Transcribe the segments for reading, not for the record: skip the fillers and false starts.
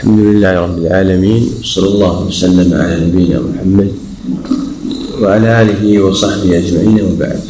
الحمد لله رب العالمين، صلى الله وسلم على نبينا محمد وعلى آله وصحبه أجمعين، وبعد.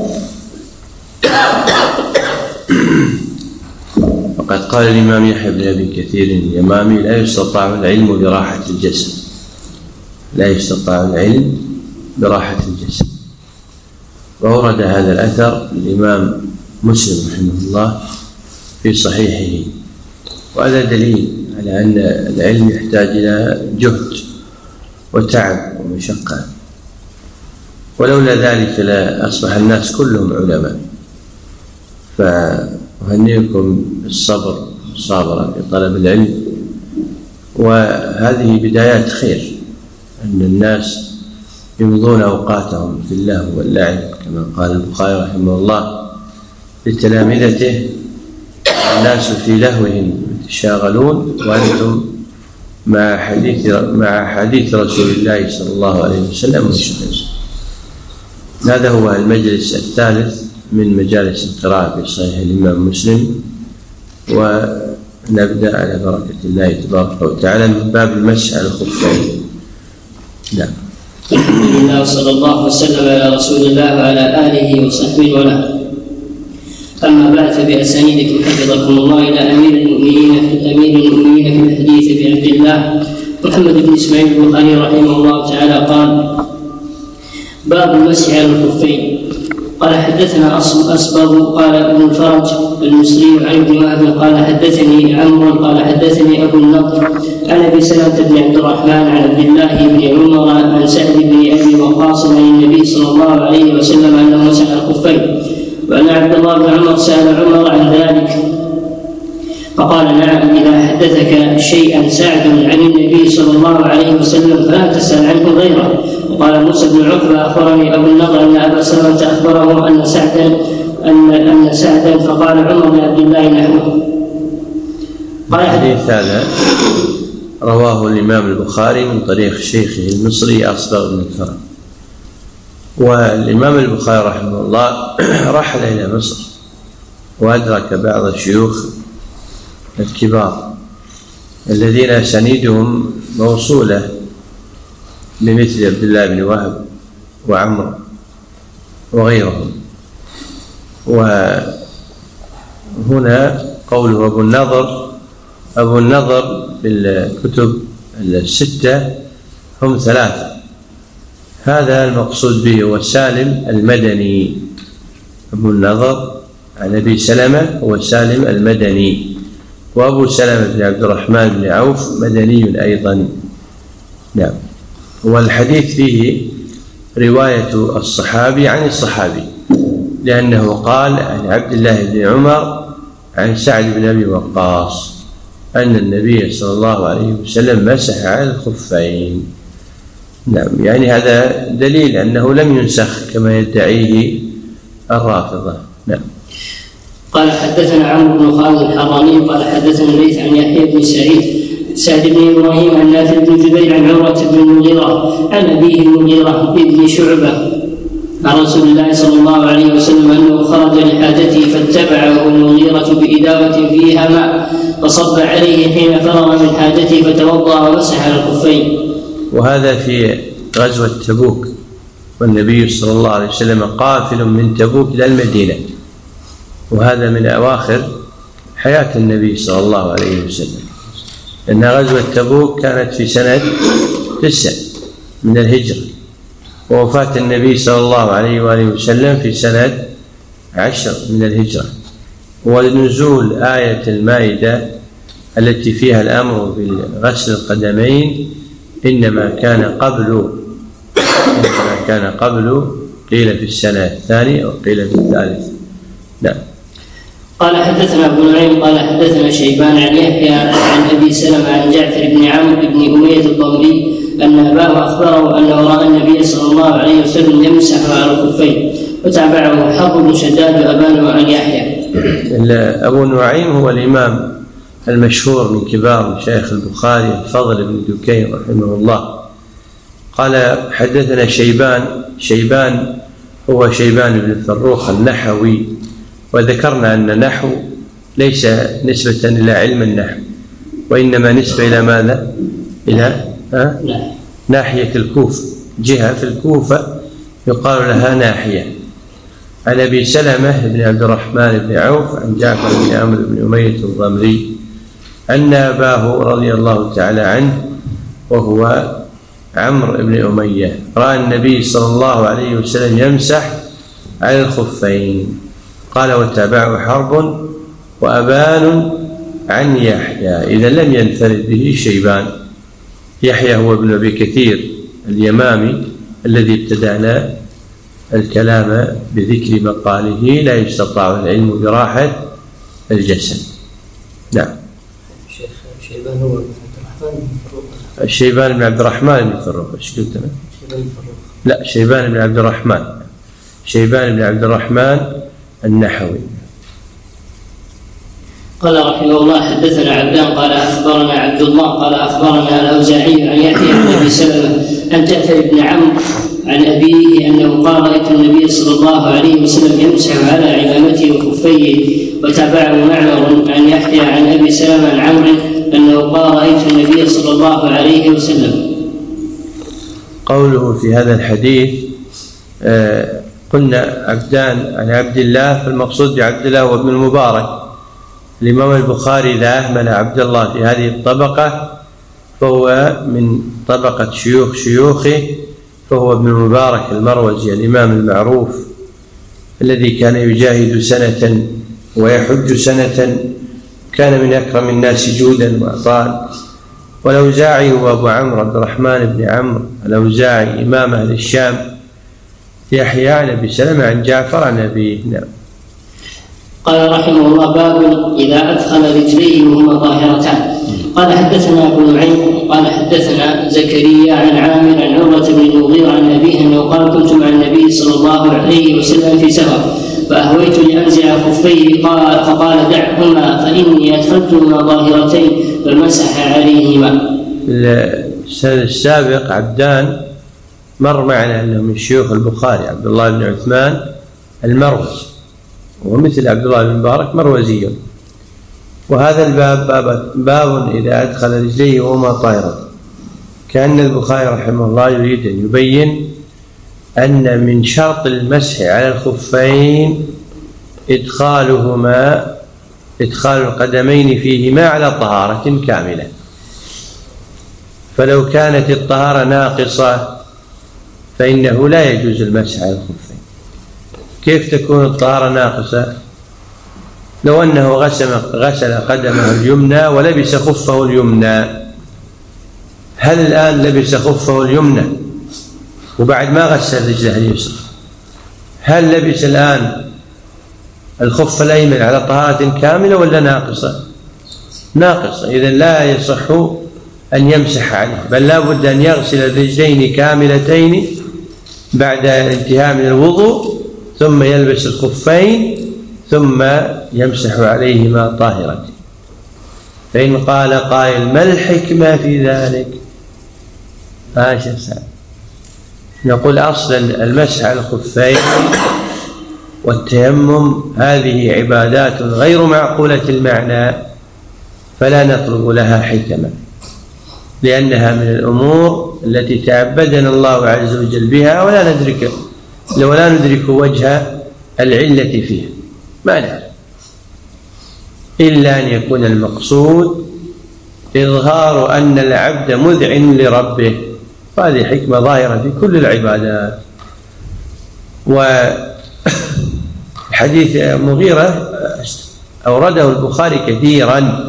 وقد قال الإمام يحيى بن أبي كثير اليمامي: لا يستطاع العلم براحة الجسد، لا يستطاع العلم براحة الجسد. وأورد هذا الأثر الإمام مسلم رحمه الله في صحيحه، وهذا دليل على أن العلم يحتاج إلى جهد وتعب ومشقة، ولولا ذلك لأصبح الناس كلهم علماء. فأهنيكم بالصبر والصابرة في طلب العلم، وهذه بدايات خير، أن الناس يمضون أوقاتهم في اللهو واللعب، كما قال البخاري رحمه الله لتلامذته: الناس في لهوهم يتشاغلون وأنتم مع حديث رسول الله صلى الله عليه وسلم مشغولون. هذا هو المجلس الثالث من مجالس القراءة في صحيح الإمام مسلم، ونبدأ على بركة الله تبارك وتعالى من باب المسح على الخفين. نعم. الحمد لله وصلى الله وسلم على رسول الله وعلى آله وصحبه وله. أما بعد، فبأسانيدكم حفظكم الله إلى أمير المؤمنين في الحديث بعبد الله محمد بن إسماعيل البخاري رحمه الله تعالى قال: باب المسح على الخفين. قال: حدثنا أصبغ قال ابن الفرج المصري عن ابن وهب قال حدثني عمرو قال حدثني أبو النضر عن أبي سلمة بن عبد الرحمن عن عبد الله بن عمر عن سعد بن أبي وقاص عن النبي صلى الله عليه وسلم أنه مسح الخفين، وأن عبد الله بن عمر سأل عمر عن ذلك فقال: نعم، إذا حدثك شيئا سعد عن النبي صلى الله عليه وسلم فلا تسأل عنه غيره. وقال موسى بن عقبة: أخبرني أبو النضر أن أبا سلمة أخبره أن سعدا فقال عمر بن عبد الله نحوه. الحديث هذا رواه الإمام البخاري من طريق شيخه المصري أصبغ بن الفرج. والإمام البخاري رحمه الله رحل إلى مصر وأدرك بعض الشيوخ الكبار الذين أسانيدهم موصولة بمثل عبد الله بن وهب وعمر وغيرهم. وهنا قوله أبو النضر بالكتب الستة هم ثلاثة، هذا المقصود به هو سالم المدني. أبو النضر عن أبي سلمة هو سالم المدني، وأبو سلمة بن عبد الرحمن بن عوف مدني أيضا. نعم. والحديث فيه رواية الصحابي عن الصحابي، لأنه قال عن عبد الله بن عمر عن سعد بن أبي وقاص أن النبي صلى الله عليه وسلم مسح على الخفين. نعم، يعني هذا دليل أنه لم ينسخ كما يدعيه الرافضة. نعم. قال: حدثنا عمرو بن خالد الحراني قال حدثنا الليث عن يحيى بن سعد بن إبراهيم عن نافع بن جبير عن عروة بن المغيرة عن أبيه المغيرة بن شعبة عن رسول الله صلى الله عليه وسلم أنه خرج لحاجته فاتبعه المغيرة بإداوة فيها ماء فصب عليه حين فرغ من حاجته فتوضأ ومسح على الخفين. وهذا في غزوة تبوك، والنبي صلى الله عليه وسلم قافل من تبوك إلى المدينة، وهذا من أواخر حياة النبي صلى الله عليه وسلم، لأن غزوة تبوك كانت في سنة 9 من الهجرة، ووفاة النبي صلى الله عليه وآله وسلم في سنة 10 من الهجرة. ونزول آية المائدة التي فيها الأمر بغسل القدمين إنما كان قبل قيل في السنة الثانية وقيل في الثالث. نعم. قال: حدثنا ابو نعيم قال حدثنا شيبان عن يحيى عن ابي سلمة عن جعفر بن عمرو بن أمية الضمري ان اباه اخبره انه راى النبي صلى الله عليه وسلم يمسح على الخفين، وتابعه حرب بن شداد وابان عن يحيى. ابو نعيم هو الامام المشهور من كبار مشايخ البخاري الفضل بن دكين رحمه الله. قال: حدثنا شيبان هو شيبان بن الفروخ النحوي، وذكرنا أن النحو ليس نسبة إلى علم النحو، وإنما نسبة إلى ماذا؟ إلى ناحية الكوفة، جهة في الكوفة يقال لها ناحية. عن أبي سلمة بن عبد الرحمن بن عوف عن جعفر بن عمرو بن أمية الضمري أن أباه رضي الله تعالى عنه وهو عمرو بن أمية رأى النبي صلى الله عليه وسلم يمسح على الخفين. قال: وتابعه حرب وأبان عن يحيى. إذا لم ينفرد به شيبان. يحيى هو ابن أبي كثير اليمامي الذي ابتدأنا الكلام بذكر مقاله: لا يستطاع العلم براحة الجسد. نعم. شيبان هو الشيبان بن عبد الرحمن بن فروخ. ايش قلت انا؟ لا، شيبان بن عبد الرحمن، شيبان بن عبد الرحمن النحوي. قال رحمه الله: حدثنا عبدان قال اخبرنا عبد الله قال اخبرنا الاوزاعي عن يحيى بن ابي سلمه عن جعفر بن عمرو عن ابيه انه قال: رايت النبي صلى الله عليه وسلم يمسح على عمامته وخفيه. وتابعه معمر عن يحيى عن ابي سلمه عن عمرو انه قال: رايت النبي صلى الله عليه وسلم. قوله في هذا الحديث قلنا عبدان عن عبد الله، فالمقصود بعبد الله هو ابن المبارك. الإمام البخاري إذا أهمل عبد الله في هذه الطبقة فهو من طبقة شيوخ شيوخه، فهو ابن المبارك المروزي الإمام المعروف الذي كان يجاهد سنة ويحج سنة، كان من أكرم الناس جودا وعطاء. والأوزاعي هو أبو عمرو عبد الرحمن بن عمرو الأوزاعي إمام أهل الشام. يحيى عن أبي سلمة عن جعفر عن أبيه. نعم. قال رحمه الله: باب إذا أدخل رجليه وهما طاهرتان. قال حدثنا أبو نعيم قال حدثنا زكريا عن عامر عن عروة بن المغيرة عن أبيه أنه قال: كنت مع النبي صلى الله عليه وسلم في سفر فأهويت لأنزع خفيه فقال: دعهما فإني أدخلتهما طاهرتين، فمسح عليهما. السابق عبدان مر معنا أنه من شيوخ البخاري، عبد الله بن عثمان المروزي، ومثل عبد الله بن مبارك مروزي. وهذا الباب باب إذا أدخل رجليه وهما طاهرتان. كأن البخاري رحمه الله يريد أن يبين أن من شرط المسح على الخفين إدخال القدمين فيهما على طهارة كاملة. فلو كانت الطهارة ناقصة فإنه لا يجوز المسح على الخفين. كيف تكون الطهارة ناقصة؟ لو أنه غسل قدمه اليمنى ولبس خفه اليمنى، هل الآن لبس خفه اليمنى وبعد ما غسل رجله اليسرى، هل لبس الآن الخف الأيمن على طهارة كاملة ولا ناقصة؟ ناقصة. إذن لا يصح أن يمسح عليه، بل لا بد أن يغسل الرجلين كاملتين بعد الانتهاء من الوضوء، ثم يلبس الخفين، ثم يمسح عليهما طاهرة. فإن قال قائل: ما الحكمة في ذلك؟ نقول: أصلا المسح على الخفين والتيمم هذه عبادات غير معقولة المعنى، فلا نطلب لها حكمة، لأنها من الأمور التي تعبدنا الله عز وجل بها ولا ندرك وجه العلة فيها، ما نعرف، إلا أن يكون المقصود إظهار أن العبد مذعن لربه، وهذه حكمة ظاهرة في كل العبادات. وحديث مغيرة أورده البخاري كثيرا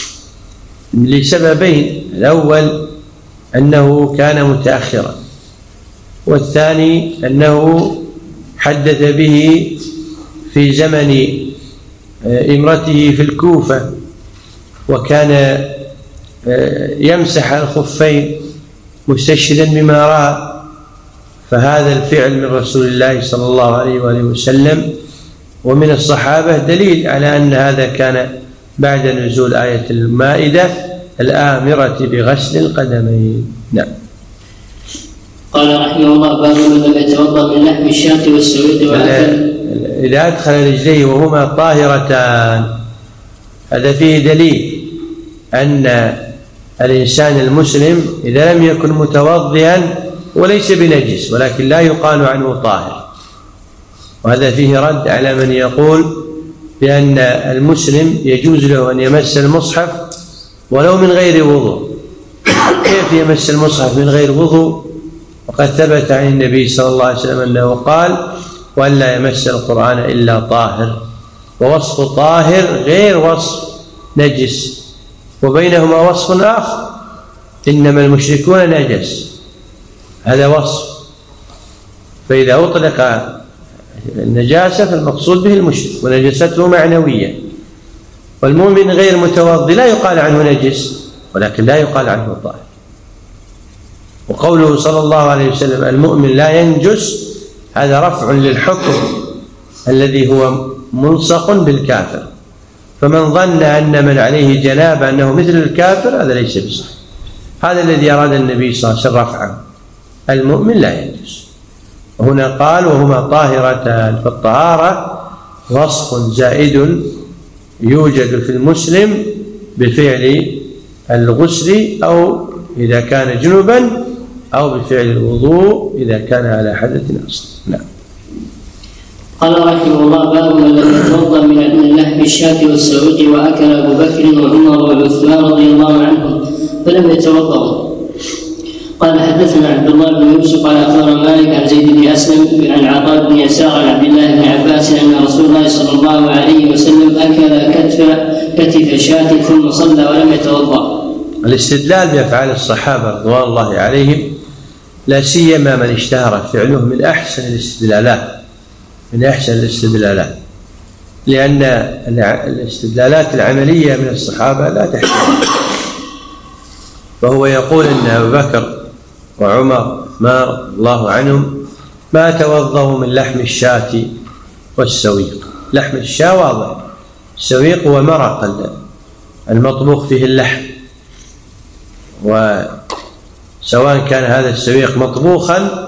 لسببين: الأول أنه كان متأخرا، والثاني أنه حدث به في زمن إمرته في الكوفة، وكان يمسح الخفين مستشهدا بما رأى. فهذا الفعل من رسول الله صلى الله عليه وآله وسلم ومن الصحابة دليل على أن هذا كان بعد نزول آية المائدة الآمرة بغسل القدمين. نعم. قال رحمه الله: باب من لم يتوضأ من لحم الشاة والسويد والعسل. إذا أدخل رجليه وهما طاهرتان، هذا فيه دليل أن الإنسان المسلم إذا لم يكن متوضئا وليس بنجس ولكن لا يقال عنه طاهر، وهذا فيه رد على من يقول بأن المسلم يجوز له أن يمس المصحف ولو من غير وضوء. كيف يمس المصحف من غير وضوء وقد ثبت عن النبي صلى الله عليه وسلم أنه قال: وألا يمس القرآن إلا طاهر. ووصف طاهر غير وصف نجس، وبينهما وصف آخر: إنما المشركون نجس، هذا وصف. فإذا أطلق النجاسة فالمقصود به المشرك ونجسته معنوية، والمؤمن غير متوضئ لا يقال عنه نجس ولكن لا يقال عنه طاهر. وقوله صلى الله عليه وسلم: المؤمن لا ينجس، هذا رفع للحكم الذي هو ملصق بالكافر، فمن ظن أن من عليه جنابة أنه مثل الكافر هذا ليس بصحيح. هذا الذي أراد النبي صلى الله عليه وسلم رفعه: المؤمن لا ينجس. وهنا قال: وهما طاهرتان. فالطهارة وصف زائد يوجد في المسلم بفعل الغسل أو إذا كان جنبا أو بفعل الوضوء إذا كان على حدث أصغر. نعم. قال رحمه الله: باب من لم يتوضأ من لحم الشاة والسويق وأكل أبو بكر وعمر وعثمان رضي الله عنهم فلم يتوضأوا. قال حدثنا عبد الله بن يوسف قال أخبرنا مالك عن زيد بن أسلم عن عطاء بن يسار عن عبد الله بن عباس أن رسول الله صلى الله عليه وسلم أكل كتف شاة ثم صلى ولم يتوضأ. الاستدلال بأفعال الصحابة رضوان الله عليهم لا سيما من اشتهر فعله من أحسن الاستدلالات، لأن الاستدلالات العملية من الصحابة لا تحتاج. فهو يقول إن أبو بكر وعمر ما الله عنهم ما توضأوا من لحم الشاة والسويق. لحم الشاة واضح، السويق هو مرق المطبوخ فيه اللحم، وسواء كان هذا السويق مطبوخا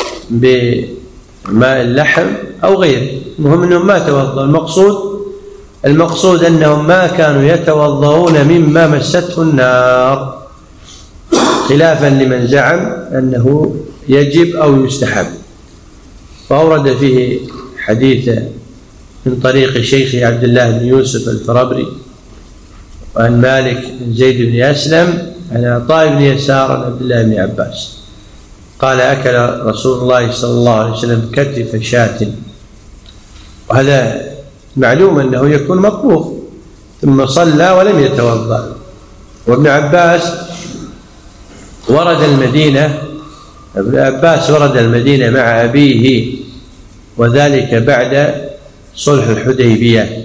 بماء اللحم أو غيره، المهم أنهم ما توضأوا. المقصود أنهم ما كانوا يتوضؤون مما مسته النار، خلافا لمن زعم أنه يجب أو يستحب. فأورد فيه حديث من طريق شيخ عبد الله بن يوسف الفرابري وعن مالك بن زيد بن أسلم عن عطاء بن يسار عن عبد الله بن عباس قال: أكل رسول الله صلى الله عليه وسلم كتف شاة. وهذا معلوم أنه يكون مطبوخ، ثم صلى ولم يتوضأ. وابن عباس ورد المدينة مع أبيه، وذلك بعد صلح الحديبية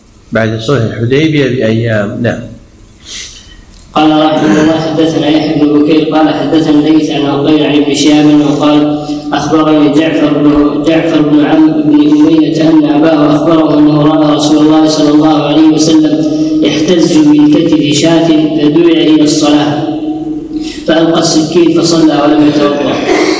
بأيام. نعم. قال رحمه الله: حدثنا يحيى بن بكير قال حدثنا ليث عن عقيل عن ابن شهاب وقال: أخبرني جعفر بن عمرو بن أمية أن أباه أخبره أنه رأى رسول الله صلى الله عليه وسلم يحتز من كتف شاة فدعي إلى الصلاة فألقى السكين فصلى ولم يتوضأ.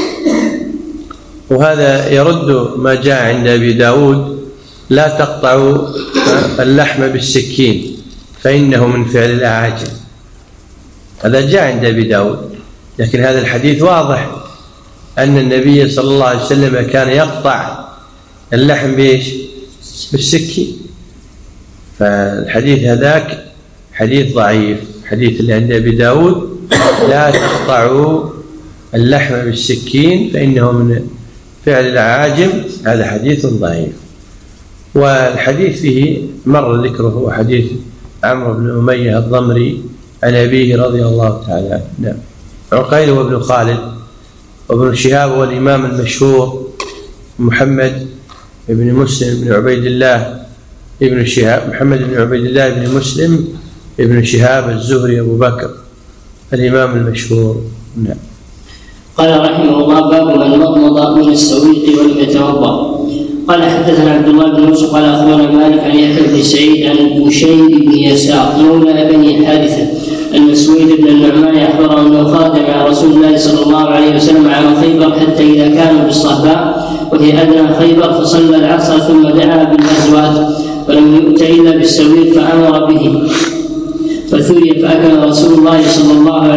وهذا يرد ما جاء عند أبي داود: لا تقطعوا اللحم بالسكين فإنه من فعل الأعاجم. هذا جاء عند أبي داود، لكن هذا الحديث واضح أن النبي صلى الله عليه وسلم كان يقطع اللحم بالسكين. فالحديث هذاك حديث ضعيف. الحديث اللي عند أبي داود: لا تقطعوا اللحم بالسكين فإنه من فعل الأعاجم، هذا حديث ضعيف. والحديث فيه مر ذكره هو حديث عمرو بن أمية الضمري عن أبيه رضي الله تعالى عنه. نعم. عقيل وابن خالد وابن شهاب والإمام المشهور محمد بن مسلم بن عبيد الله ابن شهاب، محمد بن عبيد الله بن مسلم ابن شهاب الزهري أبو بكر الإمام المشهور. نعم. قال رحمه الله: باب من مضمض من السويق ولم يتوضأ. قال حدثنا عبد الله بن يوسف قال أخبرنا مالك عن يحيى بن سعيد عن بشير بن يسار مولى بني حارثة أن سويد بن النعمان أخبره أنه خرج مع رسول الله صلى الله عليه وسلم عام خيبر حتى إذا كانوا بالصهباء وهي أدنى خيبر فصلى العصر ثم دعا بالأزواج ولم يؤت إلا بالسويق فأمر به، فثري فأكل رسول الله صلى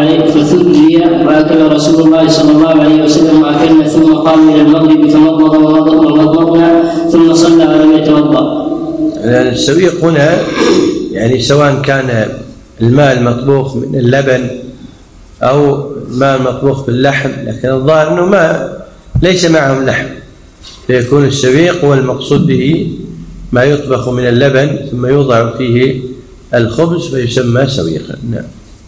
الله عليه وسلم وأكلنا ثم قام إلى المغرب فمضمض ومضمضنا ثم صلى ولم يتوضأ. السويق هنا يعني سواء كان الماء المطبوخ من اللبن أو الماء المطبوخ باللحم، لكن الظاهر أنه ما ليس معهم لحم، فيكون السويق هو المقصود به ما يطبخ من اللبن ثم يوضع فيه الخبز فيسمى سويقا. نعم.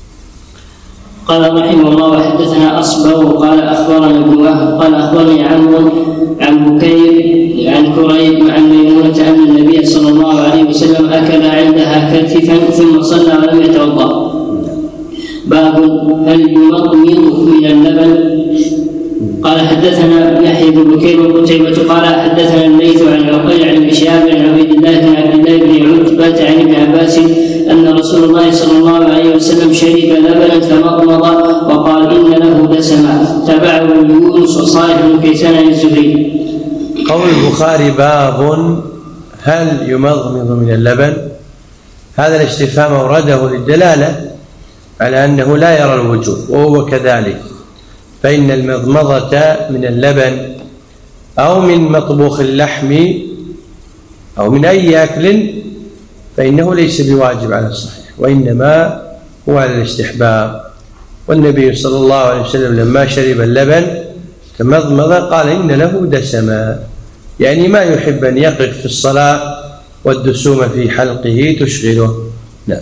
قال رحمه الله وحدثنا أصبغ قال أخبرنا ابن وهب قال أخبرني عمرو عن بكير عن كريب عن ميمونة أن النبي صلى الله عليه وسلم أكل عندها كتفا ثم صلى ولم يتوضأ. باب هل يمضمض من اللبن؟ قال حدثنا يحيى بن بكير وقتيبة قال حدثنا الليث عن عقيل عن شهاب عن عبيد الله بن عبد الله بن عتبة عن ابن عباس أن رسول الله صلى الله عليه وسلم شرب لبنا فمضمض وقال إن له دسما. تبعه يونس وصالح بن كيسان الزهري. قول البخاري باب هل يمضمض من اللبن، هذا الاستفهام أورده للدلالة على أنه لا يرى الوجوب، وهو كذلك، فإن المضمضة من اللبن أو من مطبوخ اللحم أو من أي أكل فإنه ليس بواجب على الصحيح، وإنما هو على الاستحباب. والنبي صلى الله عليه وسلم لما شرب اللبن تمضمض قال إن له دسما، يعني ما يحب أن يقف في الصلاة والدسوم في حلقه تشغله. نعم.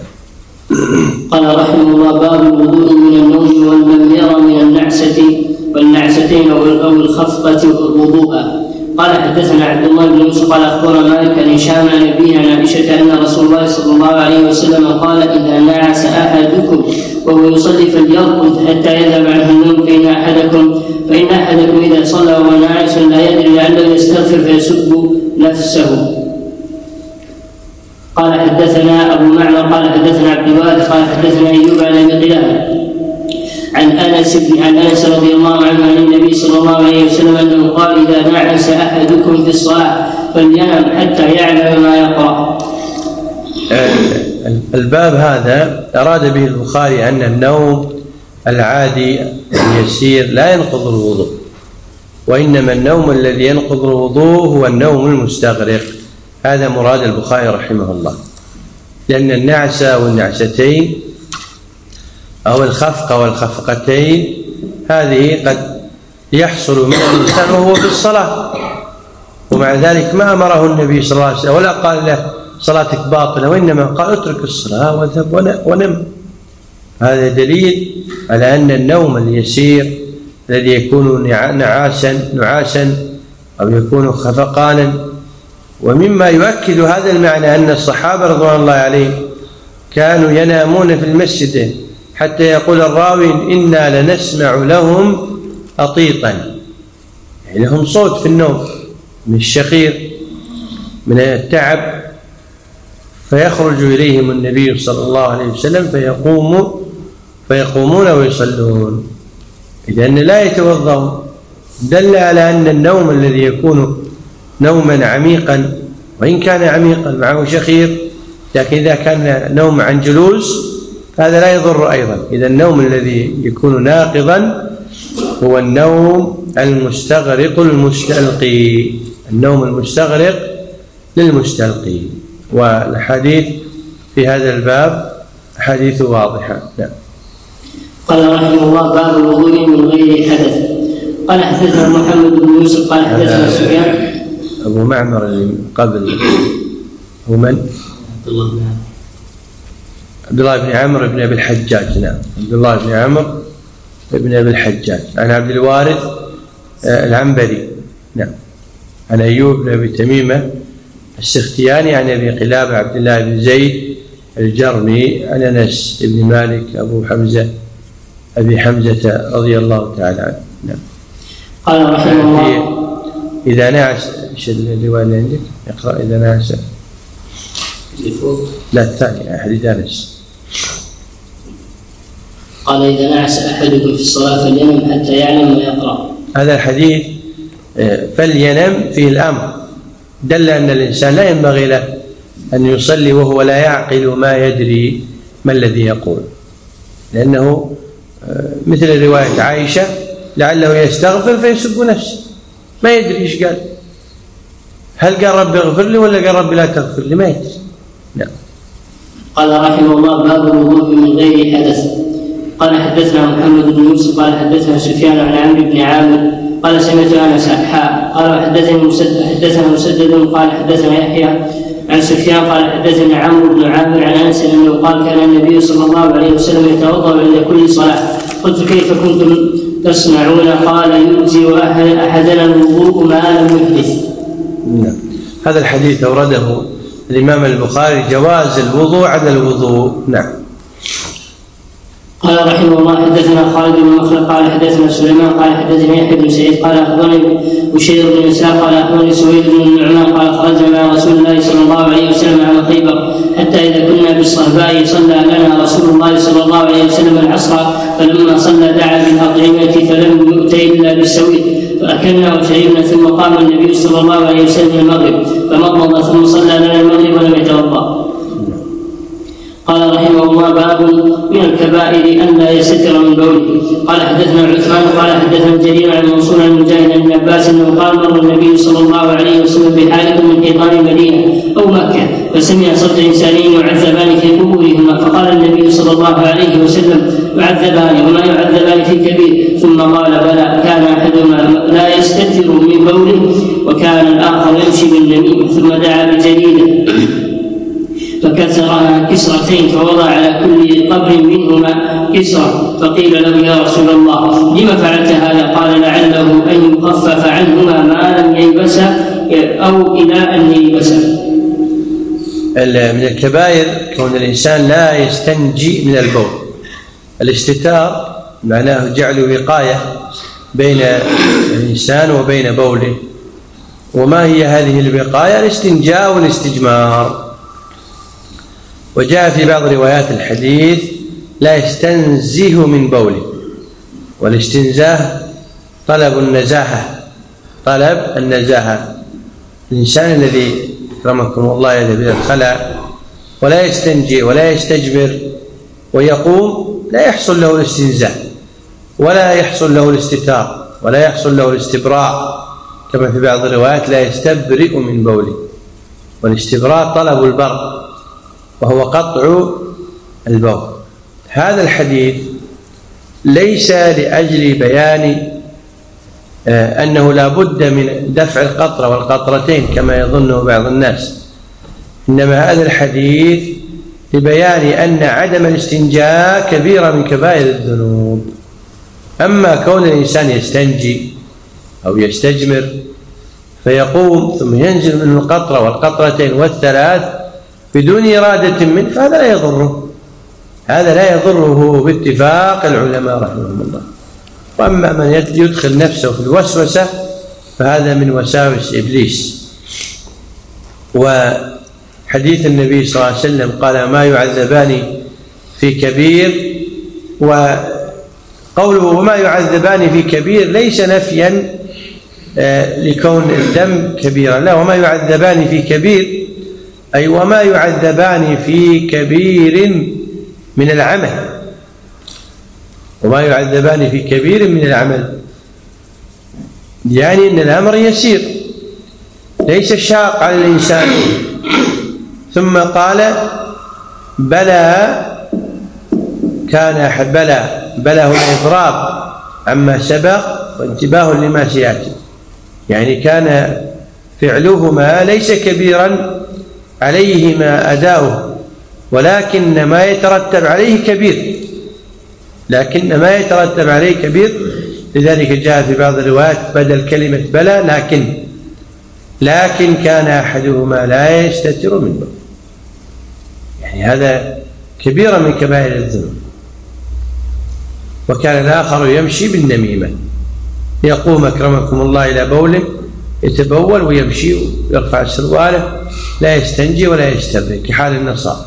قال رحمه الله باب الوضوء من النوم والمميرة من النعسة والنعستين أو الخفقة وضوءا. قال حدثنا عبد الله بن يوسف قال أخبرنا مالك عن هشام عن أبيه عن عائشة أن رسول الله صلى الله عليه وسلم قال إذا نعس أحدكم وهو يصلي فليرقد حتى يذهب عنه النوم، فإن أحدكم إذا صلى وهو ناعس لا يدري لعله يستغفر فيسب نفسه. قال حدثنا أبو معمر قال حدثنا عبد الوارث قال حدثنا أيوب عن أبي قلابة عن أنس رضي الله عنه عن النبي صلى الله عليه وسلم أنه قال إذا نعس أحدكم في الصلاة فلينم حتى يعلم ما يقرأ. الباب هذا أراد به البخاري أن النوم العادي اليسير لا ينقض الوضوء، وإنما النوم الذي ينقض الوضوء هو النوم المستغرق. هذا مراد البخاري رحمه الله، لأن النعس والنعستين أو الخفقة والخفقتين هذه قد يحصل من الإنسان وهو في الصلاة، ومع ذلك ما أمره النبي صلى الله عليه وسلم ولا قال له صلاتك باطلة، وإنما قال اترك الصلاة واذهب ونم. هذا دليل على أن النوم اليسير الذي يكون نعاسا أو يكون خفقانا. ومما يؤكد هذا المعنى أن الصحابة رضوان الله عليهم كانوا ينامون في المسجد حتى يقول الراوي إنا لنسمع لهم أطيطا، يعني لهم صوت في النوم من الشخير من التعب، فيخرج إليهم النبي صلى الله عليه وسلم فيقومون ويصلون، إذن لا يتوضؤون. دل على أن النوم الذي يكون نوما عميقا، وإن كان عميقا معه شخير، لكن إذا كان نوم عن جلوس هذا لا يضر أيضا. إذا النوم الذي يكون ناقضا هو النوم المستغرق المستلقي، النوم المستغرق للمستلقي. والحديث في هذا الباب حديث واضحة. نعم. قال رحمه الله باب الوضوء من غير حدث. قال حدثنا محمد بن يوسف قال حدثنا سفيان. أبو معمر اللي قبل هو من؟ عبد الله بن عمرو بن أبي الحجاج. نعم، عبد الله بن عمرو بن أبي الحجاج عن عبد الوارث العنبري. نعم، عن أيوب بن أبي تميمة السختياني عن أبي قلابة عبد الله بن زيد الجرمي عن أنس بن مالك أبي حمزة رضي الله تعالى عنه. نعم. قال رحمه الله إذا نعس، إيش الرواية اللي عندك؟ اقرأ إذا نعس. لا، الثاني حديث أنس. قال إذا نعس أحدكم في الصلاة فلينم حتى يعلم ما يقرأ. هذا الحديث فلينم فيه الأمر، دل أن الإنسان لا ينبغي له أن يصلي وهو لا يعقل ما يدري، ما الذي يقول، لأنه مثل رواية عائشة لعله يستغفر فيسب نفسه، ما يدري إيش قال، هل قال رب اغفر لي ولا قال رب لا تغفر لي، ما يدري. نعم. قال رحمه الله: باب الوضوء من غير حدث. قال حدثنا محمد بن يوسف قال حدثنا سفيان عن عمرو بن عامر قال سمعت انس قال حدثنا مسدد قال حدثنا يحيى عن سفيان قال حدثنا عمرو بن عامر عن انس انه قال كان النبي صلى الله عليه وسلم يتوضا عند كل صلاه. قلت: كيف كنتم تصنعون؟ قال: يجزي احدنا الوضوء ما لم يحدث. هذا الحديث أورده الإمام البخاري جواز الوضوء على الوضوء. نعم. قال رحمه الله: حدثنا خالد بن مخلد قال حدثنا سليمان قال حدثني يحيى بن سعيد قال اخبرني بشير بن اسحاق قال اخبرني سويد بن النعمان قال خرجنا مع رسول الله صلى الله عليه وسلم على خيبر حتى اذا كنا بالصهباء صلى لنا رسول الله صلى الله عليه وسلم العصر، فلما صلى دعا بالاطعمه فلم يؤت الا بالسويد فاكلنا وشربنا، ثم قام النبي صلى الله عليه وسلم المغرب فمضمض ثم صلى لنا المغرب ولم يتوضا. قال رحمه الله: باب من الكبائر أن لا يستتر من بوله. قال حدثنا عثمان قال حدثنا جرير عن منصور عن مجاهد عن عباس انه قال: مر النبي صلى الله عليه وسلم بحائط من حيطان المدينه او مكه فسمع صوت انسانين يعذبان في قبورهما، فقال النبي صلى الله عليه وسلم: يعذبان وما يعذبان في كبير؟ ثم قال: بلى، كان احدهما لا يستتر من بوله وكان الاخر يمشي بالنميمه، ثم دعا بجريده فكسرها كسرتين فوضع على كل قبر منهما كسرة، فقيل له: يا رسول الله لما فعلت هذا؟ قال: لعله أن يخفف عنهما ما لم ييبس أو إلى أن ييبس. من الكبائر كون الإنسان لا يستنجي من البول. الاستتار معناه جعل وقاية بين الإنسان وبين بوله. وما هي هذه الوقاية؟ الاستنجاء والاستجمار. وجاء في بعض روايات الحديث: لا يستنزه من بوله. والاستنزاه طلب النزاهة. الإنسان الذي أكرمكم الله يذهب إلى الخلاء ولا يستنجي ولا يستجمر ويقوم لا يحصل له الاستنزاه ولا يحصل له الاستتار ولا يحصل له الاستبراء، كما في بعض الروايات: لا يستبرئ من بوله. والاستبراء طلب البر وهو قطع البول. هذا الحديث ليس لأجل بيان أنه لا بد من دفع القطرة والقطرتين كما يظنه بعض الناس، إنما هذا الحديث لبيان أن عدم الاستنجاء كبيرة من كبائر الذنوب. أما كون الإنسان يستنجي أو يستجمر فيقوم ثم ينزل منه القطرة والقطرتين والثلاث بدون إرادة منه فهذا لا يضره، هذا لا يضره باتفاق العلماء رحمهم الله. وأما من يدخل نفسه في الوسوسة فهذا من وساوس إبليس. وحديث النبي صلى الله عليه وسلم قال: ما يعذبان في كبير، وقوله وما يعذبان في كبير ليس نفيا لكون الذنب كبيرا، لا، وما يعذبان في كبير أي وما يعذبان في كبير من العمل، وما يعذبان في كبير من العمل، يعني أن الأمر يسير ليس شاق على الإنسان. ثم قال: بلى، كان بلى هو الإضراب عما سبق وانتباه لما سيأتي، يعني كان فعلهما ليس كبيرا عليهما أداؤه، ولكن ما يترتب عليه كبير، لذلك جاء في بعض الروايات بدل كلمة بلى لكن كان أحدهما لا يستتر من بول، يعني هذا كبيرة من كبائر الذنوب. وكان الآخر يمشي بالنميمة، يقوم أكرمكم الله إلى بوله يتبول ويمشي ويرفع سرواله، لا يستنجي ولا يستبرئ كحال النصارى.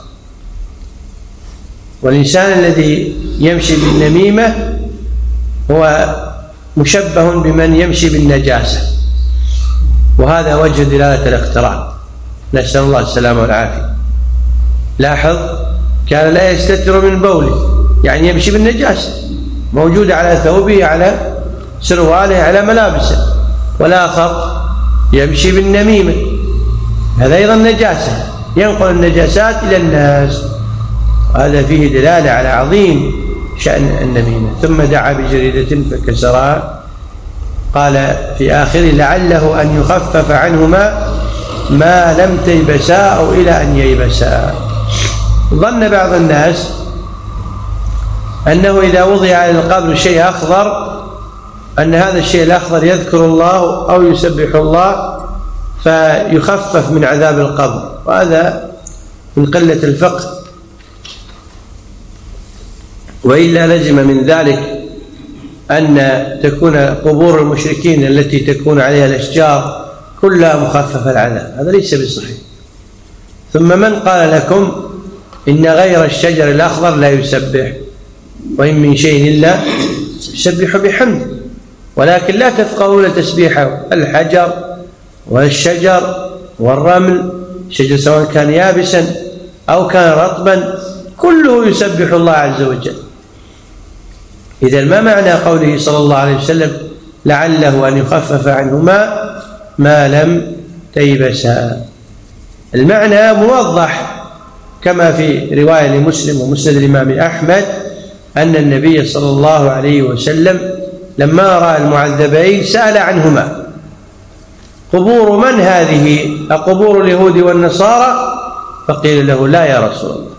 والإنسان الذي يمشي بالنميمة هو مشبه بمن يمشي بالنجاسة، وهذا وجه دلالة الاقتران، نسأل الله السلامة والعافية. لاحظ كان لا يستتر من بوله، يعني يمشي بالنجاسة موجودة على ثوبه، على سرواله، على ملابسه. والآخر يمشي بالنميمة، هذا أيضا نجاسة، ينقل النجاسات إلى الناس، هذا فيه دلالة على عظيم شأن النميمة. ثم دعا بجريدة فكسرها، قال في آخره لعله أن يخفف عنهما ما لم تيبسا أو إلى أن ييبسا. ظن بعض الناس أنه إذا وضع على القبر شيء أخضر أن هذا الشيء الأخضر يذكر الله أو يسبح الله فيخفف من عذاب القبر، وهذا من قلة الفقه، وإلا لزم من ذلك أن تكون قبور المشركين التي تكون عليها الأشجار كلها مخففة العذاب، هذا ليس بصحيح. ثم من قال لكم إن غير الشجر الأخضر لا يسبح، وإن من شيء إلا يسبح بحمده، ولكن لا تفقهون تسبيحه. الحجر والشجر والرمل، الشجر سواء كان يابسا أو كان رطبا كله يسبح الله عز وجل. إذا ما معنى قوله صلى الله عليه وسلم لعله أن يخفف عنهما ما لم تيبسا؟ المعنى موضح كما في رواية لمسلم ومسند الإمام أحمد أن النبي صلى الله عليه وسلم لما رأى المعذبين سأل عنهما قبور من هذه؟ أقبور اليهود والنصارى؟ فقيل له لا يا رسول الله،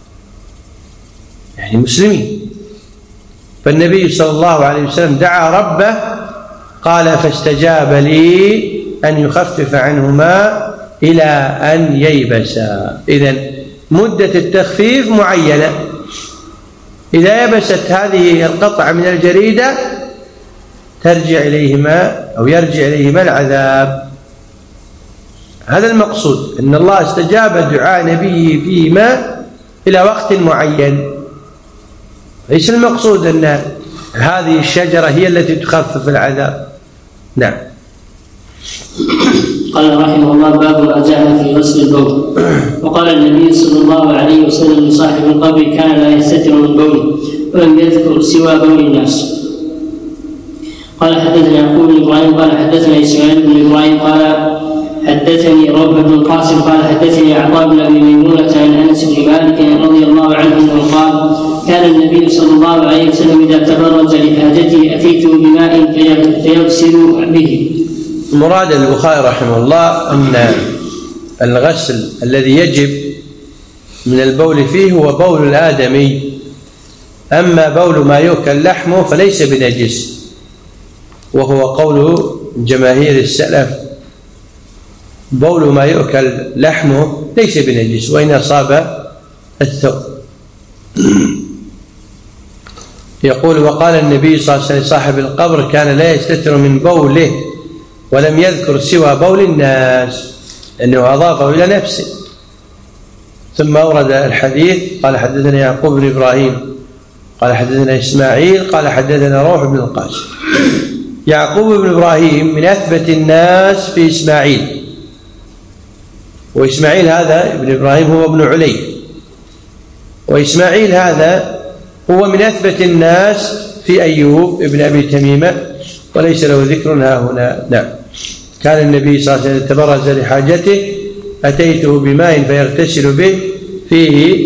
يعني مسلمين. فالنبي صلى الله عليه وسلم دعا ربه، قال فاستجاب لي أن يخفف عنهما إلى أن ييبسا. إذن مدة التخفيف معينة، إذا يبست هذه القطعة من الجريدة ترجع إليهما أو يرجع إليهما العذاب. هذا المقصود، أن الله استجاب دعاء نبيه فيما إلى وقت معين، ليس المقصود أن هذه الشجرة هي التي تخفف العذاب. نعم. قال رحمه الله باب ما جاء في غسل البول. وقال النبي صلى الله عليه وسلم لصاحب القبر كان لا يستتر من بوله ولم يذكر سوى بول الناس. قال حدثنا يعقوب بن ابراهيم قال حدثنا اسماعيل بن ابراهيم قال حدثني روح بن القاسم قال حدثني عطاء بن ابي ميمونه عن انس بن مالك رضي الله عنه انه قال كان النبي صلى الله عليه وسلم اذا تبرز لحاجته اتيته بماء فيغسل به. مراد البخاري رحمه الله أن الغسل الذي يجب من البول فيه هو بول الآدمي، أما بول ما يؤكل لحمه فليس بنجس، وهو قول جماهير السلف بول ما يؤكل لحمه ليس بنجس وإن أصاب الثوب. يقول وقال النبي صلى الله عليه وسلم صاحب القبر كان لا يستتر من بوله ولم يذكر سوى بول الناس، أنه أضافه إلى نفسه. ثم أورد الحديث قال حدثنا يعقوب بن إبراهيم قال حدثنا إسماعيل قال حدثنا روح بن القاسم. يعقوب بن إبراهيم من أثبت الناس في إسماعيل، وإسماعيل هذا ابن إبراهيم هو ابن علي، وإسماعيل هذا هو من أثبت الناس في أيوب ابن أبي تميمة، وليس له ذكر ها هنا. نعم. كان النبي صلى الله عليه وسلم تبرز لحاجته أتيته بماء فيغتسل به، فيه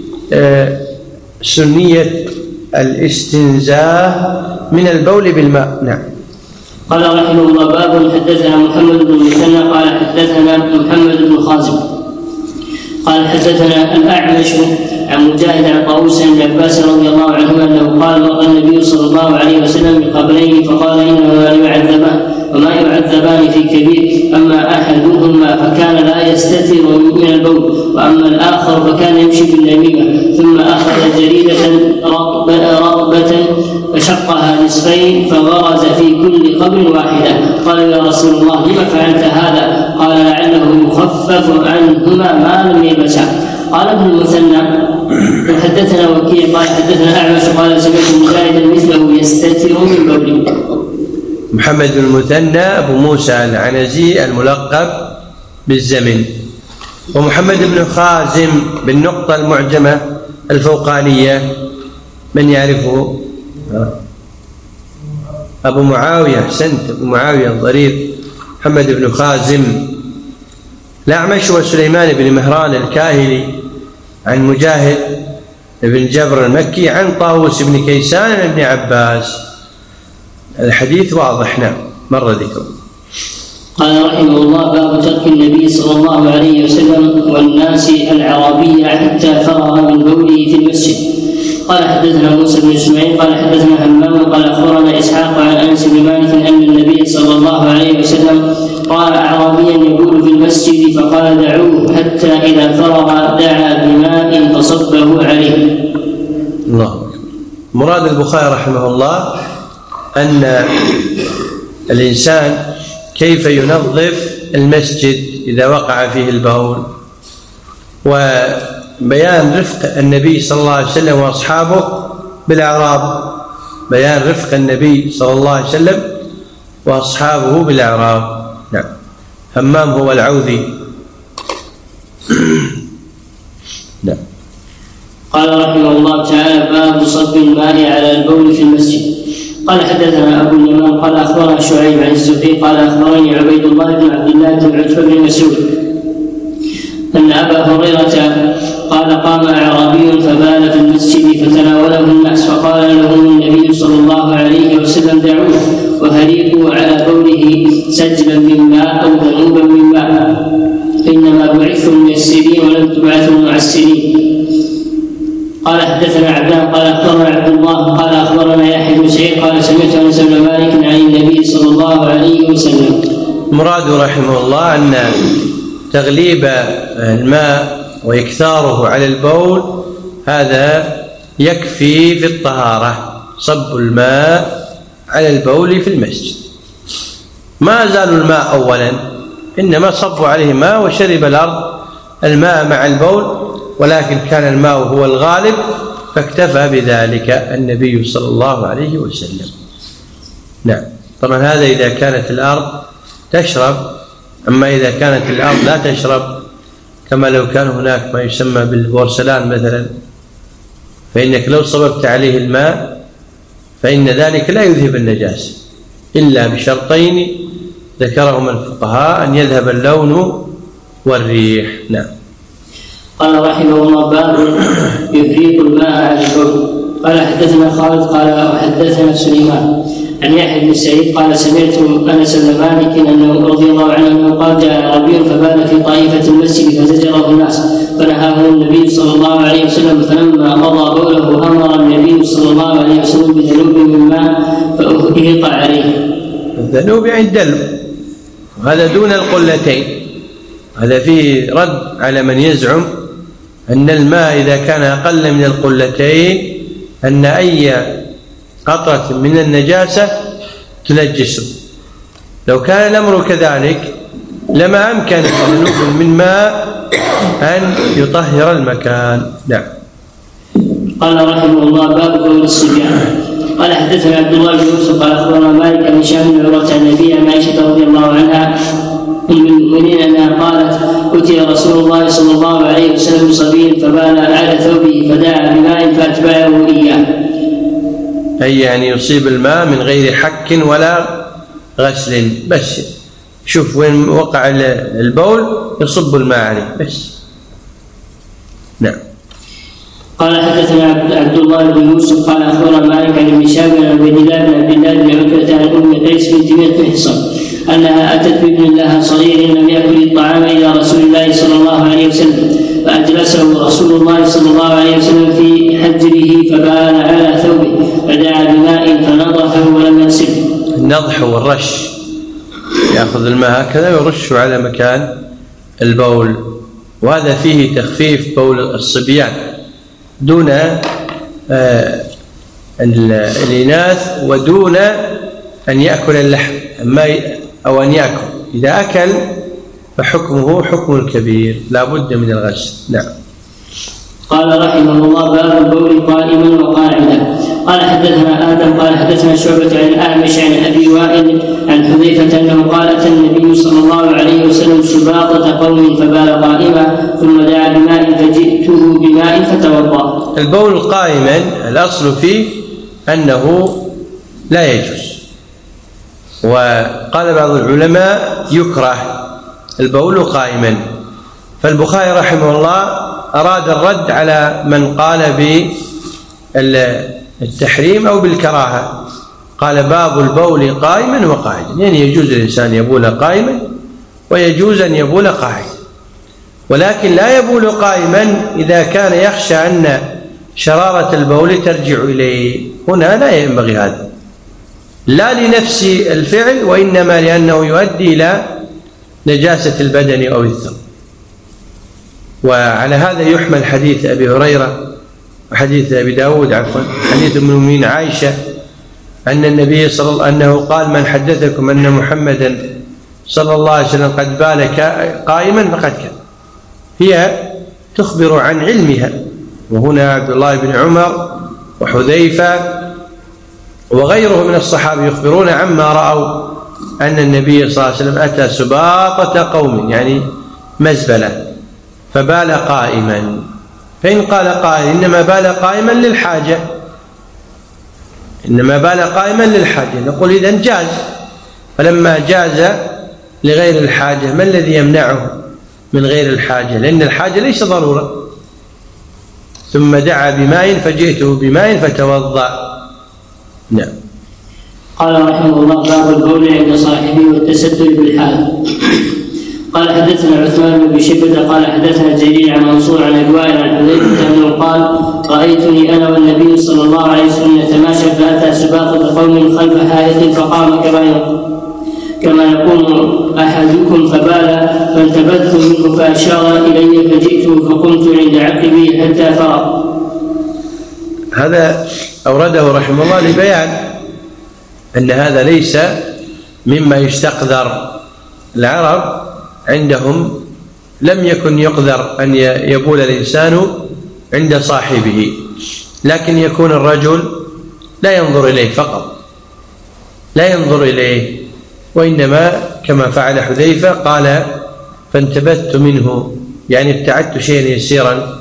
سنية الاستنزاه من البول بالماء. نعم. قال رحمه الله باب حدثنا محمد بن المثنى قال حدثنا محمد بن خازم قال حدثنا الأعمش عن مجاهد عن طاووس بن عباس رضي الله عنهما انه قال رأى النبي صلى الله عليه وسلم بقبرين فقال انهما يعذبان وما يعذبان في كبير، اما احدهما فكان لا يستتر من البول واما الاخر فكان يمشي بالنميمه، ثم اخذ جريده رطبه فشقها نصفين فغرز في كل قبر واحده. قال يا رسول الله لم فعلت هذا؟ قال لعله يخفف عنهما ما لم يبسا. قال ابن المثنى حدثنا وكيع قال حدثنا أعمش قال سمعت مجاهدا مثله يستتر من بوله. محمد بن المثنى أبو موسى العنزي الملقب بالزمن، ومحمد بن خازم بالنقطة المعجمة الفوقانية من يعرفه؟ أبو معاوية، أحسنت، أبو معاوية الضرير محمد بن خازم. الأعمش وسليمان بن مهران الكاهلي عن مجاهد بن جبر المكي عن طاووس بن كيسان بن عباس. الحديث واضح، نعم، مر ذكره. قال رحمه الله: باب ترك النبي صلى الله عليه وسلم والناس العربية حتى فرغ من بوله في المسجد. قال حدثنا موسى بن اسماعيل قال حدثنا همام قال اخبرنا اسحاق عن انس بن مالك ان النبي صلى الله عليه وسلم راى اعرابيا يبول في المسجد فقال: دعوه، حتى اذا فرغ دعا بماء فصبه عليه. الله أكبر. مراد البخاري رحمه الله أن الإنسان كيف ينظف المسجد إذا وقع فيه البول، وبيان رفق النبي صلى الله عليه وسلم وأصحابه بالأعراب، بيان رفق النبي صلى الله عليه وسلم وأصحابه بالأعراب. نعم. همام هو العوذي. نعم. قال رحمه الله تعالى: باب صب الماء على البول في المسجد. قال حدثنا ابو اليمان قال اخبرنا شعيب عن الزهري قال اخبرني عبيد الله بن عبد الله بن عتبة بن مسعود ان ابا هريرة قال: قام اعرابي فبال في المسجد فتناوله الناس فقال لهم النبي صلى الله عليه وسلم: دعوه وهريقوا على بوله سجلا من ماء او ذنوبا من ماء، انما بعثتم ميسرين ولم تبعثوا معسرين. قال حدثنا عبدان قال اخبرنا عبد الله قال اخبرنا يحيى بن سعيد قال سمعت انس بن مالك عن النبي صلى الله عليه وسلم. مراد رحمه الله ان تغليب الماء واكثاره على البول هذا يكفي في الطهارة، صب الماء على البول في المسجد. ما زالوا الماء اولا، انما صبوا عليه ماء وشرب الارض الماء مع البول، ولكن كان الماء هو الغالب فاكتفى بذلك النبي صلى الله عليه وسلم. نعم. طبعا هذا إذا كانت الأرض تشرب، أما إذا كانت الأرض لا تشرب كما لو كان هناك ما يسمى بالبورسلان مثلا، فإنك لو صببت عليه الماء فإن ذلك لا يذهب النجاسة إلا بشرطين ذكرهما الفقهاء: أن يذهب اللون والريح. نعم. قال رحمه الله: باب يفريق الماء على البول. قال حدثنا خالد قال حدثنا سليمان عن يحيى بن سعيد قال سمعت انس بن مالك انه رضي الله عنه قال: جاء اعرابي فبال في طائفه المسجد فزجره الناس فنهاه النبي صلى الله عليه وسلم، فلما قضى بوله امر النبي صلى الله عليه وسلم بذنوب من ماء فاهريق عليه. الذنوب يعني الدلو، وهذا دون القلتين. هذا فيه رد على من يزعم أن الماء إذا كان أقل من القلتين أن أي قطرة من النجاسة تنجسه. لو كان الأمر كذلك لما أمكن ذنوب من ماء أن يطهر المكان. نعم. قال رحمه الله: باب بول الصبيان. قال حدثنا عبد الله بن يوسف قال اخبرنا مالك بن هشام بن عروة عن النبي عن عائشة رضي الله عنها ام المؤمنين انها قالت: اتي رسول الله صلى الله عليه وسلم بصبي فبال على ثوبه فدعا بماء فاتبعه اياه. اي يعني يصيب الماء من غير حك ولا غسل، بس شوف وين وقع البول يصب الماء عليه بس. نعم. قال حدثنا عبد الله بن يوسف قال اخبرنا مالك عن ابن شهاب عن عبيد الله بن عبد الله بن عتبة عن ام قيس بنت محصن انها اتت بابن لها صغير لم ياكل الطعام الى رسول الله صلى الله عليه وسلم، فاجلسه رسول الله صلى الله عليه وسلم في حجره فبال على ثوبه فدعا بماء فنضحه ولم يغسله. النضح والرش، ياخذ الماء هكذا ويرش على مكان البول، وهذا فيه تخفيف بول الصبيان دون الإناث ودون أن يأكل اللحم أو أن يأكل. إذا أكل فحكمه حكم الكبير لا بد من الغسل. نعم. قال رحمه الله: باب البول قائما وقاعدا. قال حدثنا آدم قال حدثنا شعبة عن الأعمش عن أبي وائل عن حذيفة أنه قال: أتى النبي صلى الله عليه وسلم سباطة قوم فبال قائما ثم دعا بماء فجئته بماء فتوضأ. البول قائما الأصل فيه أنه لا يجوز، وقال بعض العلماء يكره البول قائما. فالبخاري رحمه الله أراد الرد على من قال بالتحريم أو بالكراهة، قال باب البول قائما وقاعدا، يعني يجوز الإنسان يبول قائما ويجوز أن يبول قاعدا، ولكن لا يبول قائما إذا كان يخشى أن شرارة البول ترجع إليه، هنا لا ينبغي هذا، لا لنفس الفعل وإنما لأنه يؤدي إلى نجاسة البدن أو الثوب. وعلى هذا يحمل حديث أبي هريرة وحديث أبي داود حديث أم المؤمنين عائشة أن النبي أنه قال من حدثكم أن محمدا صلى الله عليه وسلم قد بال قائما فقد كذب. هي تخبر عن علمها، وهنا عبد الله بن عمر وحذيفة وغيره من الصحابة يخبرون عما رأوا أن النبي صلى الله عليه وسلم أتى سباطة قوم يعني مزبلة فبال قائما. فإن قال قائل إنما بال قائما للحاجة، إنما بال قائما للحاجة، نقول إذن جاز. فلما جاز لغير الحاجة ما الذي يمنعه من غير الحاجة؟ لأن الحاجة ليس ضرورة. ثم دعا بماء فجئته بماء فتوضأ. نعم. قال رحمه الله باب البول عند صاحبه والتستر بالحال. قال حدثنا عثمان بن شبة قال حدثنا جرير عن منصور عن أبي وائل عن حذيفة أنه قال رأيتني أنا والنبي صلى الله عليه وسلم نتماشى فأتى سباطة قوم خلف حائط فقام كما يقوم أحدكم فبال فانتبذت منه فأشار إلي فجئته فقمت عند عقبي حتى فرغ. هذا أورده رحمه الله لبيان أن هذا ليس مما يستقذر. العرب عندهم لم يكن يقدر أن يبول الإنسان عند صاحبه، لكن يكون الرجل لا ينظر إليه فقط، لا ينظر إليه، وإنما كما فعل حذيفة قال فانتبذت منه، يعني ابتعدت شيئا يسيرا.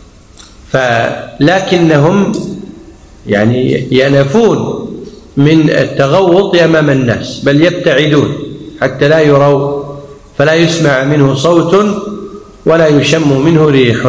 لكنهم يعني ينفون من التغوط أمام الناس، بل يبتعدون حتى لا يروا، فلا يسمع منه صوت ولا يشم منه ريح.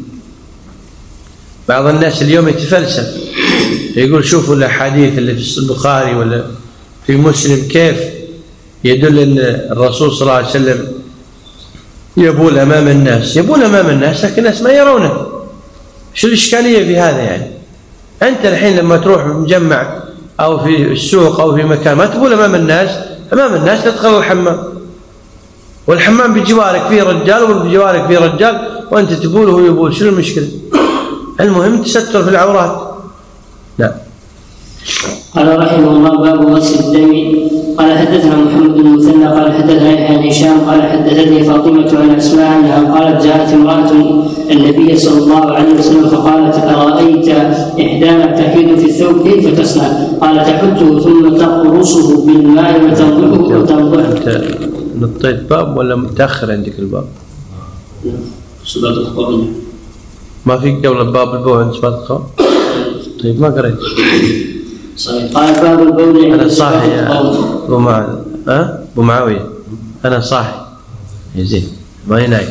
بعض الناس اليوم يتفلسف يقول شوفوا الأحاديث اللي في البخاري ولا في مسلم كيف يدل أن الرسول صلى الله عليه وسلم يبول أمام الناس. يبول أمام الناس لكن الناس ما يرونه. شو الإشكالية في هذا؟ يعني أنت الحين لما تروح مجمع أو في السوق أو في مكان ما تبول أمام الناس، أمام الناس تدخل الحمام، والحمام بجوارك فيه رجال وبجوارك فيه رجال وأنت تبول وهو يبول، شو المشكلة؟ المهم تستر في العورات. لا. قال رحمه الله باب غسل الدم. قال حدثنا محمد بن المثنى قال حدثنا يحيى بن هشام قال حدثتني فاطمة عن أسماء أنها قالت جاءت امرأة النبي صلى الله عليه وسلم فقالت أرأيت إحدانا تحيد في الثوب كيف تصنع؟ قال تحته ثم تقرصه بالماء وتنضحه. نطيت باب ولا متأخر عندك الباب؟ صلاة القرآن ما في قبل باب البول عند صلاة القرآن؟ طيب ما قريت. صحيح. قال باب البول أنا صاحي يا أبو معاوية، أنا صاحي زين ما ينايم.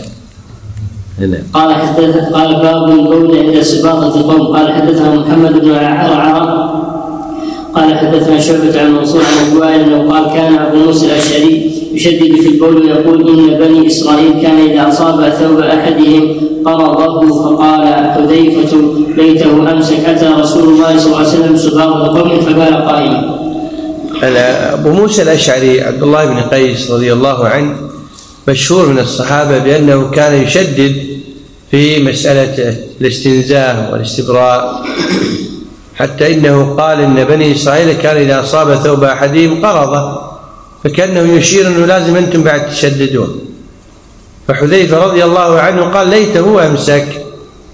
قال باب البول عند سباطة القوم. قال حدثنا محمد بن عرعر قال حدثنا شعبة عن منصور عن أبي وائل أنه قال كان أبو موسى الأشعري يشدد في البول ويقول إن بني إسرائيل كان إذا أصاب ثوب أحدهم قرضه، فقال حذيفة ليته أمسك أتى رسول الله صلى الله عليه وسلم سباطة قوم فبال قائما. أبو موسى الأشعري عبد الله بن قيس رضي الله عنه مشهور من الصحابة بأنه كان يشدد في مسألة الاستنزاه والاستبراء، حتى إنه قال إن بني إسرائيل كان إذا أصاب ثوب أحدهم قرضه، فكأنه يشير أنه لازم أنتم بعد تشددون. فحذيفة رضي الله عنه قال ليته أمسك.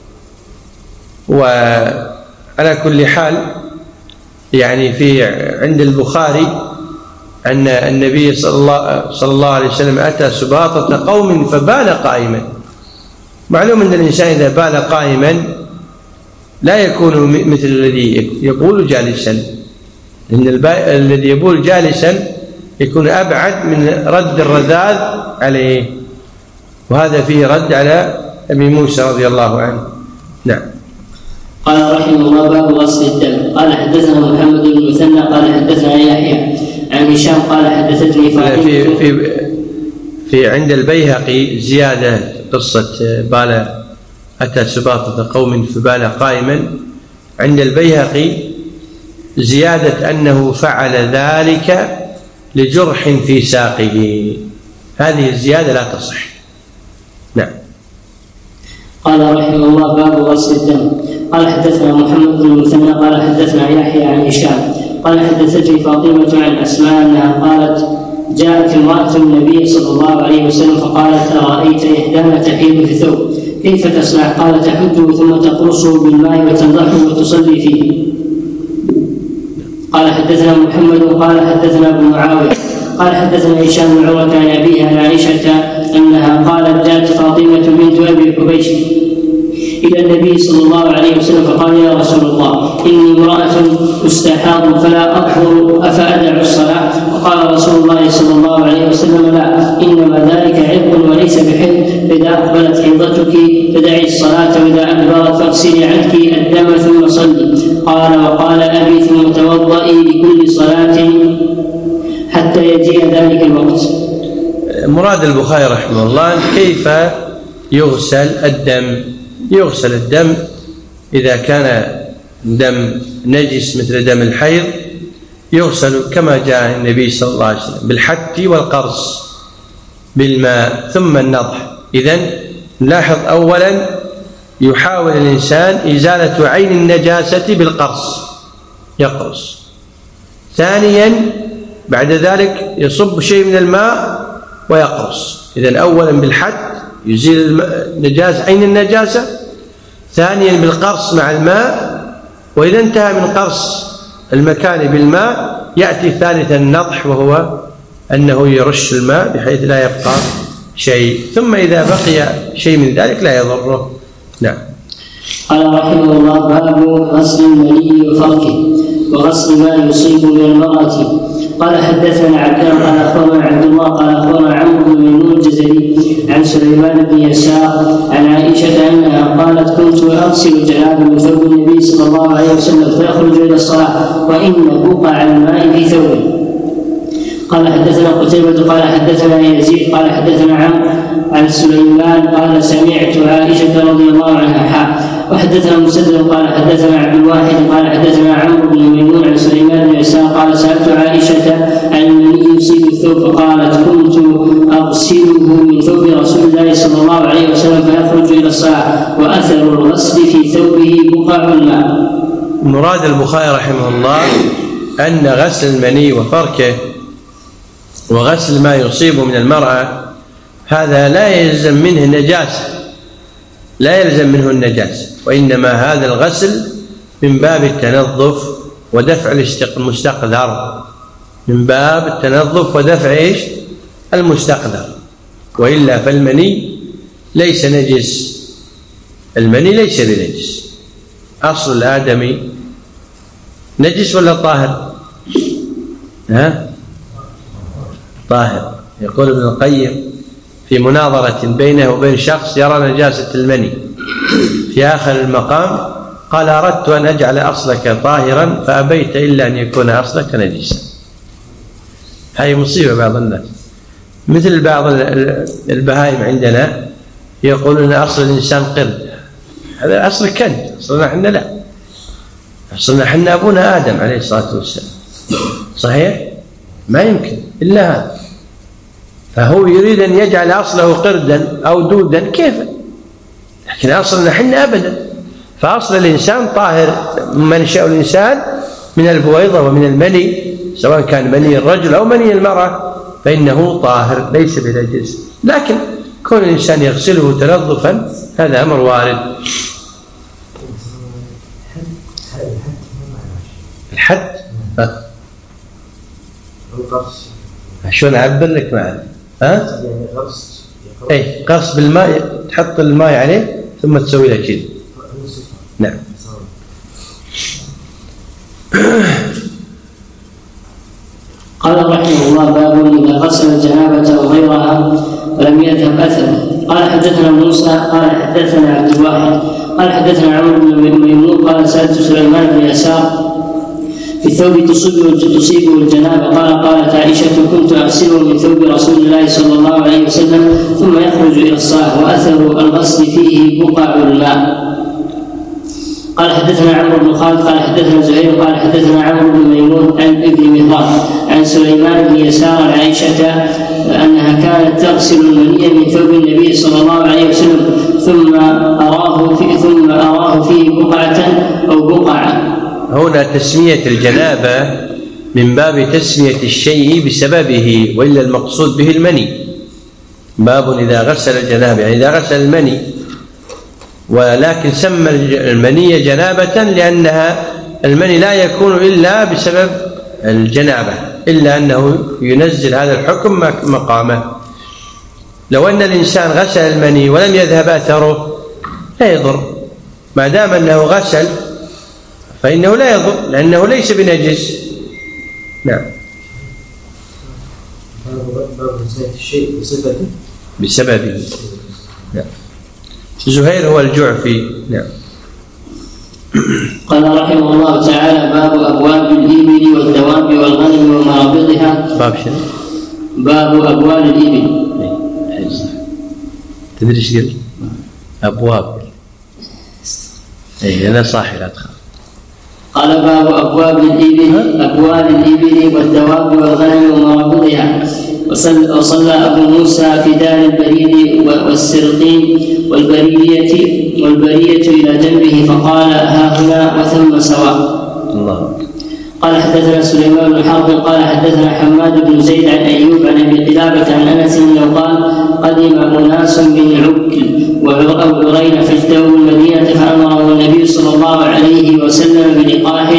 وعلى كل حال يعني في عند البخاري أن النبي صلى الله عليه وسلم أتى سباطة قوم فبال قائما. معلوم أن الإنسان إذا بال قائما لا يكون مثل الذي يبول جالسا، لأن الذي يبول جالسا يكون أبعد من رد الرذاذ عليه، وهذا فيه رد على أبي موسى رضي الله عنه. نعم. قال رحمه الله: باب غسل الدم. قال حدثنا محمد بن المثنى قال حدثنا يحيى عن هشام قال حدثتني فاطمة. في عند البيهقي زيادة قصة بال أتى سباطة قوم فبال قائما، عند البيهقي زيادة أنه فعل ذلك لجرح في ساقه، هذه الزيادة لا تصح. نعم. قال رحمه الله: باب غسل الدم. قال حدثنا محمد بن المثنى قال حدثنا يحيى عن هشام قال حدثتني فاطمة عن أسماء أنها قالت: جاءت امرأة النبي صلى الله عليه وسلم فقالت: أرأيت إحدانا تحيض في ثوب كيف تصنع؟ قال: تحده ثم تقرصه بالماء وتنضحه وتصلي فيه. قال حدثنا محمد قال حدثنا ابن معاوية قال حدثنا هشام بن عروة عن أبيها عن عائشة أنها قالت: جاءت فاطمة بنت أبي حبيش إلى النبي صلى الله عليه وسلم فقال: يا رسول الله، إني امرأة استحاض فلا أطهر أفأدع الصلاة؟ وقال رسول الله صلى الله عليه وسلم: لا، إنما ذلك عرق وليس بحيض، فإذا أقبلت حيضتك فدعي الصلاة، وإذا أدبرت فاغسلي عنك الدم ثم صلي. قال: وقال أبي: ثم توضئي لكل صلاة حتى يجيء ذلك الوقت. مراد البخاري رحمه الله كيف يغسل الدم. يغسل الدم إذا كان دم نجس مثل دم الحيض يغسل كما جاء النبي صلى الله عليه وسلم بالحك والقرص بالماء ثم النضح. إذن نلاحظ أولا يحاول الإنسان إزالة عين النجاسة بالقرص، يقرص. ثانيا بعد ذلك يصب شيء من الماء ويقرص. إذن أولا بالحك يزيل النجاسة عين النجاسة، ثانيا بالقرص مع الماء، وإذا انتهى من قرص المكان بالماء يأتي ثالثا النضح، وهو أنه يرش الماء بحيث لا يبقى شيء، ثم إذا بقي شيء من ذلك لا يضره. نعم. قال رحمه الله: باب غسل المني وفركه وغسل ما يصيب من المرأة. قال حدثنا عبدان قال أخبرنا عبد الله قال أخبرنا عمرو بن ميمون الجزري عن سليمان بن يسار عن عائشة أنها قالت: كنت أغسل جنابا من ثوب النبي صلى الله عليه وسلم فيخرج إلى الصلاة وإن بقع الماء في ثوبه. قال حدثنا قتيبة قال حدثنا يزيد قال حدثنا عمرو عن سليمان قال: سمعت عائشة رضي الله عنها وحدثنا مسدد قال حدثنا عبد الواحد قال حدثنا عمرو بن ميمون عن سليمان بن يسار قال: سألت عائشة عن المني يصيب الثوب فقالت: كنت أغسله من ثوب رسول الله صلى الله عليه وسلم فيخرج إلى الصلاة وأثر الغسل في ثوبه بقع الماء. مراد البخاري رحمه الله أن غسل المني وفركه وغسل ما يصيب من المرأة هذا لا يلزم منه نجاسة، لا يلزم منه النجاسة، وإنما هذا الغسل من باب التنظف ودفع المستقذر، من باب التنظف ودفع المستقذر، وإلا فالمني ليس نجس، المني ليس بنجس. أصل الآدمي نجس ولا طاهر؟ طاهر. يقول ابن القيم في مناظرة بينه وبين شخص يرى نجاسة المني في آخر المقام قال: أردت أن أجعل أصلك طاهرا فأبيت إلا أن يكون أصلك نجسا. هذه مصيبة بعض الناس، مثل بعض البهائم عندنا يقولون أصل الإنسان قرد، هذا أصل كلب، أصلنا حنا لا، أصلنا حنا أبونا آدم عليه الصلاة والسلام، صحيح؟ ما يمكن إلا هذا. فهو يريد أن يجعل أصله قردا أو دودا، كيف؟ لكن أصلنا حنا أبدا. فأصل الإنسان طاهر، منشأ الإنسان من البويضة ومن المني، سواء كان مني الرجل أو مني المرأة فإنه طاهر ليس بنجس، لكن كون الإنسان يغسله تنظفا هذا أمر وارد. الحد شلون أعبر لك معنا؟ قرص بالماء، تحط الماء عليه ثم تسوي له كذا. نعم. قال رحمه الله: باب إذا غسل الجنابة أو غيرها ولم يذهب أثره. قال حدثنا موسى قال حدثنا عبد الواحد قال حدثنا عمرو بن ميمون قال سألت سليمان بن يسار في الثوب تصيبه الجنابة قالت عائشة: كنت أغسله من ثوب رسول الله صلى الله عليه وسلم ثم يخرج إلى الصلاة وأثر الغسل فيه بقع الماء. قال حدثنا عمرو بن خالد قال حدثنا زهير قال حدثنا عمرو بن ميمون عن ابن مهران عن سليمان بن يسار عن عائشة أنها كانت تغسل المني من ثوب النبي صلى الله عليه وسلم ثم أراه فيه بقعة أو بقعة. هنا تسمية الجنابة من باب تسمية الشيء بسببه، وإلا المقصود به المني. باب إذا غسل الجنابة، يعني إذا غسل المني، ولكن سمى المني جنابة لأنها المني لا يكون إلا بسبب الجنابة، إلا أنه ينزل هذا الحكم مقامه. لو أن الإنسان غسل المني ولم يذهب أثره لا يضر، ما دام أنه غسل فإنه لا يضر لأنه ليس بنجس. نعم. باب الشيء بسببه. نعم. زهير هو الجعفي. نعم. قال رحمه الله تعالى: باب أبواب الإبل والدواب والغنم ومرابضها. باب شنو؟ باب أبواب الإبل. تدري ايش قلت؟ أبواب. أنا صاحي لا تخاف. قال: باب أبواب الإبل والدواب والغنم ومرابضها. وصلى أبو موسى في دار البريد والسرقين والبرية إلى جنبه فقال: ها هنا وثم سواء. الله. قال حدثنا سليمان بن حرب قال حدثنا حماد بن زيد عن أيوب عن أبي قلابة عن أنس أنه قال: قدم أناس من عكل وعرين فاجتووا المدينة فأمرهم النبي صلى الله عليه وسلم بلقاح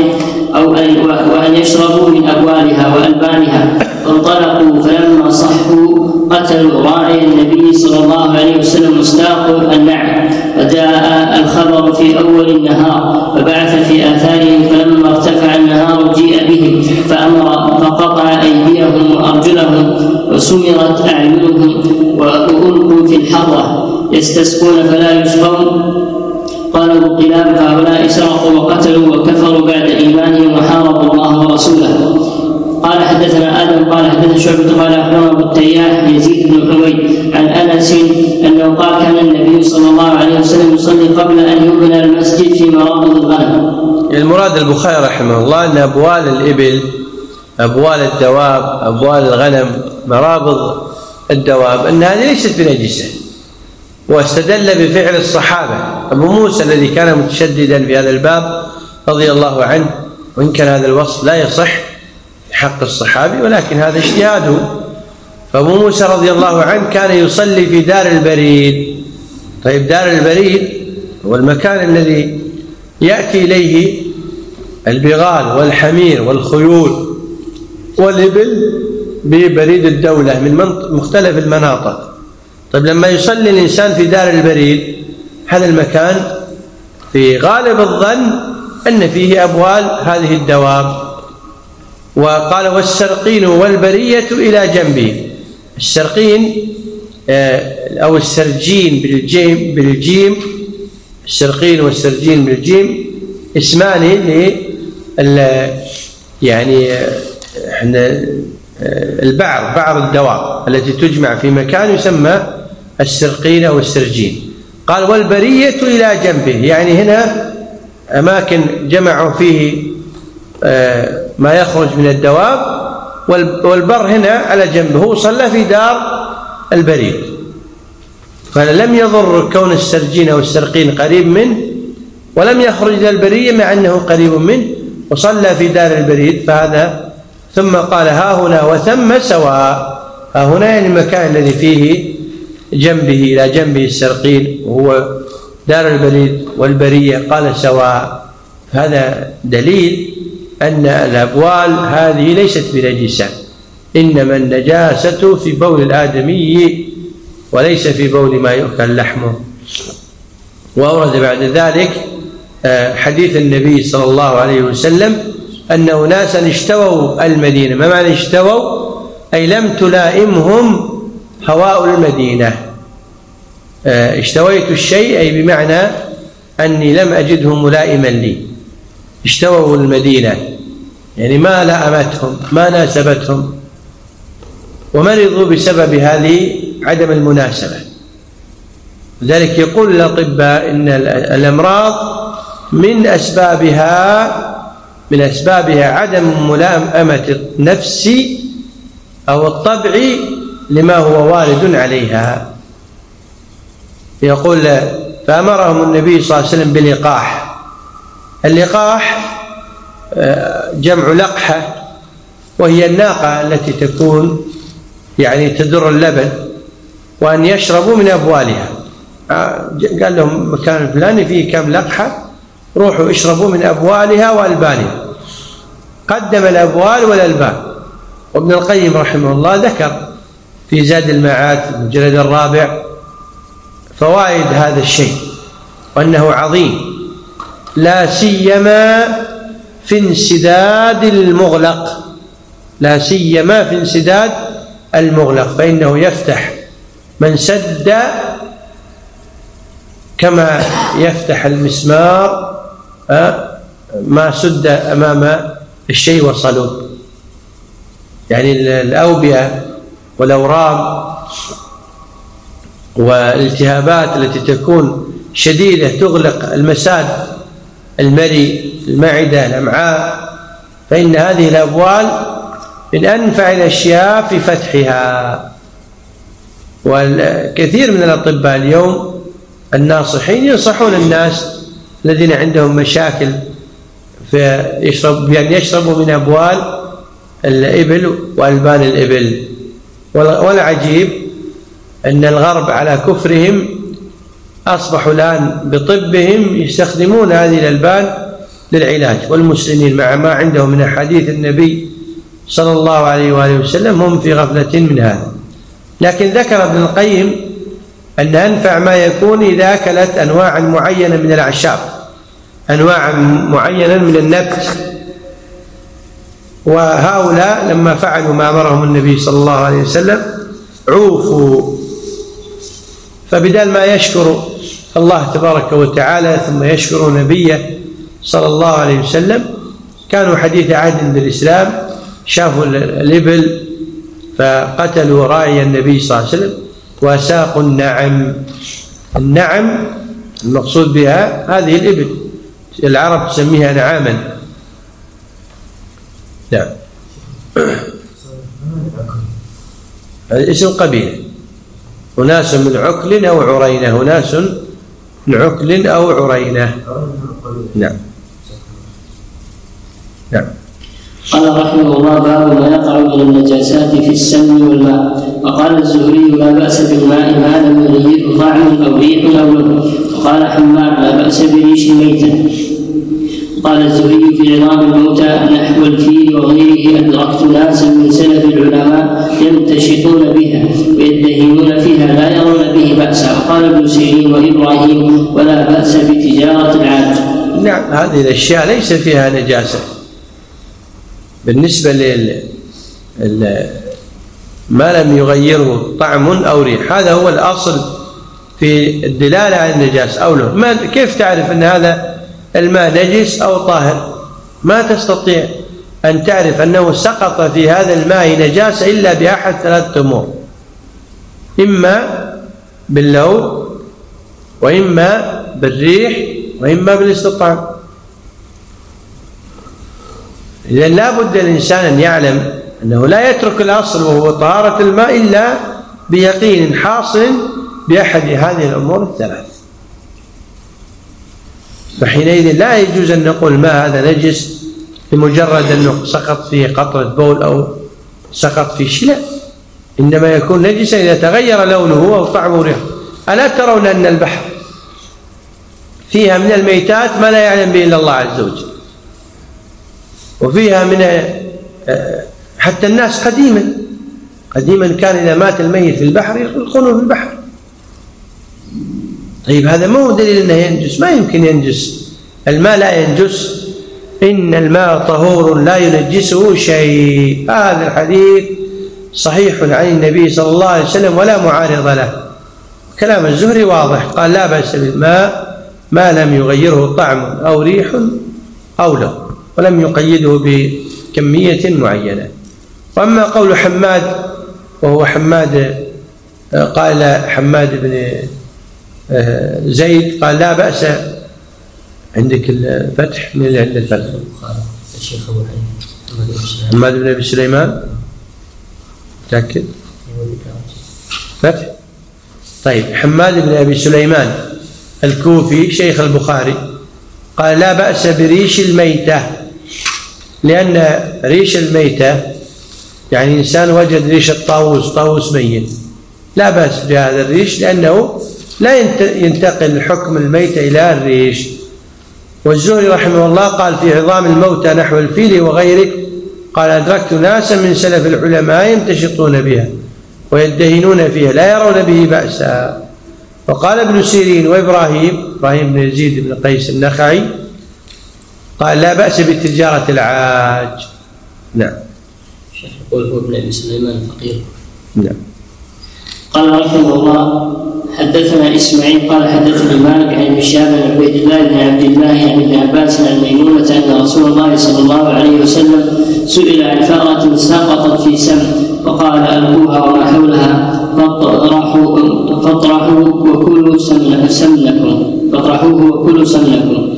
وأن يشربوا من أبوالها وألبانها، فانطلقوا فلما صحوا قتلوا راعي النبي صلى الله عليه وسلم واستاقوا اللعن، فجاء الخبر في أول النهار فبعث في آثارهم، فلما ارتفع النهار جيء بهم فقطع أيديهم وأرجلهم وسمرت أعينهم وألقوا في الحرة يستسقون فلا يسقون. قال أبو قلاب: فهؤلاء سرقوا وقتلوا وكفروا بعد إيمانهم وحاربوا الله ورسوله. قال حدثنا آدم قال حدثنا شعبة قال أخبرنا أبو التياح يزيد بن حميد عن أنس أنه قال: كان النبي صلى الله عليه وسلم يصلي قبل أن يبنى المسجد في مرابض الغنم. المراد البخاري رحمه الله أن أبوال الإبل، أبوال الدواب، أبوال الغنم، مرابض الدواب، أن هذه ليست بنجسة، واستدل بفعل الصحابة. أبو موسى الذي كان متشددا في هذا الباب رضي الله عنه، وإن كان هذا الوصف لا يصح في حق الصحابي ولكن هذا اجتهاده. فأبو موسى رضي الله عنه كان يصلي في دار البريد. طيب دار البريد هو المكان الذي يأتي إليه البغال والحمير والخيول والإبل ببريد الدولة من مختلف المناطق. طيب لما يصلي الإنسان في دار البريد، هذا المكان في غالب الظن أن فيه أبوال هذه الدواب. وقال: والسرقين والبرية إلى جنبه. السرقين أو السرجين بالجيم، السرقين والسرجين بالجيم اسمان يعني بعض الدواب التي تجمع في مكان يسمى السرقين أو السرجين. قال: والبرية إلى جنبه، يعني هنا أماكن جمعوا فيه ما يخرج من الدواب، والبر هنا على جنبه. هو صلى في دار البريد، فلم يضر كون السرجين أو السرقين قريب منه، ولم يخرج إلى البرية مع أنه قريب منه، وصلى في دار البريد. فهذا ثم قال: ها هنا وثم سواء. ها هنا يعني المكان الذي فيه جنبه إلى جنبه السرقين وهو دار البريد، والبرية قال سواء. هذا دليل أن الأبوال هذه ليست بنجسة، إنما النجاسة في بول الآدمي وليس في بول ما يؤكل لحمه. وأورد بعد ذلك حديث النبي صلى الله عليه وسلم أن أناسا اشتووا المدينة. ما معنى اشتووا؟ أي لم تلائمهم هواء المدينة. اشتويت الشيء أي بمعنى أني لم أجده ملائما لي. اشتووا المدينة يعني ما لائمتهم، ما ناسبتهم، ومرضوا بسبب هذه عدم المناسبة. لذلك يقول الأطباء إن الأمراض من أسبابها عدم ملائمة النفس أو الطبع لما هو وارد عليها. يقول فأمرهم النبي صلى الله عليه وسلم بلقاح. اللقاح جمع لقحة، وهي الناقة التي تكون يعني تدر اللبن، وأن يشربوا من أبوالها. قال لهم مكان الفلاني فيه كم لقحة، روحوا اشربوا من أبوالها وألبانها. قدم الأبوال والألبان. وابن القيم رحمه الله ذكر في زاد المعاد المجلد 4 فوائد هذا الشيء، وأنه عظيم، لا سيما في انسداد المغلق، لا سيما في انسداد المغلق، فإنه يفتح من سد كما يفتح المسمار ما سد أمام الشيء وصلوه. يعني الأوبئة والأورام والالتهابات التي تكون شديدة تغلق المساد المري، المعدة، الأمعاء، فإن هذه الأبوال من أنفع الأشياء في فتحها. والكثير من الأطباء اليوم الناصحين ينصحون الناس الذين عندهم مشاكل بأن يشربوا من أبوال الإبل وألبان الإبل. والعجيب أن الغرب على كفرهم أصبحوا الآن بطبهم يستخدمون هذه الألبان للعلاج، والمسلمين مع ما عندهم من أحاديث النبي صلى الله عليه وآله وسلم هم في غفلة من هذا. لكن ذكر ابن القيم أن أنفع ما يكون إذا أكلت أنواع معينة من الأعشاب، أنواع معينة من النبت. وهؤلاء لما فعلوا ما أمرهم النبي صلى الله عليه وسلم عوفوا، فبدال ما يشكر الله تبارك وتعالى ثم يشكر نبيه صلى الله عليه وسلم، كانوا حديث عهد بالإسلام، شافوا الإبل فقتلوا راعي النبي صلى الله عليه وسلم وساقوا النعم. النعم المقصود بها هذه الإبل، العرب تسميها نعاما. نعم. هذا اسم قبيلة، أناس من عكل أو عرينة، أناس من عكل أو عرينة. نعم. نعم. قال رحمه الله باب ما يقع من النجاسات في السمن والماء. وقال الزهري لا بأس بالماء ما لم يغيره طعم أو ريح أو لون. وقال حماد لا بأس بريش ميتا. قال الزهري في عظام الموتى نحو الفيل وغيره أدركت ناسا من سلف العلماء يمتشطون بها ويدهنون فيها لا يرون به بأسا. وقال ابن سيرين وإبراهيم ولا بأس بتجارة العاج. نعم، هذه الأشياء ليس فيها نجاسة بالنسبة ما لم يغيره طعم أو ريح. هذا هو الأصل في الدلالة على النجاسة أو له. كيف تعرف أن هذا الماء نجس أو طاهر؟ ما تستطيع أن تعرف أنه سقط في هذا الماء نجاسة إلا بأحد 3 أمور: إما باللون، وإما بالريح، وإما بالاستطعام. إذن لا بد الإنسان أن يعلم أنه لا يترك الأصل وهو طهارة الماء إلا بيقين حاصل بأحد هذه الأمور 3. فحينئذ لا يجوز أن نقول ما هذا نجس بمجرد أنه سقط فيه قطرة بول أو سقط فيه شيء، لا، إنما يكون نجسا إذا تغير لونه أو طعمه وريحه. ألا ترون أن البحر فيها من الميتات ما لا يعلم به إلا الله عز وجل، وفيها من حتى الناس قديما كان إذا مات الميت في البحر يلقونه في البحر. طيب هذا ما هو دليل أنه ينجس، ما يمكن ينجس الماء، لا ينجس إن الماء طهور لا ينجسه شيء. هذا الحديث صحيح عن النبي صلى الله عليه وسلم ولا معارض له. كلام الزهري واضح، قال لا بأس بالماء ما لم يغيره طعم أو ريح أو لون، ولم يقيده بكمية معينة. وأما قول حماد وهو حماد، قال حماد بن زيد قال لا بأس. عندك الفتح من اللي عند الفتح؟ الشيخ أبو حنيفة حماد بن أبي سليمان. متأكد؟ فتح. طيب، حماد بن أبي سليمان الكوفي شيخ البخاري قال لا بأس بريش الميتة، لأن ريش الميتة يعني إنسان وجد ريش طاووس ميت، لا بأس بهذا الريش لأنه لا ينتقل حكم الميتة إلى الريش. والزهري رحمه الله قال في عظام الموتى نحو الفيل وغيره، قال أدركت ناسا من سلف العلماء يمتشطون بها ويدهنون فيها لا يرون به بأسا. وقال ابن سيرين وإبراهيم بن يزيد بن قيس النخعي قال لا بأس بتجارة العاج. نعم. يقول هو ابن أبي سليمان فقير. نعم. قال رحمه الله حدثنا إسماعيل قال حدثني مالك عن ابن شهاب عن عبيد الله بن عبد الله عن ابن عباس عن ميمونة أن رسول الله صلى الله عليه وسلم سئل عن فأرة سقطت في سم فقال ألقوها وما حولها فاطرحوه وكلوا سمنكم.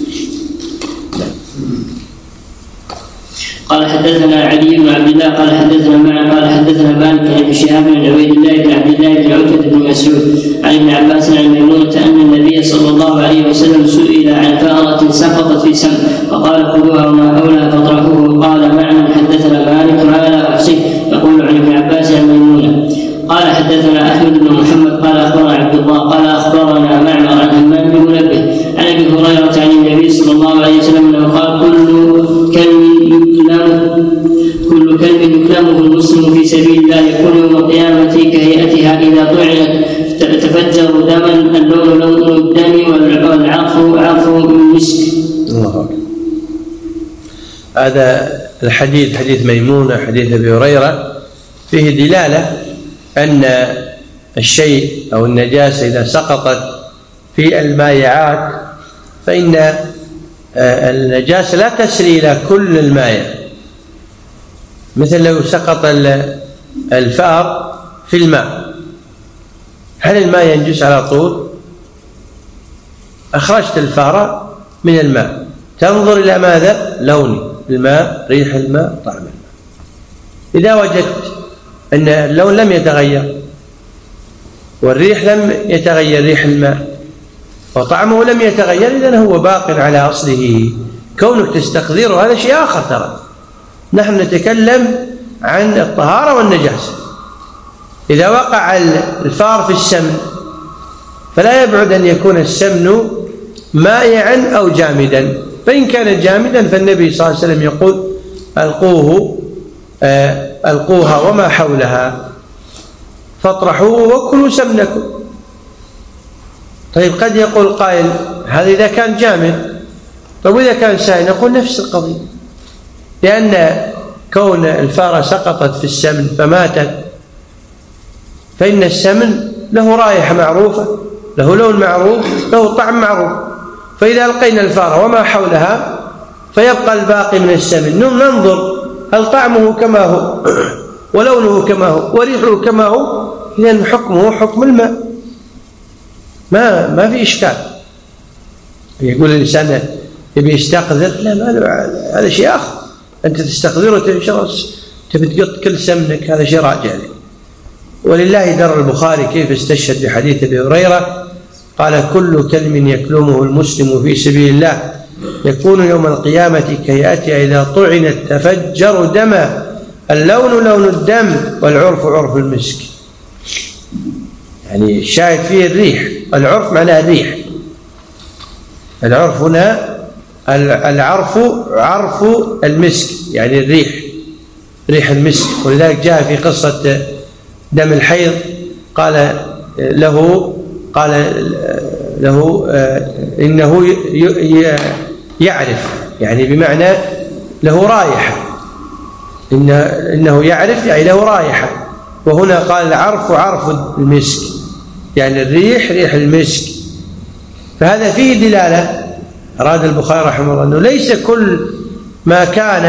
قال حدثنا علي بن عبد الله قال حدثنا معا قال حدثنا مالك عن ابن شهاب عن عبيد الله بن عبد الله بن عتبة بن مسعود عن ابن عباس عن ميمونة أن النبي صلى الله عليه وسلم سئل عن فأرة سقطت في سم فقال خذوها وما حولها فاطرحوه. قال معا حدثنا مالك ما لا أحصيه يقول عن ابن عباس عن ميمونة. قال حدثنا أحمد بن محمد قال أخبرنا عبد الله قال أخبرنا معمر عن همام بن منبه عن أبي هريرة عن النبي صلى الله عليه وسلم أنه قال كل كلب يكلمه المسلم في سبيل الله يكون يوم القيامة كهيئتها إذا طعنت تفجر دما اللون لون الدم والعرف المسك. الله أكبر. هذا الحديث حديث ميمونة حديث أبي هريرة فيه دلالة أن الشيء أو النجاسة إذا سقطت في المائعات فإن النجاسة لا تسري إلى كل المائع، مثل لو سقط الفأر في الماء، هل الماء ينجس على طول؟ أخرجت الفأر من الماء تنظر إلى ماذا؟ لون الماء، ريح الماء، طعم الماء. إذا وجدت أن اللون لم يتغير والريح لم يتغير ريح الماء وطعمه لم يتغير، إذن هو باق على أصله. كونك تستقذره هذا شيء آخر. ترى نحن نتكلم عن الطهارة والنجاسة. إذا وقع الفار في السمن فلا يبعد أن يكون السمن مائعا أو جامدا، فإن كان جامدا فالنبي صلى الله عليه وسلم يقول ألقوها وما حولها فاطرحوه وكلوا سمنكم. طيب قد يقول قائل هذا إذا كان جامد، طيب وإذا كان سائل؟ نقول نفس القضية، لأن كون الفارة سقطت في السمن فماتت فإن السمن له رائحة معروفة، له لون معروف، له طعم معروف. فإذا ألقينا الفارة وما حولها فيبقى الباقي من السمن، ننظر هل طعمه كما هو ولونه كما هو وريحه كما هو، إذن حكمه حكم الماء، ما في إشكال. يقول الإنسان يبي يستقذر، لا، هذا شيء آخر. أنت تستقذره تبي تقط كل سمنك، هذا شيء راجع لك. ولله در البخاري كيف استشهد بحديث أبي هريرة قال كل كلم يكلمه المسلم في سبيل الله يكون يوم القيامة كهيئتها إذا طعنت تفجر دما اللون لون الدم والعرف عرف المسك. يعني الشاهد فيه الريح، العرف معناه الريح. العرف هنا العرف عرف المسك، يعني الريح، ريح المسك. ولذلك جاء في قصة دم الحيض قال له إنه يعرف يعني بمعنى له رائحة، إنه يعرف يعني له رائحة. وهنا قال العرف عرف المسك، يعني الريح ريح المسك. فهذا فيه دلالة. أراد البخاري رحمه الله أنه ليس كل ما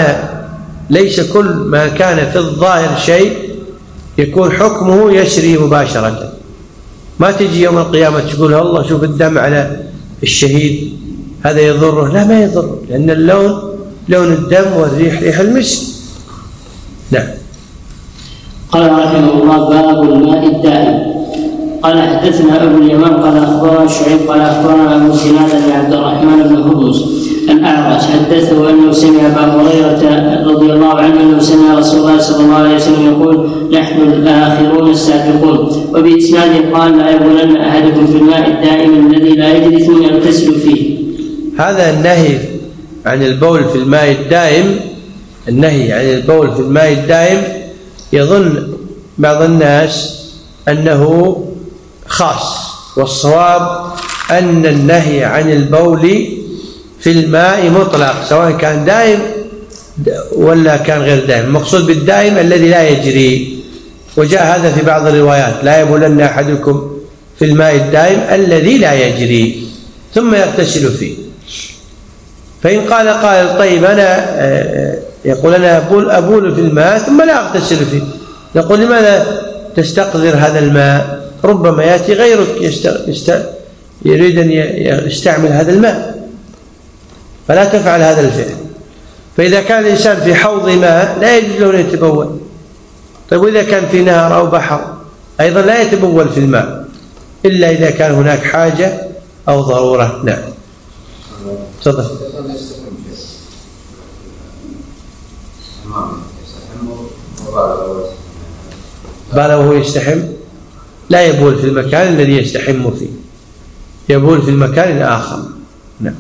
كان في الظاهر شيء يكون حكمه يسري مباشرة. ما تجي يوم القيامة تقول الله شوف الدم على الشهيد هذا يضره، لا ما يضره، لأن اللون لون الدم والريح ريح المسك. نعم. قال رحمه الله: باب الماء الدائم. قال حدثنا أبو اليمان قال أخبرنا شعيب قال أخبرنا أبو سنان بن عبد الرحمن بن هرمز الأعرج حدثه أنه سمع أبا هريرة رضي الله عنه أنه سمع رسول الله صلى الله عليه وسلم يقول: نحن الآخرون السابقون. وبإسناد قال: لا يبولن أحدكم في الماء الدائم الذي لا يجري ثم يغتسل فيه. هذا النهي عن البول في الماء الدائم، النهي عن البول في الماء الدائم يظن بعض الناس أنه خاص، والصواب أن النهي عن البول في الماء مطلق سواء كان دائم ولا كان غير دائم. المقصود بالدائم الذي لا يجري، وجاء هذا في بعض الروايات: لا يبولن أحدكم في الماء الدائم الذي لا يجري ثم يغتسل فيه. فإن قال قائل: طيب أنا يقول أنا أبول في الماء ثم لا أغتسل فيه، نقول: لماذا تستقذر هذا الماء؟ ربما يأتي غيرك يريد أن يستعمل هذا الماء، فلا تفعل هذا الفعل. فإذا كان الإنسان في حوض ماء لا يجوز له أن يتبول. طيب وإذا كان في نهر أو بحر أيضا لا يتبول في الماء إلا إذا كان هناك حاجة أو ضرورة. نعم. تفضل. بال وهو يستحم لا يبول في المكان الذي يستحم فيه، يبول في المكان الآخر. نعم.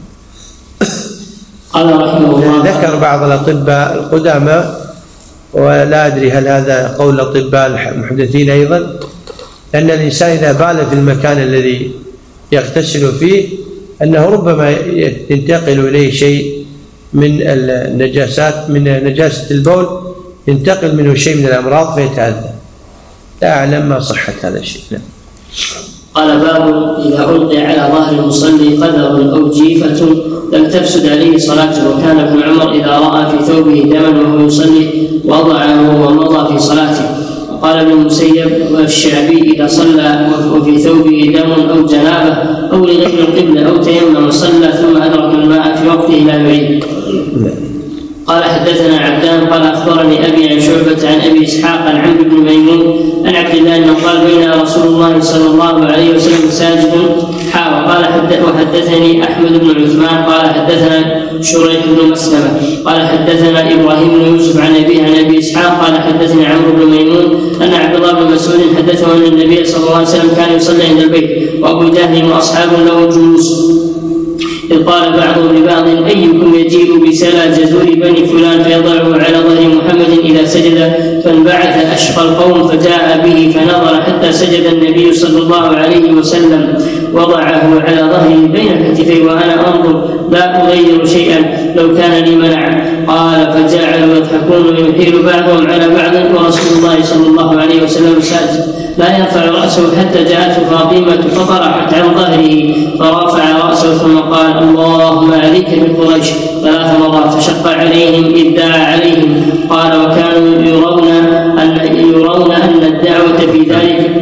قال رحمه الله: ذكر بعض الأطباء القدامى، ولا أدري هل هذا قول الأطباء المحدثين أيضا، أن الإنسان إذا بال في المكان الذي يغتسل فيه أنه ربما ينتقل إليه شيء من النجاسات، من نجاسة البول ينتقل منه شيء من الأمراض فيتأذى. لا أعلم ما صحة هذا الشيء. لا. قال: باب إذا ألقي على ظهر المصلي قدر أو جيفة لم تفسد عليه صلاته. وكان ابن عمر إذا رأى في ثوبه دما وهو يصلي وضعه ومضى في صلاته. وقال ابن المسيب والشعبي: إذا صلى وفي ثوبه دم أو جنابة أو لغير القبلة أو تيمم وصلى ثم أدرك الماء في وقته لا يعيد. قال حدثنا عبدان قال أخبرني أبي عن شعبة عن أبي إسحاق عن عمرو بن ميمون عن عبد الله أنه قال: بين رسول الله صلى الله عليه وسلم ساجد قال وحدثني أحمد بن عثمان قال حدثنا شريح بن مسلمة قال حدثنا إبراهيم بن يوسف عن أبيه عن أبي إسحاق قال حدثني عمرو بن ميمون أن عبد الله بن مسعود حدثه أن النبي صلى الله عليه وسلم كان يصلي عند البيت وأبو جهل وأصحاب له جلوس، إذ قال بعضهم لبعض: أيكم يجيء بسلى جزور بني فلان فيضعه على ظهر محمد إذا سجد؟ فانبعث أشقى القوم فجاء به فنظر حتى سجد النبي صلى الله عليه وسلم وضعه على ظهره بين كتفيه وأنا أنظر لا أغير شيئا لو كان لي منع. قال: فجعلوا يضحكون ويحيل بعضهم على بعض ورسول الله صلى الله عليه وسلم ساجد لا يرفع رأسه حتى جاءته فاطمة فطرحت عن ظهره فرفع رأسه ثم قال: اللهم عليك بقريش 3 مرات فشق عليهم إذ دعا عليهم. قال: وكانوا يرون أن الدعوة في ذلك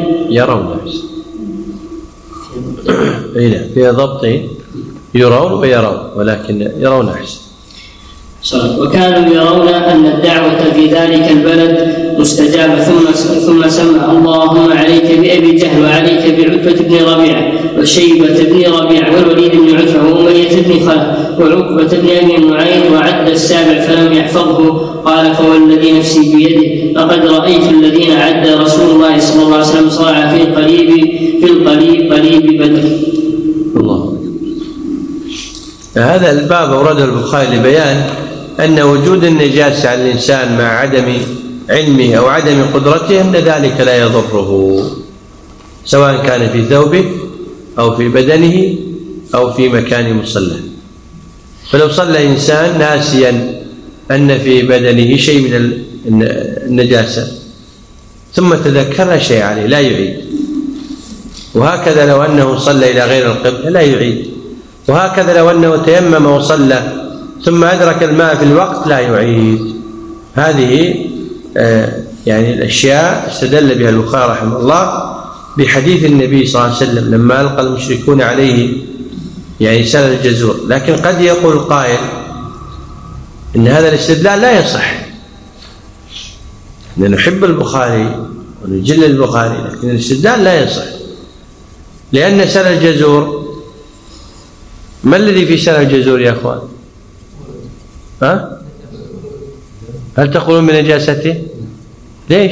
في ضبط يرون ويرون، ولكن يرون أحسن. وكانوا يرون أن الدعوة في ذلك البلد مستجابة. ثم سمى: اللهم عليك بأبي جهل وعليك بعتبة بن ربيعة وشيبة بن ربيعة والوليد بن عتبة وأمية بن خلف وعقبة بن أبي معين وعد السابع فلم يحفظه. قال: فوالذي نفسي بيده لقد رأيت الذين عد رسول الله صلى الله عليه وسلم صاع في القليب بدر. الله. هذا الباب أورده البخاري لبيان أن وجود النجاسة على الإنسان مع عدم علمه أو عدم قدرته أن ذلك لا يضره، سواء كان في ثوبه أو في بدنه أو في مكان مصلى. فلو صلى إنسان ناسيا أن في بدنه شيء من النجاسة ثم تذكر لا شيء عليه لا يعيد. وهكذا لو أنه صلى إلى غير القبلة لا يعيد. وهكذا لو أنه تيمم وصلى ثم أدرك الماء في الوقت لا يعيد. هذه يعني الأشياء استدل بها البخاري رحمه الله بحديث النبي صلى الله عليه وسلم لما ألقى المشركون عليه يعني سل الجزور. لكن قد يقول قائل إن هذا الاستدلال لا يصح، إن نحب البخاري ونجل البخاري، لكن الاستدلال لا يصح، لأن سل الجزور ما الذي في سل الجزور يا أخوان؟ هل تقولون بنجاسته؟ ليش؟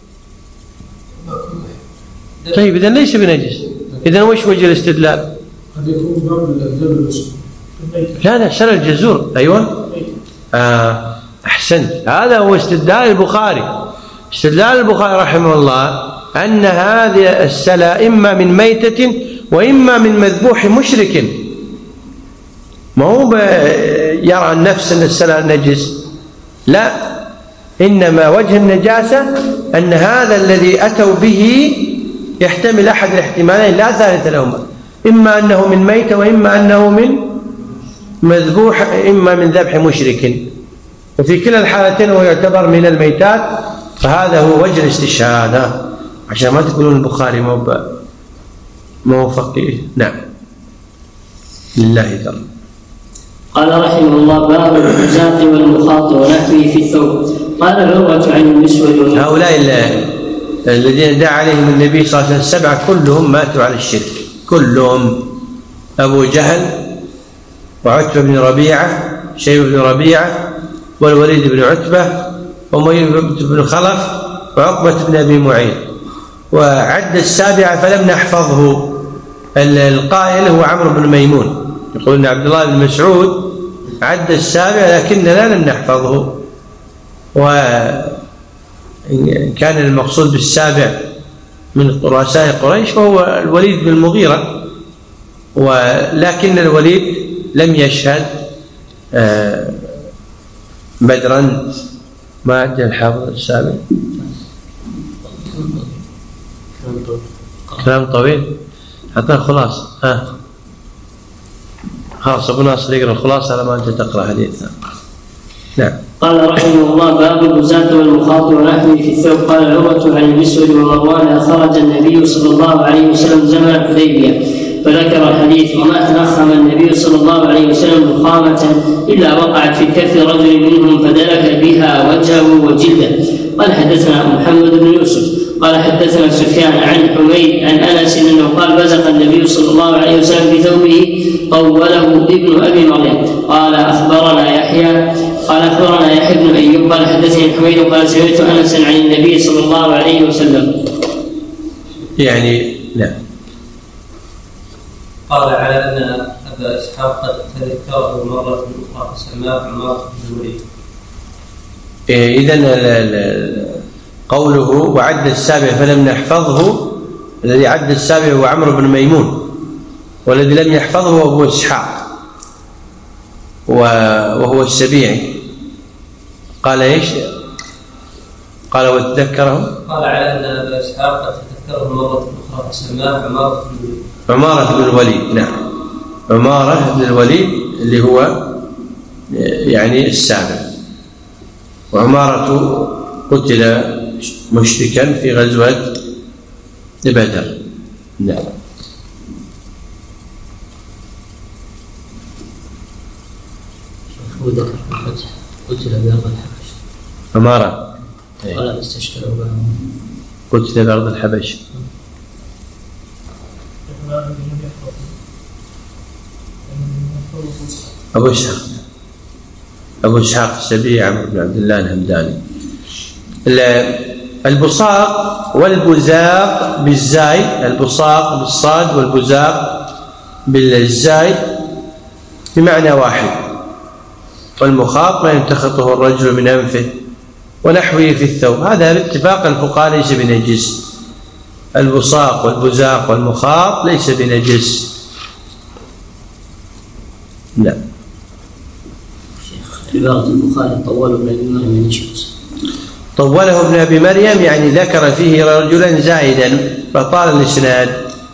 طيب إذن ليس بنجس، إذن وش وجه الاستدلال؟ قد يكون باب الأدب لا سل الجزور. أيوة أحسنت، هذا هو استدلال البخاري. استدلال البخاري رحمه الله أن هذه السلا إما من ميتة وإما من مذبوح مشرك. ما هو يرى النفس أن السلا نجس، لا، إنما وجه النجاسة أن هذا الذي أتوا به يحتمل أحد الاحتمالين لا ثالث لهما، إما أنه من ميتة وإما أنه من مذبوح، إما من ذبح مشرك، وفي كلا الحالتين هو يعتبر من الميتات. فهذا هو وجه الاستشهاد، عشان ما تقولون البخاري مو فقيه. نعم لله در. قال رحمه الله باب الحزاق والمخاط ونحوه في الثوب. قال عروة عن المسود هؤلاء الذين دعا عليهم النبي صلى الله عليه وسلم 7 كلهم ماتوا على الشرك، كلهم، أبو جهل وعتبة بن ربيعة شيبة بن ربيعة والوليد بن عتبة وأمية بن خلف وعقبة بن أبي معيط. وعد 7 فلم نحفظه. القائل هو عمرو بن ميمون، يقول إن عبد الله بن مسعود عد 7 لكننا لم نحفظه. وإن كان المقصود ب7 من رؤساء قريش فهو الوليد بن المغيرة، ولكن الوليد لم يشهد بدرا. ما عد الحافظ 7 كلام طويل حتى الخلاصة. خلاص أبو ناصر يقرأ الخلاصة على ما أنت تقرأ حديثنا. نعم. قال رحمه الله باب البزاة والمخاط ونحوه في الثوب. قال عروة عن المسود ومروان خرج النبي صلى الله عليه وسلم زمن الحديبية فذكر الحديث وما تنخم النبي صلى الله عليه وسلم نخامة إلا وقعت في كف رجل منهم فدلك بها وجهه وجلده. قال حدثنا محمد بن يوسف قال حدثنا سفيان عن حميد عن أنس أنه قال بزق النبي صلى الله عليه وسلم بثوبه طوله ابن أبي مريم. قال أخبرنا يحيى بن أيوب قال حدثني حميد قال سمعت أنس عن النبي صلى الله عليه وسلم. يعني لا. قال على أن أبا إسحاق قد تذكره مرة أخرى فسماه عمارة بن الوليد. إذن قوله وعد 7 فلم نحفظه، الذي عد 7 هو عمرو بن ميمون، والذي لم يحفظه هو أبو إسحاق وهو السبيعي. قال إيش؟ قال وتذكره. قال على أن أبا إسحاق قد تذكره مرة أخرى فسماه عمارة بن الوليد. عمارة بن الوليد. نعم عمارة بن الوليد اللي هو يعني 7. وعمارة قتل مشركا في غزوة بدر. نعم. هو ذكر في الفتح قتل بأرض الحبش. عمارة قال استشكلوا قتل بأرض الحبش. أبو إسحاق السبيعي عمرو بن عبد الله الهمداني. البصاق والبزاق بالزاي، البصاق بالصاد والبزاق بالزاي بمعنى واحد. والمخاط ما يمتخطه الرجل من أنفه ونحوه في الثوب. هذا باتفاق الفقهاء ليس بنجس. البصاق والبزاق والمخاط ليس بنجس. لا. عبارة البخاري طوله ابن أبي مريم نشأت. طوله ابن أبي مريم يعني ذكر فيه رجلا زائدا فطال الإسناد.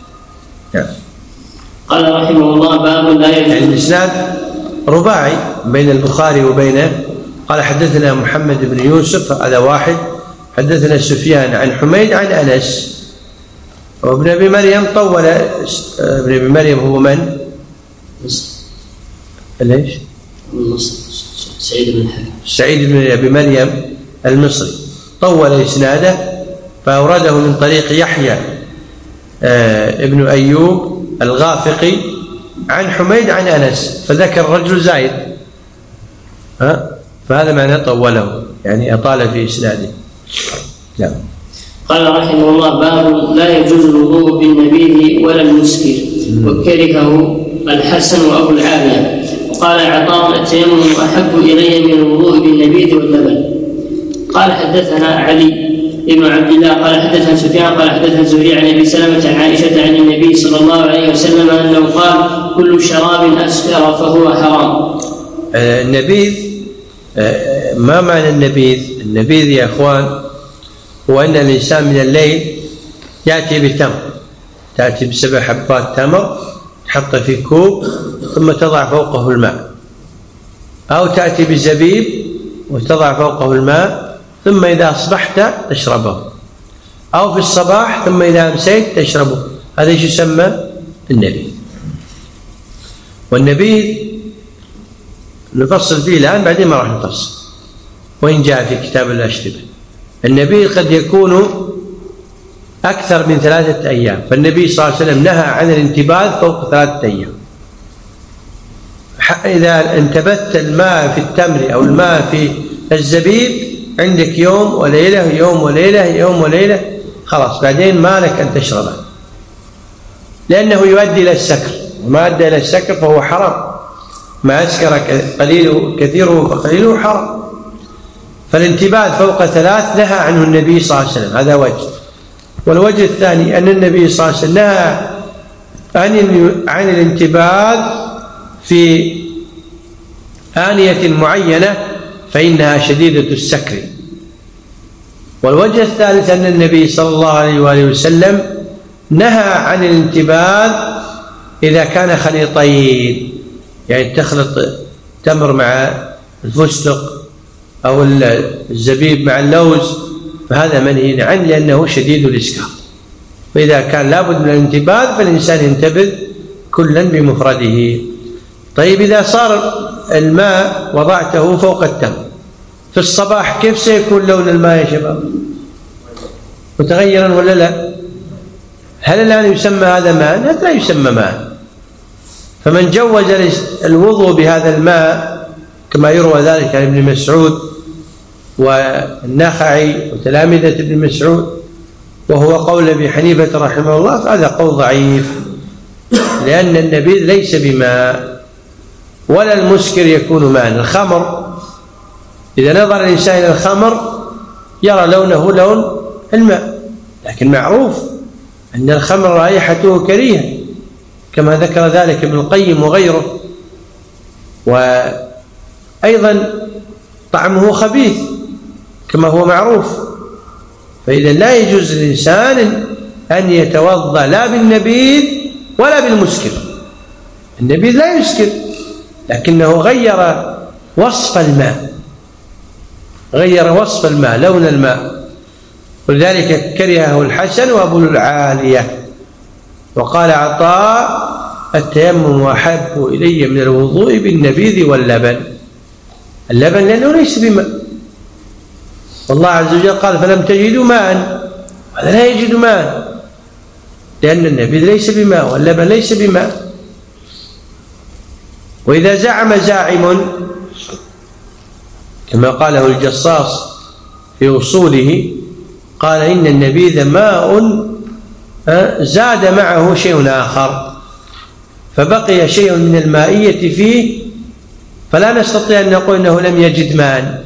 قال رحمه الله باب لا يجوز. يعني الإسناد رباعي بين البخاري وبينه. قال حدثنا محمد بن يوسف هذا واحد، حدثنا سفيان عن حميد عن أنس. وابن أبي مريم طول. ابن أبي مريم هو من؟ ليش؟ سعيد بن الحكم. سعيد بن أبي مريم المصري طول إسناده فأورده من طريق يحيى ابن أيوب الغافقي عن حميد عن أنس فذكر رجل زايد، فهذا معنى طوله يعني أطال في إسناده. نعم. قال رحمه الله باب لا يجوز الوضوء بالنبيذ ولا المسكر وكرهه الحسن وأبو العالية. وقال عطاء التيمم أحب إلي من الوضوء بالنبيذ واللبن. قال حدثنا علي بن عبد الله قال حدثنا سفيان قال حدثنا الزهري عن أبي سلمة عن عائشة عن النبي صلى الله عليه وسلم أنه قال كل شراب أسكر فهو حرام. النبيذ ما معنى النبيذ؟ النبيذ يا أخوان هو أن الإنسان من الليل يأتي بتمر، تأتي ب7 حبات تمر تحط في كوب ثم تضع فوقه الماء، أو تأتي بزبيب وتضع فوقه الماء ثم إذا أصبحت تشربه، أو في الصباح ثم إذا أمسيت تشربه. هذا يسمى النبيذ. والنبيذ نفصل فيه الآن بعدين ما راح نفصل وإن جاء في كتاب الأشربة. النبيذ قد يكون أكثر من 3 أيام، فالنبي صلى الله عليه وسلم نهى عن الانتباذ فوق 3 أيام. إذا انتبذت الماء في التمر أو الماء في الزبيب عندك يوم وليلة يوم وليلة يوم وليلة خلاص بعدين ما لك أن تشربه، لأنه يؤدي إلى السكر، وما أدى إلى السكر فهو حرام. ما أسكر قليله كثيره فقليله حرام. فالانتباذ فوق 3 نهى عنه النبي صلى الله عليه وسلم، هذا وجه. والوجه الثاني أن النبي صلى الله عليه وسلم نهى عن الانتباذ في آنية معينة فإنها شديدة السكر. والوجه الثالث أن النبي صلى الله عليه وآله وسلم نهى عن الانتباذ إذا كان خليطين، يعني تخلط تمر مع الفستق أو الزبيب مع اللوز، فهذا منهي عنه لأنه شديد الإسكار. فإذا كان لابد من الانتباذ فالإنسان ينتبذ كلا بمفرده. طيب إذا صار الماء وضعته فوق التمر في الصباح كيف سيكون لون الماء يا شباب؟ متغيرا ولا لا؟ هل الآن يسمى هذا ماء؟ لا يسمى ماء. فمن جوز الوضوء بهذا الماء كما يروى ذلك عن ابن مسعود والنخعي وتلامذة ابن مسعود وهو قول أبي حنيفة رحمه الله، فهذا قول ضعيف، لأن النبيذ ليس بماء ولا المسكر يكون ماء. الخمر إذا نظر الإنسان إلى الخمر يرى لونه لون الماء، لكن معروف أن الخمر رائحته كريهة كما ذكر ذلك ابن القيم وغيره، وأيضا طعمه خبيث كما هو معروف. فإذا لا يجوز للإنسان أن يتوضأ لا بالنبيذ ولا بالمسكر. النبيذ لا يسكر لكنه غير وصف الماء، غير وصف الماء لون الماء، ولذلك كرهه الحسن وأبو العالية. وقال عطاء التيمم أحب إلي من الوضوء بالنبيذ واللبن. اللبن لأنه ليس بماء، والله عز وجل قال فلم تجدوا ماء، هذا لا يجد ماء لأن النبيذ ليس بماء واللبن ليس بماء. وإذا زعم زاعم كما قاله الجصاص في أصوله قال إن النبيذ ماء زاد معه شيء آخر فبقي شيء من المائية فيه، فلا نستطيع أن نقول أنه لم يجد ماء.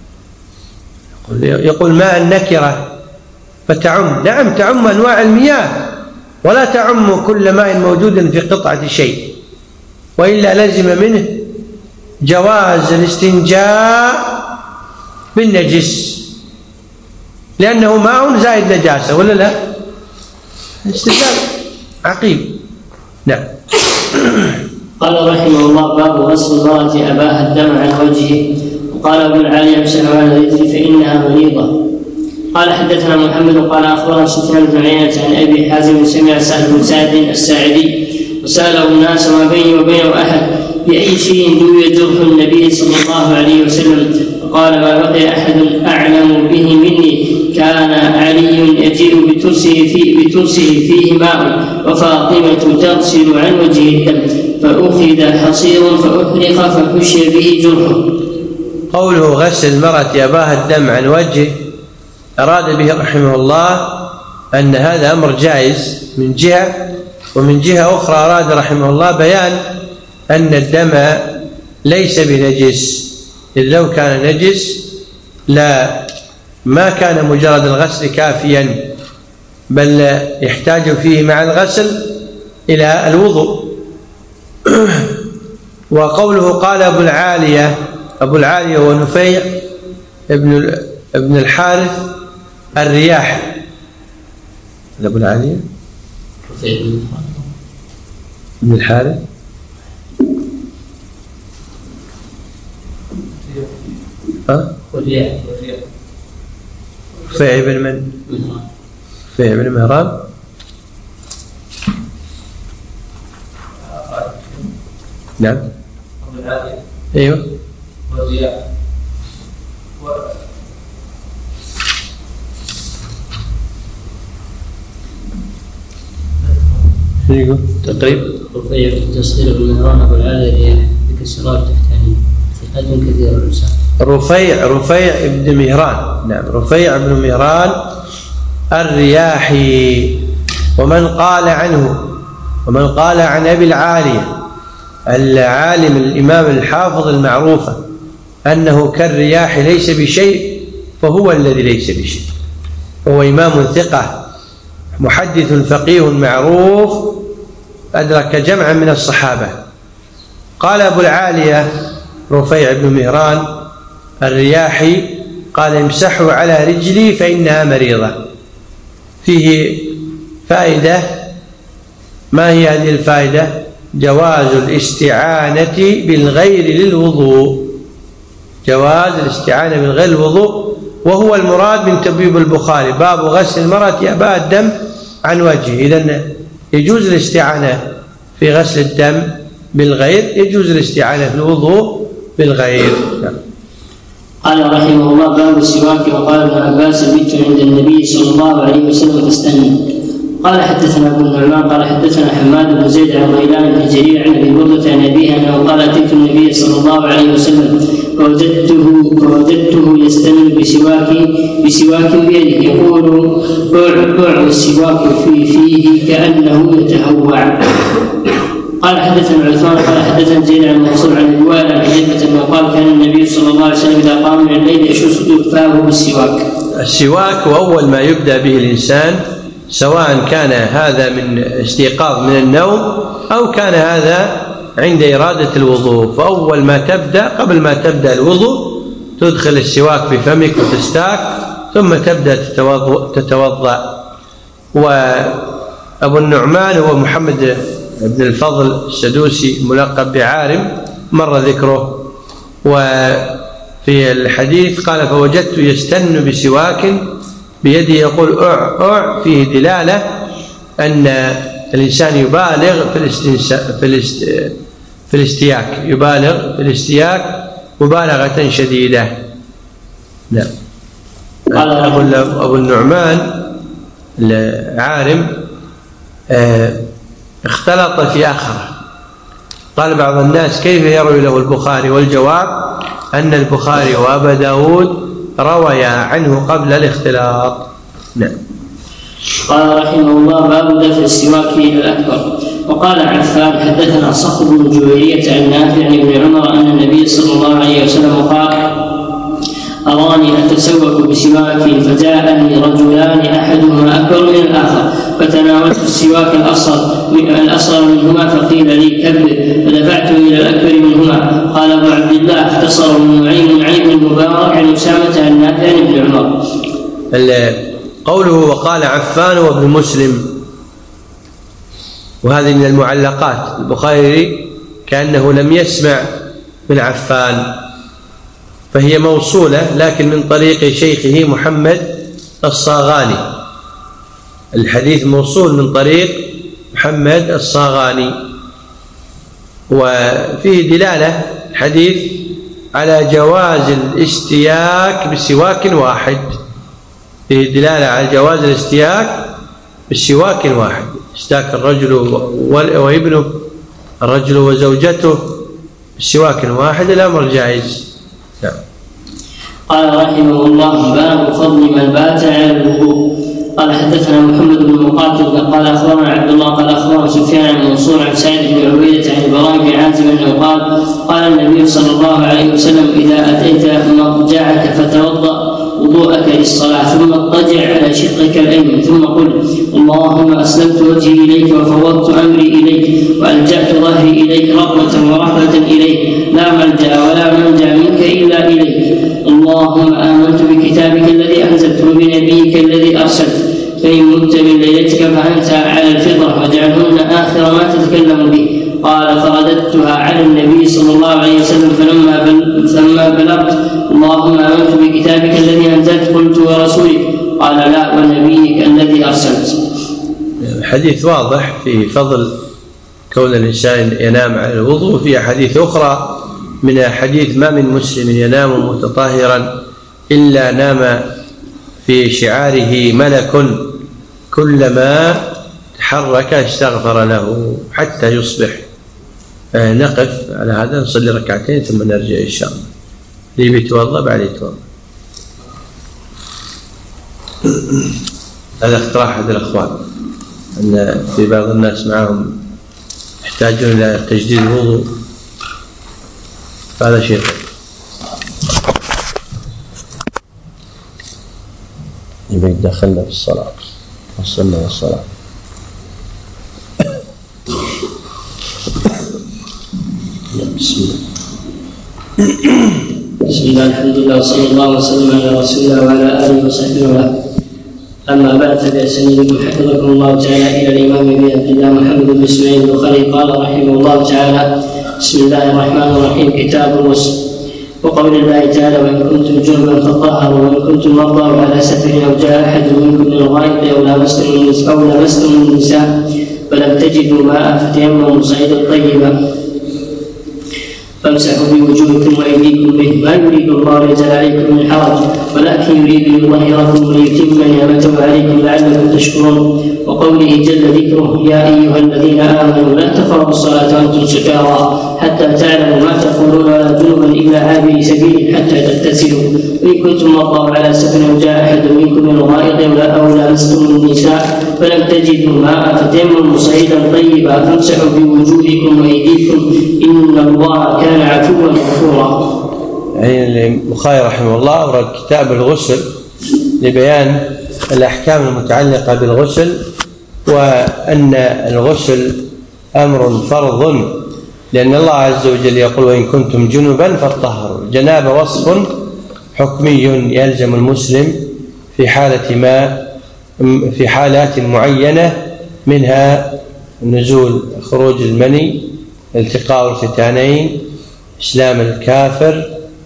يقول ماء نكرة فتعم، نعم تعم أنواع المياه ولا تعم كل ماء موجود في قطعة شيء، وإلا لزم منه جواز الاستنجاء بالنجس لأنه ماء زائد نجاسة، ولا لا؟ استدلال عقيم. نعم. قال رحمه الله: باب غسل المرأة أباها الدم عن وجهه. وقال أبو العالي: امسحوا على الرجل فإنها مريضة. قال حدثنا محمد قال أخبرنا سفيان بن عيينة عن أبي حازم سمع سعد بن سعد الساعدي وسأله الناس ما بيني وبينه أحد بأي شيء دوي جرح النبي صلى الله عليه وسلم، فقال: ما بقي أحد أعلم به مني. كان علي يجيء بترسه فيه ماء وفاطمة تغسل عن وجه الدم، فأخذ حصير فأحرق فحشي به جرحه. قوله غسل المرأة أباها الدم عن وجهه أراد به رحمه الله أن هذا أمر جائز من جهة، ومن جهة أخرى أراد رحمه الله بيان أن الدم ليس بنجس، إذ لو كان نجس ما كان مجرد الغسل كافيا، بل يحتاج فيه مع الغسل إلى الوضوء. وقوله قال أبو العالية هو نفيع ابن الحارث الرياحي. أبو العالية ابن الحارث رفيع بن من؟ رفيع بن مهران. نعم. ايوه. شنو تقريبا؟ رفيع تصغير بن مهران أبو العالي بكسرات تحتانية ثقة كثير الإنسان. رفيع بن مهران. نعم، رفيع بن مهران الرياحي. ومن قال عن أبي العالية العالم الإمام الحافظ المعروفة أنه كالرياح ليس بشيء، فهو الذي ليس بشيء. هو إمام ثقة محدث فقيه معروف أدرك جمعا من الصحابة. قال أبو العالية رفيع بن مهران الرياحي قال: امسحوا على رجلي فإنها مريضة. فيه فائدة. ما هي هذه الفائدة؟ جواز الاستعانة بالغير للوضوء. جواز الاستعانة بالغير للوضوء، وهو المراد من تبويب البخاري: باب غسل المرأة أباها الدم عن وجهه. إذن يجوز الاستعانة في غسل الدم بالغير، يجوز الاستعانة في الوضوء بالغير. قال رحمه الله: باب السواك. وقال ابن عباس: بت عند النبي صلى الله عليه وسلم فاستنى. قال حدثنا ابو النعمان قال حدثنا حماد بن زيد عن غيلان بن جرير عن ابي برده عن ابيه انه قال: اتيت النبي صلى الله عليه وسلم فوجدته يستن بسواك بيده يقول: اعع السواك في فيه كانه يتهوع. قال حدثنا عثمان قال حدثنا زيد عن منصور عن الوالد عن حذيفه انه قال: كان النبي صلى الله عليه وسلم اذا قام من الليل يشق فاه بالسواك. السواك وأول ما يبدأ به الإنسان، سواء كان هذا من استيقاظ من النوم أو كان هذا عند إرادة الوضوء، فأول ما تبدأ قبل ما تبدأ الوضوء تدخل السواك في فمك وتستاك، ثم تبدأ تتوضأ. وأبو النعمان هو محمد بن الفضل السدوسي الملقب بعارم، مر ذكره. وفي الحديث قال: فوجدت يستن بسواك بيده يقول: أع. فيه دلالة أن الإنسان يبالغ في الاستياك، يبالغ في الاستياك مبالغة شديدة. نعم. أبو النعمان العارم اختلط في آخره. قال بعض الناس: كيف يروي له البخاري؟ والجواب أن البخاري وأبا داود رويا عنه قبل الاختلاط. نعم. قال رحمه الله: باب دفع السواك الى الاكبر. وقال عفان حدثنا صخر بن جويرية عن نافع عن ابن عمر ان النبي صلى الله عليه وسلم قال: أراني أتسوك بسواك فجاءني رجلان أحدهما أكبر من الآخر فتناولت السواك الأصغر منهما فقيل لي كبر، فدفعته إلى الأكبر منهما. قال أبو عبد الله: اختصر من نعيم عن ابن المبارك عن أسامة عن نافع عن ابن عمر. قوله وقال عفان وابن مسلم، وهذه من المعلقات. البخاري كأنه لم يسمع من عفان، فهي موصولة لكن من طريق شيخه محمد الصاغاني. الحديث موصول من طريق محمد الصاغاني، وفيه دلالة الحديث على جواز الاستياك بسواك واحد. فيه دلالة على جواز الاستياك بالسواك واحد، استاك الرجل وابنه، الرجل وزوجته بالسواك واحد، الأمر جائز. نعم. قال رحمه الله: باب فضل من بات على الوضوء. قال حدثنا محمد بن مقاتل قال اخبرنا عبد الله قال اخبرنا سفيان عن منصور عن سعيد بن عبيدة عن البراء بن عازب انه قال النبي صلى الله عليه وسلم: اذا اتيت مضجعك فتوضا وضوءك للصلاه ثم اضطجع على شقك الايمن ثم قل: اللهم اسلمت وجهي اليك وفوضت امري اليك والجات ظهري اليك رغبه ورهبه اليك، لا ملجا ولا منجا منك الا اليك. اللهم امنت بكتابك الذي انزلت وبنبيك الذي ارسلت، فإن مت من ليلتك فأنت على الفطرة واجعلهن آخر ما تتكلم به. قال: فرددتها على النبي صلى الله عليه وسلم فلما بلغت: اللهم آمنت بكتابك الذي أنزلت قلت: ورسولك؟ قال: لا، ونبيك الذي أرسلت. الحديث واضح في فضل كون الإنسان ينام على الوضوء. في أحاديث أخرى من حديث: ما من مسلم ينام متطهرا إلا نام في شعاره ملك كلما تحرك استغفر له حتى يصبح. نقف على هذا، نصلي ركعتين ثم نرجع إن شاء الله. اللي بيتوضأ بعد يتوضأ. هذا اقتراح أحد الأخوان أن في بعض الناس معهم يحتاجون إلى تجديد الوضوء، هذا شيء. يبقى دخلنا في الصلاة، وصلنا للصلاة. بسم الله الحمد لله وصلى الله وسلم على رسول الله وعلى آله وصحبه وله. أما بعد، فبأسانيدكم حفظكم الله تعالى إلى الإمام أبي عبد الله محمد بن إسماعيل البخاري قال رحمه الله تعالى: بسم الله الرحمن الرحيم. كتاب الغسل. وقول الله تعالى: وإن كنتم جنبا فطهروا، وإن كنتم مرضى على سفر أو جاء أحد منكم من الغائط أو لامستم النساء فلم تجدوا ماء فتيمموا صعيدا طيبا فامسحوا بوجوهكم وأيديكم به، ما يريد الله ليجعل عليكم من حرج ولكن يريد ليطهركم وليتم نعمته عليكم لعلكم تشكرون. وقوله جل ذكره: يا أيها الذين آمنوا لا تقربوا الصلاة وأنتم سكارى حتى تعلموا ما تقولون ولا جنبا إلا عابري سبيل حتى تغتسلوا، وإن كنتم مرضى على سفر أو جاء أحد منكم من الغائط أو لامستم النساء فلم تجدوا ماء فتيمموا صعيدا طيبا فامسحوا بوجوهكم وأيديكم إن الله كان عفوا غفورا. يعني البخاري رحمه الله أورد كتاب الغسل لبيان الأحكام المتعلقة بالغسل، وأن الغسل أمر فرض، لأن الله عز وجل يقول: وإن كنتم جنبا فطهروا. الجنابة وصف حكمي يلزم المسلم في حالات معينة، منها نزول خروج المني، التقاء الختانين، إسلام الكافر،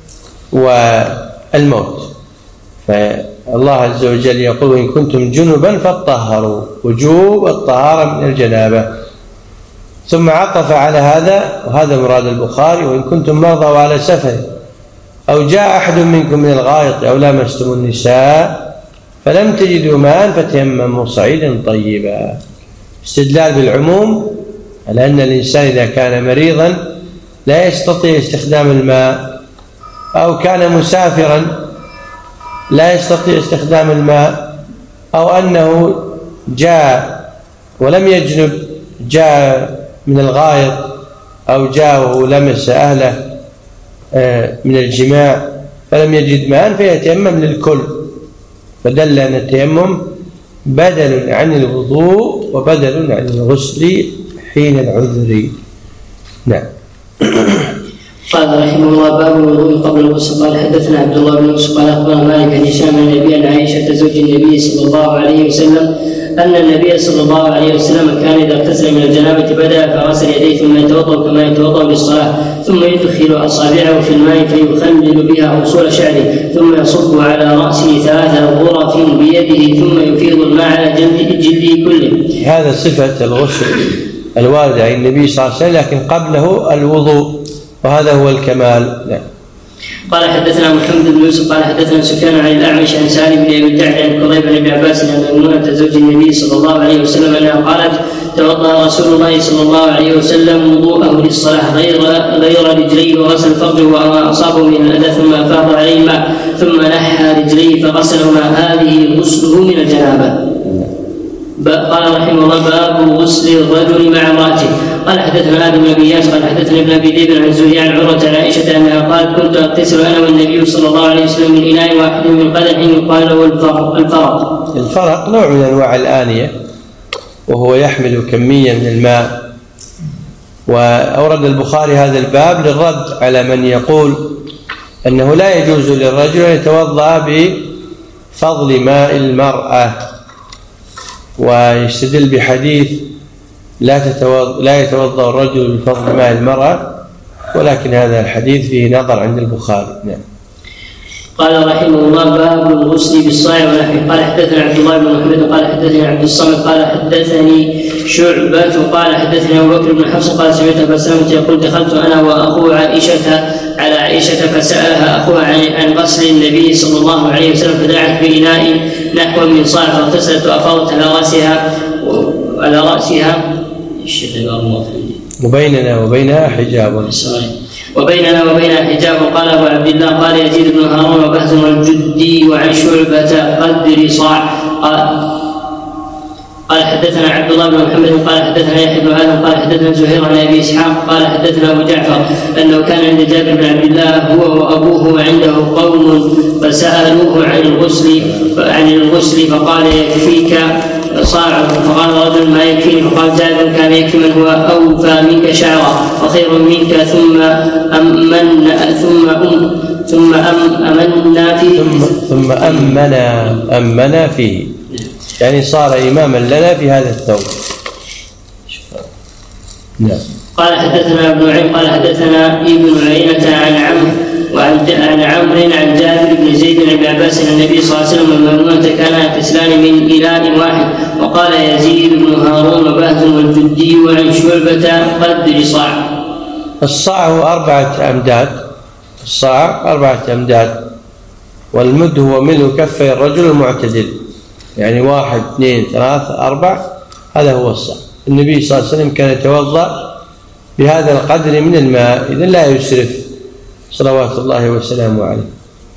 والموت. فالله عز وجل يقول: وإن كنتم جنبا فطهروا، وجوب الطهارة من الجنابة. ثم عطف على هذا، وهذا مراد البخاري: وإن كنتم مرضى على سفر أو جاء أحد منكم من الغائط أو لامستم النساء فلم تجدوا ماء فتيمموا صعيدا طيبا. استدلال بالعموم على أن الإنسان إذا كان مريضا لا يستطيع استخدام الماء، أو كان مسافرا لا يستطيع استخدام الماء، أو أنه جاء ولم يجنب، جاء من الغائط أو جاء وهو لمس أهله من الجماع فلم يجد ماء فيتيمم للكل. فدل أن التيمم بدل عن الوضوء وبدل عن الغسل حين العذر. نعم. قال رحمه الله: باب الوضوء قبل الغسل. قال حدثنا عبد الله بن يوسف قال اخبرنا مالك عن هشام عن ابي عن عائشه زوج النبي صلى الله عليه وسلم ان النبي صلى الله عليه وسلم كان اذا اغتسل من الجنابه بدا فغسل يديه ثم يتوضا كما يتوضا للصلاه، ثم يدخل اصابعه في الماء فيخلل بها اصول شعره، ثم يصب على راسه 3 غرف بيده، ثم يفيض الماء على جلده كله. هذا صفه الغسل الوارده عن النبي صلى الله عليه وسلم، لكن قبله الوضوء، وهذا هو الكمال. نعم. قال حدثنا محمد بن يوسف قال حدثنا سفيان عن الاعمش عن سالم بن ابي الدعد عن كريب بن ابي عباس عن ميمونه زوج النبي صلى الله عليه وسلم انها قالت: توضا رسول الله صلى الله عليه وسلم وضوءه للصلاه غير رجليه وغسل فرجه وما اصابه من الاذى ثم افاض عليه الماء ثم نحى رجليه فغسلهما، هذه غسله من الجنابه. قال رحمه الله: باب غسل الرجل مع امراته. قال حدثنا ادم بن ابي ياس قال حدثنا ابن ابي ذئب عن الزهري عن عروه عن عائشه انها قالت: كنت اغتسل انا والنبي صلى الله عليه وسلم من اناء واحد من قدح يقال له الفرق. الفرق نوع من انواع الانيه، وهو يحمل كميه من الماء. واورد البخاري هذا الباب للرد على من يقول انه لا يجوز للرجل ان يتوضا بفضل ماء المراه، ويستدل بحديث لا يتوضا الرجل بفضل ماء المرأة، ولكن هذا الحديث فيه نظر عند البخاري. نعم. قال رحمه الله: باب الغسل بالصاع ونحوه. قال حدثنا عبد الله بن محمد قال حدثني عبد الصمد قال حدثني شعبة قال حدثني ابو بكر بن حفص قال سمعت ابا سلمة يقول: دخلت انا واخوه على عائشة فسألها اخوها عن غسل النبي صلى الله عليه وسلم، فدعت بإناء نحو من صاع فاغتسلت وافاضت على راسها وبيننا وبينها حجاب. وقال ابو عبد الله قال يزيد بن هارون وبهز والجدي وعن شعبة قدر صاع. قال حدثنا عبد الله بن محمد قال حدثنا يحيى بن ادم قال حدثنا زهير عن ابي اسحاق قال حدثنا ابو جعفر انه كان عند جابر بن عبد الله هو وابوه وعنده قوم فسالوه عن الغسل فقال: يكفيك صاع. فقال رجل: ما يكفيني. فقال جابر: كان يكفي من هو اوفى منك شعرا وخير منك ثم امنا فيه، يعني صار إماما لنا في هذا الثوب. نعم. قال حدثنا ابن نعيم قال حدثنا ابن عيينة عن عمرو عن جابر بن زيد بن ابي عباس ان النبي صلى الله عليه وسلم وميمونة كانا يغتسلان من إناء واحد. وقال يزيد بن هارون وبهز والجدي وعن شعبة قدر صاع. الصاع هو 4 أمداد. الصاع 4 أمداد، والمد هو ملء كفي الرجل المعتدل، يعني 1 2 3 4، هذا هو الصاع. النبي صلى الله عليه وسلم كان يتوضأ بهذا القدر من الماء، إذن لا يسرف صلوات الله وسلامه عليه.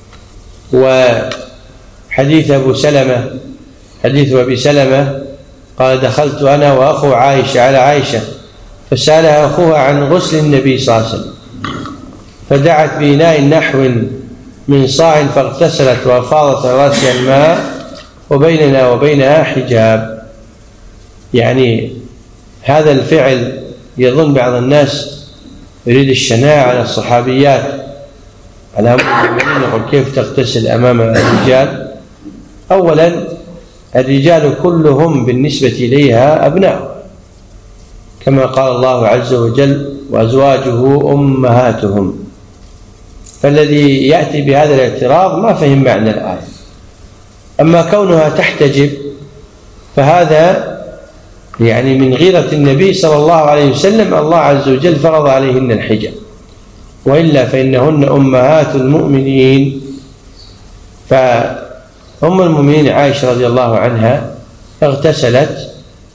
وحديث حديث أبي سلمة قال: دخلت أنا وأخو عائشة على عائشة فسألها أخوها عن غسل النبي صلى الله عليه وسلم، فدعت بإناء نحو من صاع فاغتسلت وأفاضت على رأسها الماء وبيننا وبينها حجاب. يعني هذا الفعل يظن بعض الناس يريد الشناعة على الصحابيات، على المؤمنين، يقول: كيف تغتسل أمام الرجال؟ أولا الرجال كلهم بالنسبة إليها أبناء، كما قال الله عز وجل: وأزواجه أمهاتهم. فالذي يأتي بهذا الاعتراض ما فهم معنى الآية. أما كونها تحتجب فهذا يعني من غيرة النبي صلى الله عليه وسلم، الله عز وجل فرض عليهن الحجاب، وإلا فإنهن أمهات المؤمنين. فأم المؤمنين عائشة رضي الله عنها اغتسلت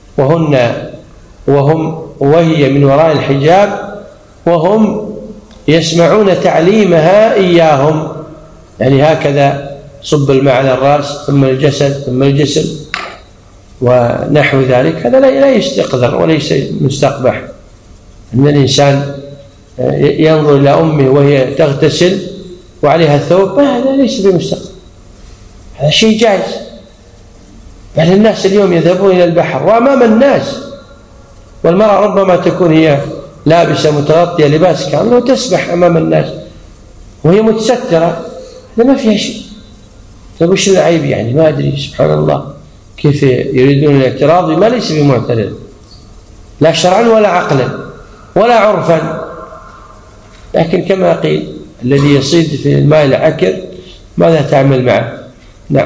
وهي من وراء الحجاب، وهم يسمعون تعليمها إياهم، يعني هكذا صب الماء على الرأس ثم الجسد ثم الجسم ونحو ذلك. هذا لا يستقذر وليس مستقبح أن الإنسان ينظر إلى أمه وهي تغتسل وعليها الثوب، هذا ليس بمستقبح، هذا شيء جائز. يعني الناس اليوم يذهبون إلى البحر وأمام الناس، والمرأة ربما تكون هي لابسة متغطية لباس كامل وتسبح أمام الناس وهي متسترة، هذا ما فيها شيء. طيب وش العيب يعني؟ ما أدري، سبحان الله كيف يريدون الاعتراض بما ليس بمعترض، لا شرعا ولا عقلا ولا عرفا. لكن كما قيل الذي يصيد في الماء العكر ماذا تعمل معه؟ نعم.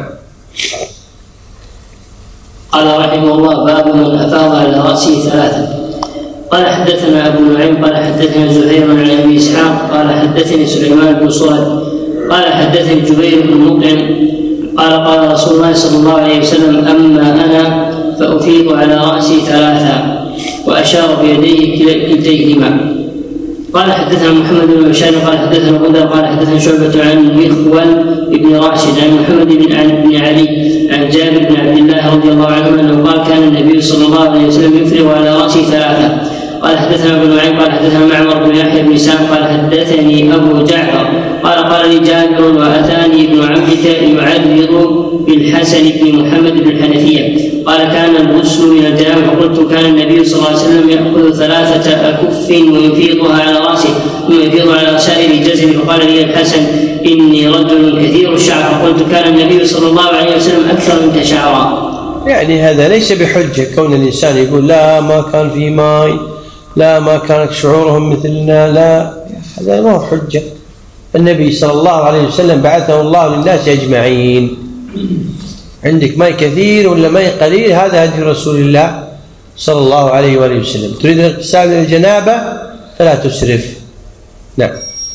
قال رحمه الله: باب من أفاض على رأسه ثلاثة. قال حدثنا أبو نعيم قال حدثنا زهير عن أبي إسحاق قال حدثني سليمان بن صهد قال حدثني جبير بن مطعم قال قال رسول الله صلى الله عليه وسلم: أما أنا فأفيض على رأسي ثلاثة، وأشار بيديه كلتيهما. قال حدثنا محمد بن بشار قال حدثنا غندر قال حدثنا شعبة عن مخول بن راشد عن محمد بن علي عن جابر بن عبد الله رضي الله عنه أنه قال: كان النبي صلى الله عليه وسلم يفرغ على رأسه ثلاثة. قال حدثنا ابن نعيم قال حدثنا معمر بن يحيى بن سام قال حدثني أبو جعفر قال لي جابر: وأتاني ابن عمك يعرض بالحسن بن محمد بن الحنفية قال: كان الغسل من الجنابة. فقلت: كان النبي صلى الله عليه وسلم يأخذ 3 أكف ويفيضها على رأسه ثم يفيض على سائر جسده. فقال لي الحسن: إني رجل كثير الشعر. فقلت: كان النبي صلى الله عليه وسلم أكثر منك شعرا. يعني هذا ليس بحجة كون الإنسان يقول لا ما كان في ماء، لا ما كانت شعورهم مثلنا، لا، هذا ما هو حجة. النبي صلى الله عليه وسلم بعثه الله للناس أجمعين. عندك ماء كثير ولا ماء قليل، هذا هدي رسول الله صلى الله عليه وآله وسلم. تريد الاغتسال من الجنابة فلا تسرف. نعم.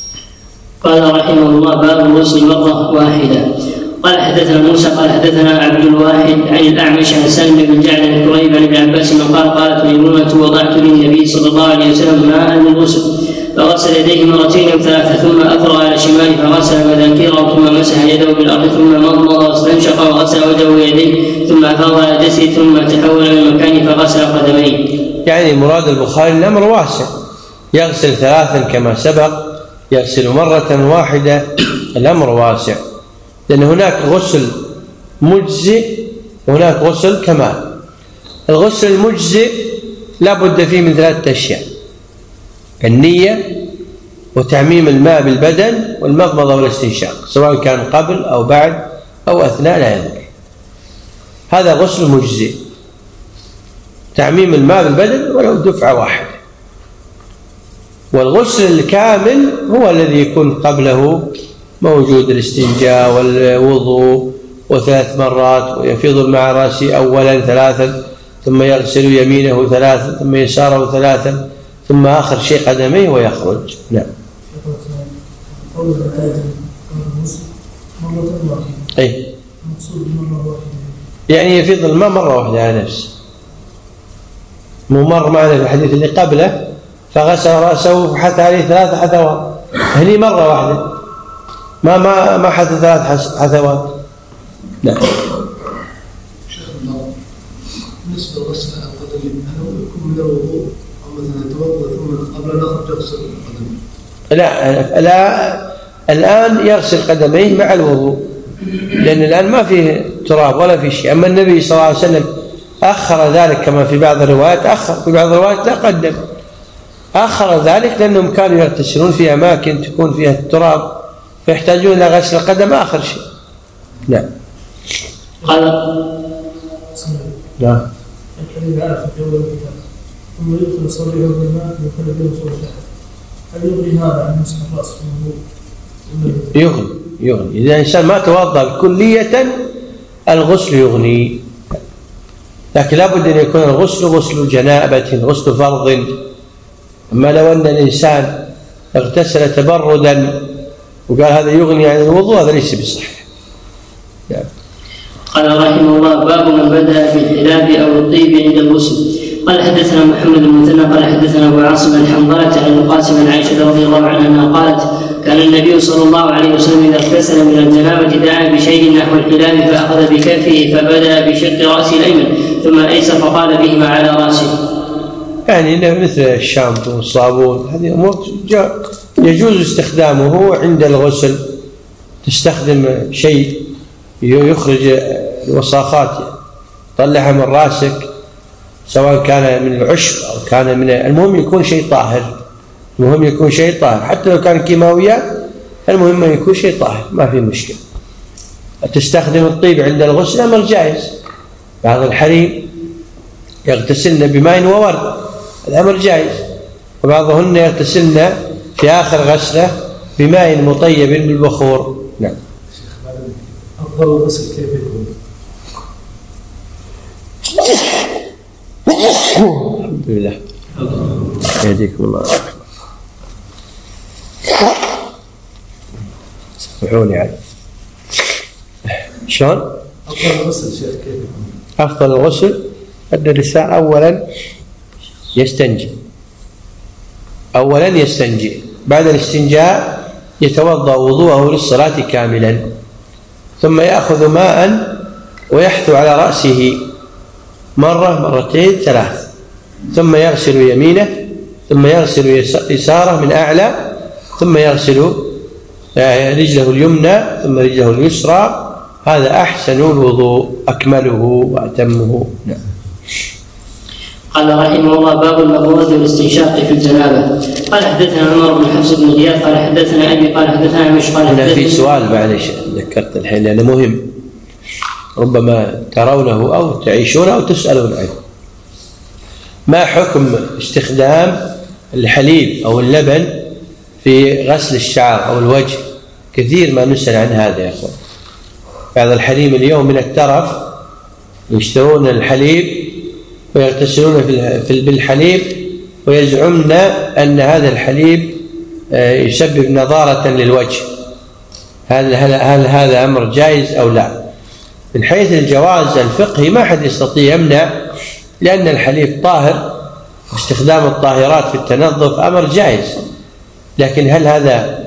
قال رحمه الله: باب الغسل مرة واحدة. قال حدثنا موسى قال حدثنا عبد الواحد عن الأعمش عن سالم بن جعد عن كريب عن ابن عباس قالت ميمونة: وضعت للنبي صلى الله عليه وسلم ماء للغسل فغسل يديه 2 أو 3 ثم أفرغ على شماله فغسل مذاكيره ثم مسح يده بالأرض ثم مضمض واستنشق وغسل وجهه ويديه ثم أفاض على جسده ثم تحول من مكانه فغسل قدميه. يعني مراد البخاري الأمر واسع، يغسل 3 كما سبق، يغسل مرة واحدة، الأمر واسع، لأن هناك غسل مجزئ وهناك غسل كمال. الغسل المجزئ لا بد فيه من 3 أشياء: النية وتعميم الماء بالبدن والمضمضة والاستنشاق، سواء كان قبل أو بعد أو أثناء لا يضر. هذا غسل مجزئ، تعميم الماء بالبدن ولو دفعة واحدة. والغسل الكامل هو الذي يكون قبله موجود الاستنجاء والوضوء و3 مرات، ويفيض الماء رأسه أولا 3 ثم يغسل يمينه 3 ثم يساره 3 ثم آخر شيء قدميه ويخرج. نعم. أي يعني يفيض الماء مرة واحدة على نفسه، مو مر معنا في الحديث اللي قبله فغسل رأسه وحث عليه 3 حثوات، هني مرة واحدة ما حث 3 حثوات. نعم. شيخ الله، بالنسبة لغسل القدمين هل هو يكون من الوضوء أو مثلا يتوضأ ثم قبل أن يخرج يغسل القدمين؟ لا الآن يغسل قدميه مع الوضوء، لأن الآن ما فيه تراب ولا فيه شيء. أما النبي صلى الله عليه وسلم أخر ذلك كما في بعض الروايات، أخر في بعض الروايات لا قدم، أخر ذلك لأنهم كانوا يغتسلون في أماكن تكون فيها التراب فيحتاجون إلى غسل القدم آخر شيء. نعم. قال نعم. الحديث عارف في أول الكتاب ثم يدخل صلي يوم الماء ويخلي بين صلي شهر، هل يغني هذا عن مسح الرأس في الوضوء؟ يغني إذا الإنسان ما توضأ كلية الغسل يغني، لكن لابد أن يكون الغسل غسل جنابة، غسل فرض. أما لو أن الإنسان اغتسل تبردا وقال هذا يغني عن الوضوء، هذا ليس بصحيح. يعني. قال رحمه الله: باب من بدأ بالحلاب أو الطيب عند الغسل. قال حدثنا محمد بن مثنى قال حدثنا أبو عاصم الحنظلة عن القاسم عن عائشة رضي الله عنها أنها قالت: كان النبي صلى الله عليه وسلم إذا اغتسل من الجنابة دعا بشيء نحو الحلاب فأخذ بكفه فبدأ بشق رأسه الأيمن ثم الأيسر فقال بهما على رأسه. يعني مثل الشامبو والصابون، هذه أمور يجوز استخدامه عند الغسل، تستخدم شيء يخرج الوساخات طلعها من راسك، سواء كان من العشب أو كان من، المهم يكون شيء طاهر، المهم يكون شيء طاهر، حتى لو كان كيماويات المهم أن يكون شيء طاهر، ما في مشكلة. تستخدم الطيب عند الغسل أمر جائز، بعض الحريم يغتسلن بماء وورد، الأمر جائز، وبعضهن يغتسلن في آخر غسلة بماء مطيب بالبخور. نعم. أفضل الغسل كيف يكون؟ الحمد لله، يهديكم الله. سامحوني علي. شلون؟ أفضل الغسل شيخ كيف يكون؟ أفضل الغسل أن الإنسان أولا يستنجي، بعد الاستنجاء يتوضأ وضوءه للصلاة كاملا، ثم يأخذ ماء ويحثو على رأسه مرة مرتين ثلاث، ثم يغسل يمينه، ثم يغسل يساره من أعلى، ثم يغسل رجله اليمنى، ثم رجله اليسرى. هذا أحسن الوضوء، أكمله وأتمه. نعم. قال رحمه الله: باب المبرد والاستنشاق في الجنابة. قال حدثنا عمر بن حفص بن غياث قال حدثنا أبي قال حدثنا عمش قال هنا في سؤال معلش ذكرت الحين لأنه مهم، ربما ترونه أو تعيشون أو تسألون عنه. ما حكم استخدام الحليب أو اللبن في غسل الشعر أو الوجه؟ كثير ما نسأل عن هذا يا أخوان. بعض الحريم اليوم من الترف يشترون الحليب ويغتسلون بالحليب ويزعمون أن هذا الحليب يسبب نضارة للوجه. هل هذا أمر جائز أو لا؟ من حيث الجواز الفقهي ما حد يستطيع يمنع، لأن الحليب طاهر، واستخدام الطاهرات في التنظف أمر جائز، لكن هل هذا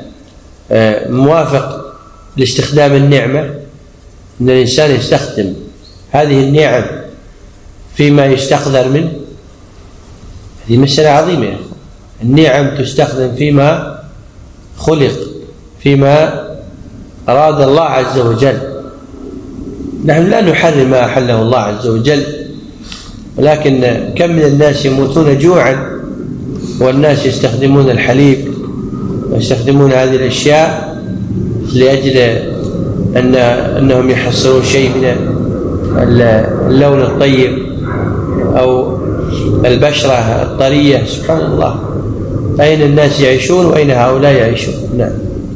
موافق لاستخدام النعمة؟ أن الإنسان يستخدم هذه النعم فيما يستقذر منه، هذه مسألة عظيمة. النعم تستخدم فيما خلق، فيما أراد الله عز وجل. نحن لا نحرم ما أحله الله عز وجل، ولكن كم من الناس يموتون جوعا والناس يستخدمون الحليب ويستخدمون هذه الأشياء لأجل أنهم يحصلون شيء من اللون الطيب أو البشرة الطرية. سبحان الله، أين الناس يعيشون وأين هؤلاء يعيشون؟ نعم.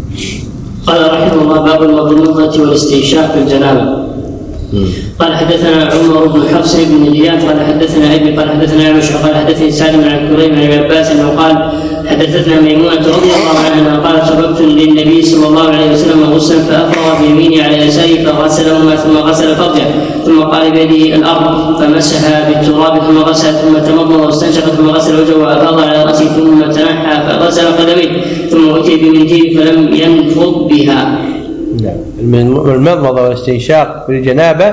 قال رحمه الله: باب المضمضة والاستنشاق في الجنابة. قال حدثنا عمر بن حفص بن غياث قال حدثنا أبي قال حدثنا عمش قال حدثني سالم عن كريم عن ابن عباس أنه قال: حدثتنا ميمونة رضي الله عنها قالت: شربت للنبي صلى الله عليه وسلم غسلا فأفرغ بيمينه على يساره فغسلهما ثم غسل فرجه، ثم قال بيده الأرض فمسها بالتراب ثم غسل، ثم تمضمض واستنشق ثم غسل وجهه وأفاض على رأسه ثم تنحى فغسل قدميه ثم أتي بمنديل فلم ينفض بها. المضمضة والاستنشاق في الجنابة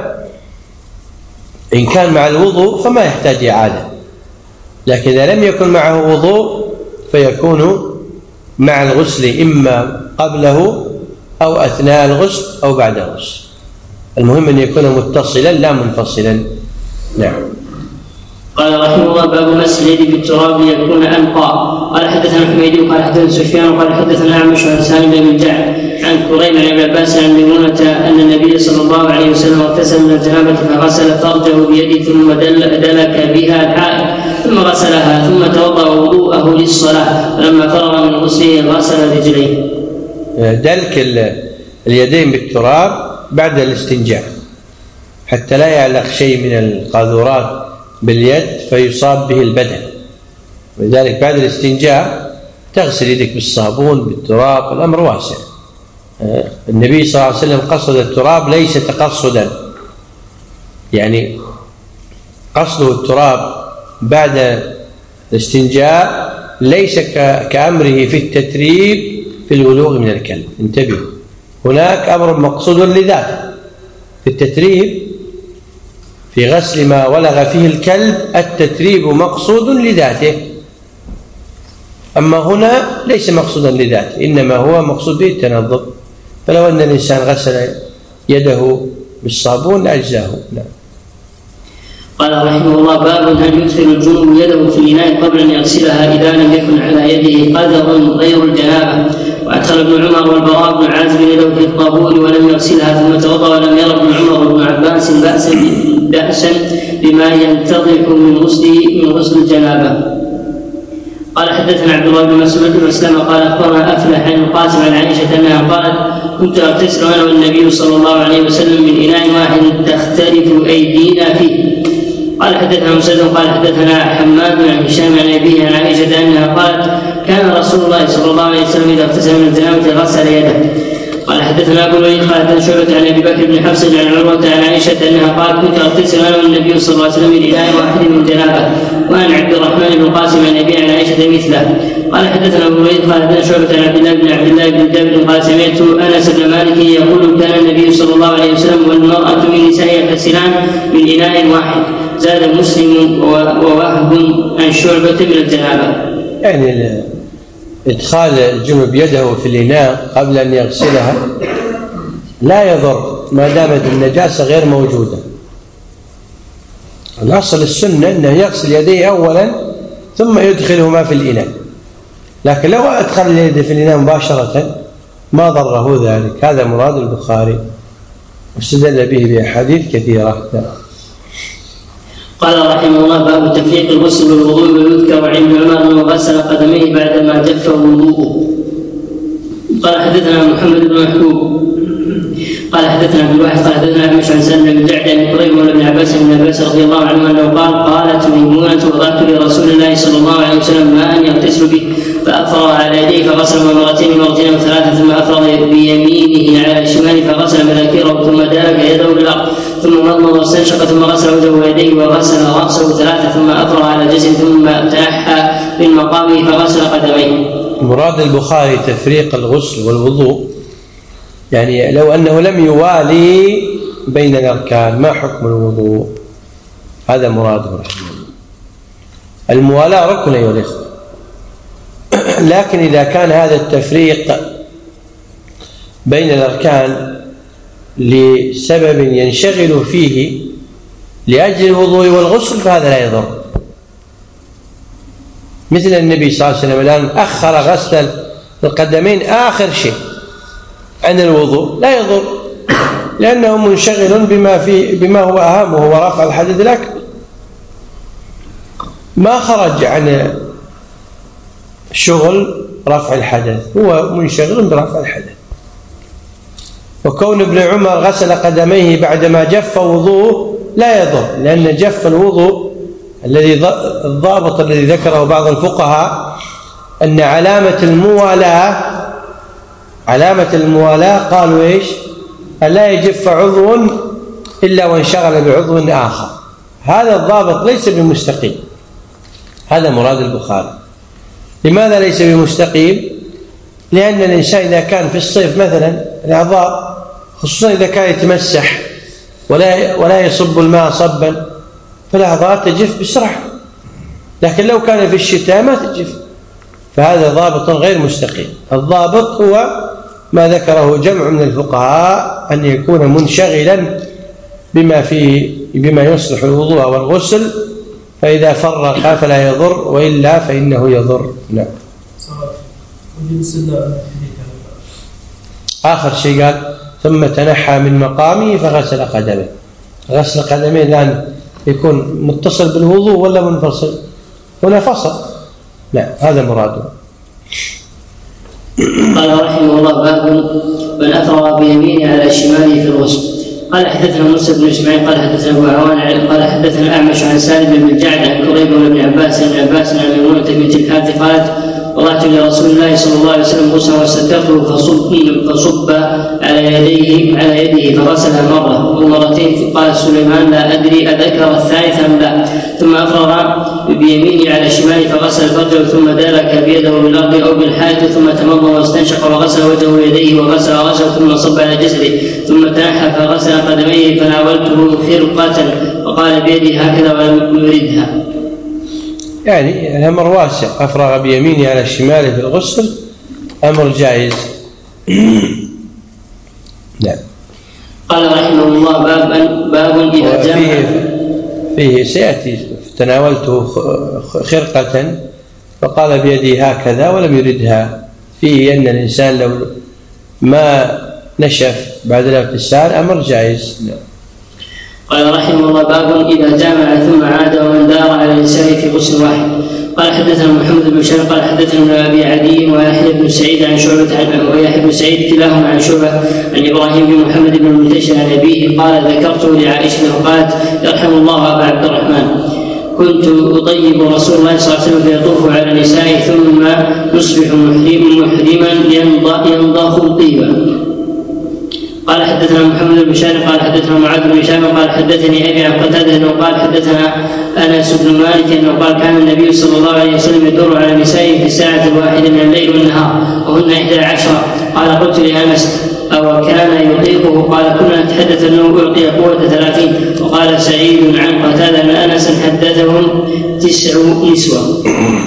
إن كان مع الوضوء فما يحتاج إعادة، لكن إذا لم يكن معه وضوء فيكون مع الغسل إما قبله أو أثناء الغسل أو بعد الغسل. المهم أن يكون متصلا لا منفصلا. نعم. قال رحمه الله: باب مسح اليد بالتراب ليكون أنقى. قال حدثنا حميدي قال حدثنا سفيان قال حدثنا أعمش عن سالم بن الجعد عن كريم عن ابن عباس عن ميمونة أن النبي صلى الله عليه وسلم اغتسل من الجنابة فغسل فرجه بيده ثم دلك بها الحائط ثم غسلها ثم توضأ وضوءه للصلاة، فلما فرغ من غسله غسل رجليه. دلك اليدين بالتراب بعد الاستنجاء حتى لا يعلق شيء من القاذورات باليد فيصاب به البدن، ولذلك بعد الاستنجاء تغسل يدك بالصابون بالتراب، الأمر واسع. النبي صلى الله عليه وسلم قصد التراب ليس تقصدا، يعني قصده التراب بعد الاستنجاء ليس كأمره في التتريب في الولوغ من الكلب. انتبهوا، هناك أمر مقصود لذاته في التتريب، في غسل ما ولغ فيه الكلب التتريب مقصود لذاته، أما هنا ليس مقصودا لذاته، إنما هو مقصود به التنظف. فلو أن الإنسان غسل يده بالصابون لأجزاه. نعم. قال رحمه الله: باب هل يدخل الجنوب يده في الإناء قبل أن يغسلها إذا لم يكن على يده قدر غير الجنابة. وأدخل ابن عمر والبراء بن عازب يده في الطابور ولم يغسلها ثم توضأ ولم ير ابن عمر وابن عباس بأسا بما ينتضح من غسل الجنابة. قال حدثنا عبد الله بن مسعود بن مسلمة قال أخبرنا أفلح عن القاسم عن عائشة أنها قالت: كنت أغتسل أنا والنبي صلى الله عليه وسلم من إناء واحد تختلف أيدينا فيه. قال حدثنا مسدد قال حدثنا حماد عن هشام عن أبيه عن عائشة أنها قالت: كان رسول الله صلى الله عليه وسلم إذا اغتسل من الجنابة غسل يده. قال حدثنا أبو الوليد قال حدثنا شعبة عن أبي بكر بن حفص عن عروة عن عائشة أنها قالت: كنت أغتسل أنا والنبي صلى الله عليه وسلم من إناء واحد من جنابة. وعن عبد الرحمن بن القاسم عن أبيه عن عائشة مثله. قال حدثنا أبو الوليد قال حدثنا شعبة عن عبد الله بن جابر قال: سمعت أنس بن مالك يقول: كان النبي صلى الله عليه وسلم والمرأة من نسائه يغتسلان من إناء واحد. زاد مسلم ووهب عن شعبة من الجنابة. يعني إدخال الجنب يده في الإناء قبل أن يغسلها لا يضر ما دامت النجاسة غير موجودة. الأصل السنة أنه يغسل يديه أولا ثم يدخلهما في الإناء، لكن لو أدخل اليد في الإناء مباشرة ما ضره ذلك. هذا مراد البخاري واستدل به بأحاديث كثيرة. قال رحمه الله: باب تفريق الغسل والوضوء. ويذكر عند عمر انه غسل قدميه بعدما جف وضوءه. قال حدثنا محمد بن محبوب قال حدثنا عبد الواحد قال حدثنا أعمش عن سالم بن جعد عن قريب مولى بن عباس بن عباس رضي الله عنه انه قالت ميمونة: وضعت لرسول الله صلى الله عليه وسلم ماء يغتسل به فأفرغ على يديه فغسل مرتين وثلاثة ثم أفرغ بيمينه على الشمال فغسل مذاكيره ثم دلك يده بالأرض ثم مضمض واستنشق ثم غسل وجهه ويديه وغسل رأسه ثلاثة ثم أفرغ على جسده ثم تنحى من مقامه فغسل قدميه. مراد البخاري تفريق الغسل والوضوء، يعني لو أنه لم يوالي بين الأركان ما حكم الوضوء؟ هذا مراده رحمه الله. الموالاة ركن أيها الإخوة، لكن إذا كان هذا التفريق بين الأركان لسبب ينشغل فيه لأجل الوضوء والغسل فهذا لا يضر. مثل النبي صلى الله عليه وسلم الآن أخر غسل القدمين آخر شيء عن الوضوء، لا يضر لأنه منشغل بما هو أهم وهو رفع الحدث الأكبر، ما خرج عن شغل رفع الحدث، هو منشغل برفع الحدث. وكون ابن عمر غسل قدميه بعدما جف وضوءه لا يضر، لأن جف الوضوء الضابط الذي ذكره بعض الفقهاء أن علامة الموالاة قالوا إيش؟ ألا يجف عضو إلا وانشغل بعضو آخر. هذا الضابط ليس بمستقيم، هذا مراد البخاري. لماذا ليس بمستقيم؟ لأن الإنسان إذا كان في الصيف مثلا الأعضاء خصوصا إذا كان يتمسح ولا يصب الماء صبا فالأعضاء تجف بسرعة، لكن لو كان في الشتاء ما تجف، فهذا ضابط غير مستقيم. الضابط هو ما ذكره جمع من الفقهاء أن يكون منشغلا بما يصلح الوضوء والغسل، فإذا فرق فلا يضر وإلا فإنه يضر. نعم. آخر شيء قال ثم تنحى من مقامه فغسل قدمه. غسل قدمه الآن يكون متصل بالوضوء ولا منفصل؟ هنا فصل. لا، هذا مراده. قال رحمه الله: باب من أفرغ بيمينه على شماله في الغسل. قال حدثنا موسى بن اسماعيل قال حدثنا ابو عوان قال حدثنا اعمش عن سالم بن جعد عن كريب بن عباس عن ميمونة بنت الحارث قالت: وضعت لرسول الله صلى الله عليه وسلم غسلا واستترته فصب على يده فغسلها مرة ومرتين. قال سليمان: لا أدري أذكر الثالثة أم لا. ثم أفرغ بيمينه على شماله فغسل فرجه ثم دلك بيده بالأرض أو بالحائط ثم تمضمض واستنشق وغسل وجهه ويديه وغسل رأسه ثم صب على جسده ثم تنحى فغسل قدميه فناولته خرقة وقال بيده هكذا ولم يردها. يعني الأمر واسع، أفرغ بيمينه على الشمال في الغسل أمر جائز. نعم. قال رحمه الله: باب إذا جاء فيه سيأتي تناولته خرقة فقال بيدي هكذا ولم يردها، فيه أن الإنسان لو ما نشف بعد الاغتسال أمر جائز. قال رحمه الله: باب إذا جامع ثم عاد ومن دار على النساء في غسل واحد. قال حدثنا محمد بن بشار قال حدثنا ابن أبي عدي ويحيى بن سعيد عن شعبة ويحيى بن سعيد كلاهما عن شعبة عن إبراهيم بن محمد بن المنتشر عن أبيه قال: ذكرته لعائشة وقالت: يرحم الله أبا عبد الرحمن، كنت أطيب رسول الله صلى الله عليه وسلم فيطوف على نسائه ثم يصبح محرما ينضخ طيبا. قال حدثنا محمد بن بشار قال حدثنا معاذ بن هشام قال حدثني ابي عن قتاده انه قال حدثنا انس بن مالك انه قال: كان النبي صلى الله عليه وسلم يدور على نسائه في الساعه الواحده من الليل والنهار وهن 11. قال: قلت لانس: او كان يطيقه؟ قال: كنا نتحدث انه القي قوه 30. وقال سعيد عن قتاده ان انس حدثهم 9 نسوه.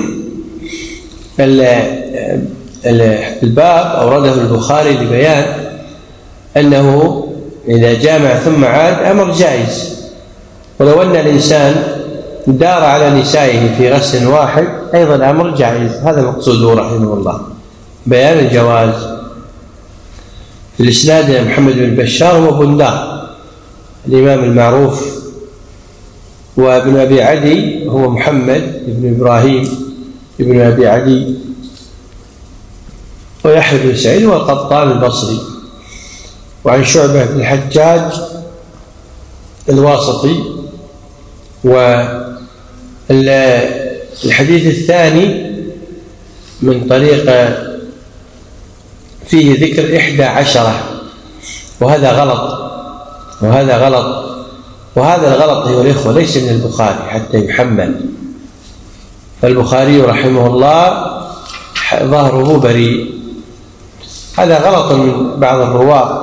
الباب اورده البخاري لبيان أنه إذا جامع ثم عاد أمر جائز، ولو أن الإنسان دار على نسائه في غسل واحد أيضا أمر جائز. هذا مقصوده رحمه الله، بيان الجواز. في الإسناد محمد بن بشار وبندار الإمام المعروف، وابن أبي عدي هو محمد بن إبراهيم ابن أبي عدي، ويحيى بن سعيد والقطان البصري، وعن شعبة بن الحجاج الواسطي. والحديث الثاني من طريق فيه ذكر 11، وهذا غلط، وهذا الغلط أيها الإخوة ليس من البخاري حتى يحمل، فالبخاري رحمه الله ظهره بريء. هذا غلط من بعض الرواة،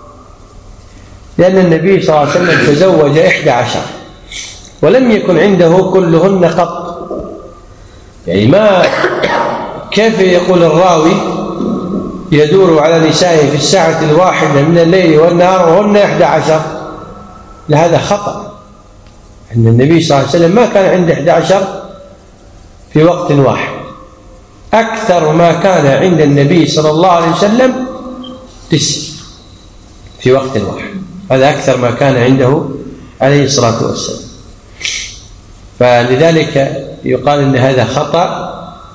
لأن النبي صلى الله عليه وسلم تزوج 11 ولم يكن عنده كلهن قط. يعني ما كيف يقول الراوي يدور على نسائه في الساعة الواحدة من الليل والنهار وهن 11؟ لهذا خطأ، أن النبي صلى الله عليه وسلم ما كان عنده 11 في وقت واحد. أكثر ما كان عند النبي صلى الله عليه وسلم 9 في وقت واحد، هذا أكثر ما كان عنده عليه الصلاة والسلام. فلذلك يقال أن هذا خطأ.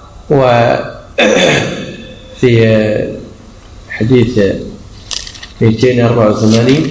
وفي حديث 284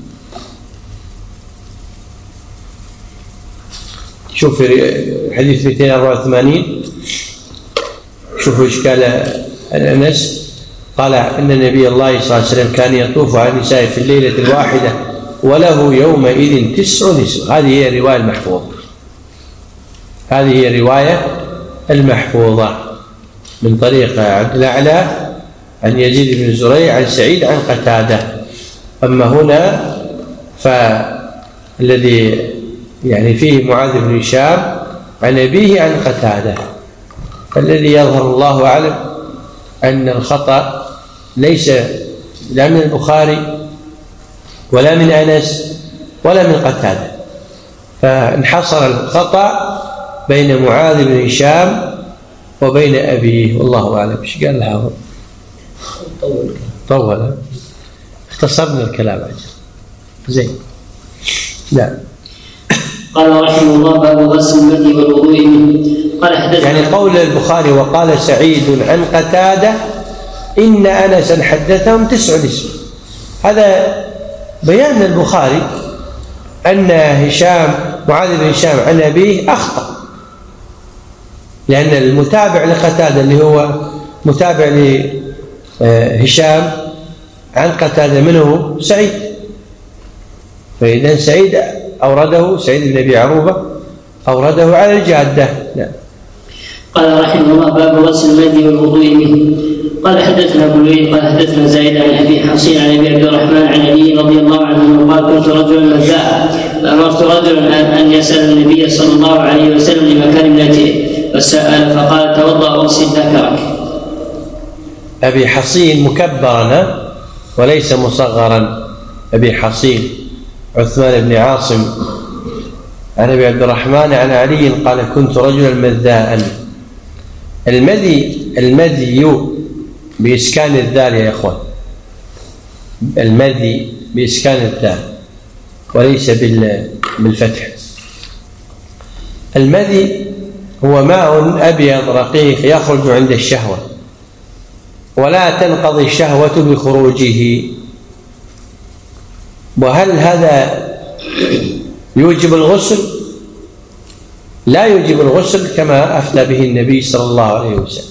شوف حديث 284 شوفوا إشكال أنس. قال إن النبي الله صلى الله عليه وسلم كان يطوف على النساء في الليلة الواحدة وله يومئذ 9 نسوة. هذه هي الرواية المحفوظة، هذه هي الرواية المحفوظة من طريق عبد الأعلى عن يزيد بن زريع عن سعيد عن قتادة. أما هنا فالذي يعني فيه معاذ بن هشام عن أبيه عن قتادة، فالذي يظهر الله أعلم أن الخطأ ليس لا من البخاري ولا من أنس ولا من قتادة، فانحصر الخطأ بين معاذ بن هشام وبين أبيه، والله أعلم. ايش قال الحافظ؟ طول اختصرنا الكلام عجل زين. لا قال رحمه الله: باب غسل المدي والوضوء منه. قال حدثنا يعني قول البخاري وقال سعيد عن قتادة إن أنسا حدثهم 9 نسوة، هذا بيان البخاري أن معاذ بن هشام عن أبيه أخطأ، لأن المتابع لقتادة اللي هو متابع لهشام عن قتادة منه سعيد، فإذا سعيد أورده سعيد بن أبي عروبة أورده على الجادة. لا. قال رحمه الله: باب غسل المدي والوضوء منه. قال حدثنا ابو الوليد قال حدثنا زايد عن ابي حصين عن ابي عبد الرحمن عن علي رضي الله عنه قال: كنت رجلا مذاء فامرت رجلا ان يسال النبي صلى الله عليه وسلم لمكان ابنته فسال فقال: توضا واغسل ذكرك. ابي حصين مكبرا وليس مصغرا، ابي حصين عثمان بن عاصم عن أبي عبد الرحمن عن علي قال كنت رجلا مذاء. المذي بإسكان الذال يا إخوان، المذي بإسكان الذال وليس بالفتح. المذي هو ماء أبيض رقيق يخرج عند الشهوة ولا تنقضي الشهوة بخروجه. وهل هذا يوجب الغسل؟ لا يوجب الغسل كما أفتى به النبي صلى الله عليه وسلم.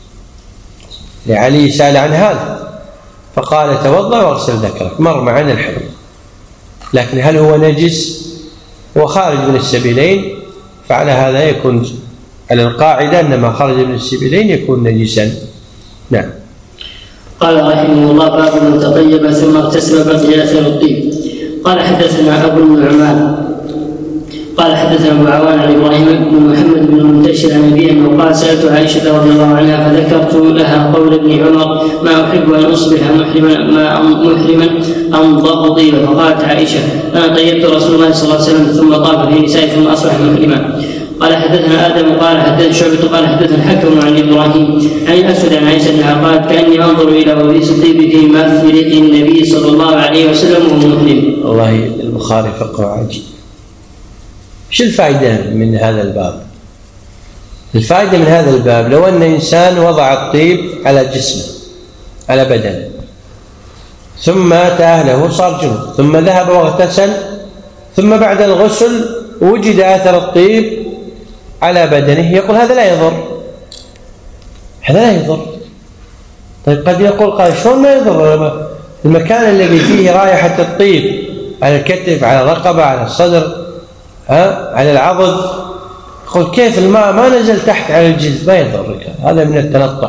لعلي سأل عن هذا فقال توضأ واغسل ذكرك، مر معنا الحديث. لكن هل هو نجس؟ هو خارج من السبيلين، فعلى هذا يكون على القاعدة أن ما خرج من السبيلين يكون نجسا. نعم. قال رحمه الله باب من تطيب ثم اغتسل بقي اثر الطيب. قال حدثنا ابو النعمان قال حدثنا ابو عوان عن ابراهيم بن محمد بن المنتشر عن ابيه انه قال سالت عائشه رضي الله عنها فذكرت لها قول ابن عمر ما احب ان اصبح محرما انضغ طيبا، فقالت عائشه انا طيبت رسول الله صلى الله عليه وسلم ثم طاف في نسائه ثم اصبح محرما. قال حدثنا ادم قال حدثنا شعبة قال حدثنا حكم عن ابراهيم عن الاسود عن عائشه انها قالت كاني انظر الى وبيس الطيب في مفرق النبي صلى الله عليه وسلم وهو محرم. والله البخاري فقه عجيب. ايش الفائده من هذا الباب؟ الفائده من هذا الباب لو ان انسان وضع الطيب على جسمه على بدنه ثم تاهله صار جنب ثم ذهب واغتسل ثم بعد الغسل وجد اثر الطيب على بدنه، يقول هذا لا يضر، هذا لا يضر. طيب قد يقول قال شلون ما يضر؟ المكان الذي فيه رائحة الطيب على الكتف على الرقبة على الصدر على العضد، يقول كيف الماء ما نزل تحت على الجلد؟ ما يضرك، هذا من التنطع.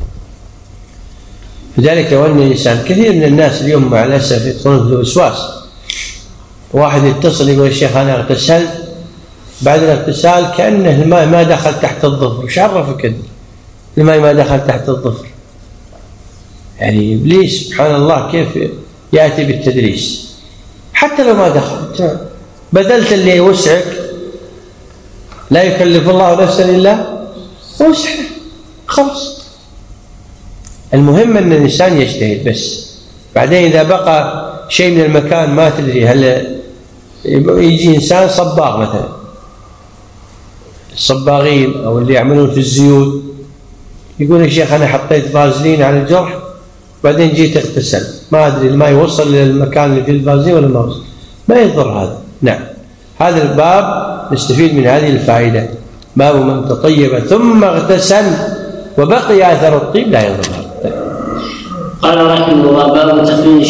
لذلك لو أن الإنسان كثير من الناس اليوم مع الأسف يدخلون في الوسواس، واحد يتصل يقول يا شيخ أنا اغتسلت، بعد الاغتسال كأنه الماء ما دخل تحت الظفر. وش عرفك كذا الماء ما دخل تحت الظفر؟ يعني إبليس سبحان الله كيف يأتي بالتدريس. حتى لو ما دخل بدلت اللي وسعك، لا يكلف الله نفسا إلا وسعها، خلاص. المهم أن الإنسان يجتهد بس. بعدين إذا بقى شيء من المكان ما تدري، هل يجي إنسان صباغ مثلا، الصباغين أو اللي يعملون في الزيوت، يقول يا شيخ أنا حطيت فازلين على الجرح بعدين جيت اغتسل، ما أدري الماء يوصل للمكان اللي فيه الفازلين ولا ما وصل، ما يضر هذا. نعم، هذا الباب نستفيد من هذه الفائدة، باب من تطيب ثم اغتسل وبقي أثر الطيب لا يضر. قال رحمه الله باب تخليل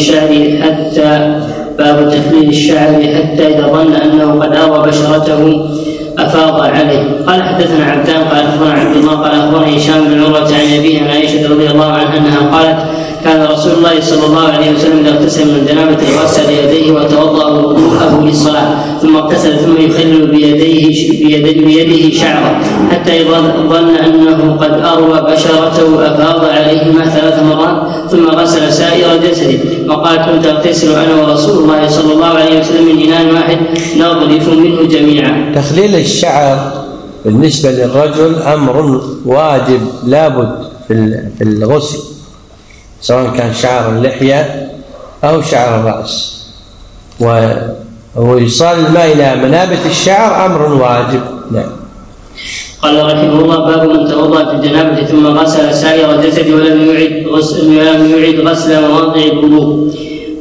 الشعر حتى إذا ظن أنه قد أروى بشرته أفاض عليه. قال حدثنا عبدان قال أخبرنا عبد الله قال أخبرنا هشام بن عروة عن أبيه عن عائشة رضي الله عنها أنها قالت كان رسول الله صلى الله عليه وسلم إذا اغتسل من جنابة غسل يديه وتوضأ وضوءه للصلاة ثم اغتسل ثم يخلل بيده شعره حتى إذا ظن أنه قد أروى بشرته أفاض عليهما 3 مرات ثم غسل سائر جسده. وقال كنت أغتسل أنا ورسول الله صلى الله عليه وسلم من إناء واحد نغرف منه جميعا. تخليل الشعر بالنسبة للرجل أمر واجب لابد في الغسل، سواء كان شعر اللحية أو شعر الرأس، وإيصال الماء إلى منابت الشعر أمر واجب. نعم. قال رحمه الله باب من توضأ في الجنابة ثم غسل سائر جسده ولم يعد غسل مواضع الوضوء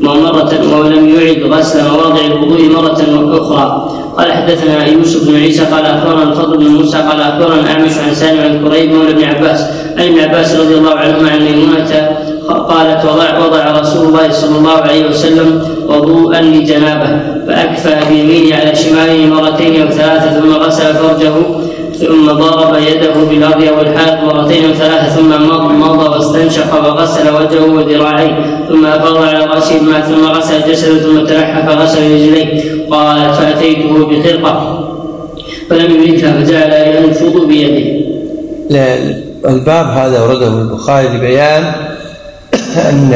مرة أخرى. قال حدثنا يوسف بن عيسى قال أخبرنا الفضل بن موسى قال أخبرنا الأعمش عن سالم عن كريب مولى ابن عباس عن ابن عباس رضي الله عنهما عن ميمونة قالت وضع رسول الله صلى الله عليه وسلم وضوءا لجنابه فأكفى بيمينه على شماله 2 أو 3 ثم غسل فرجه ثم ضرب يده بالأرض أو الحائط 2 أو 3 ثم مضى واستنشق وغسل وجهه وذراعيه ثم أفاض على رأسه الماء ثم غسل جسده ثم تنحى فغسل رجليه. قالت فأتيته بخرقة فلم يملكها فجعل ينفض بيده. الباب هذا ورده البخاري لبيان أن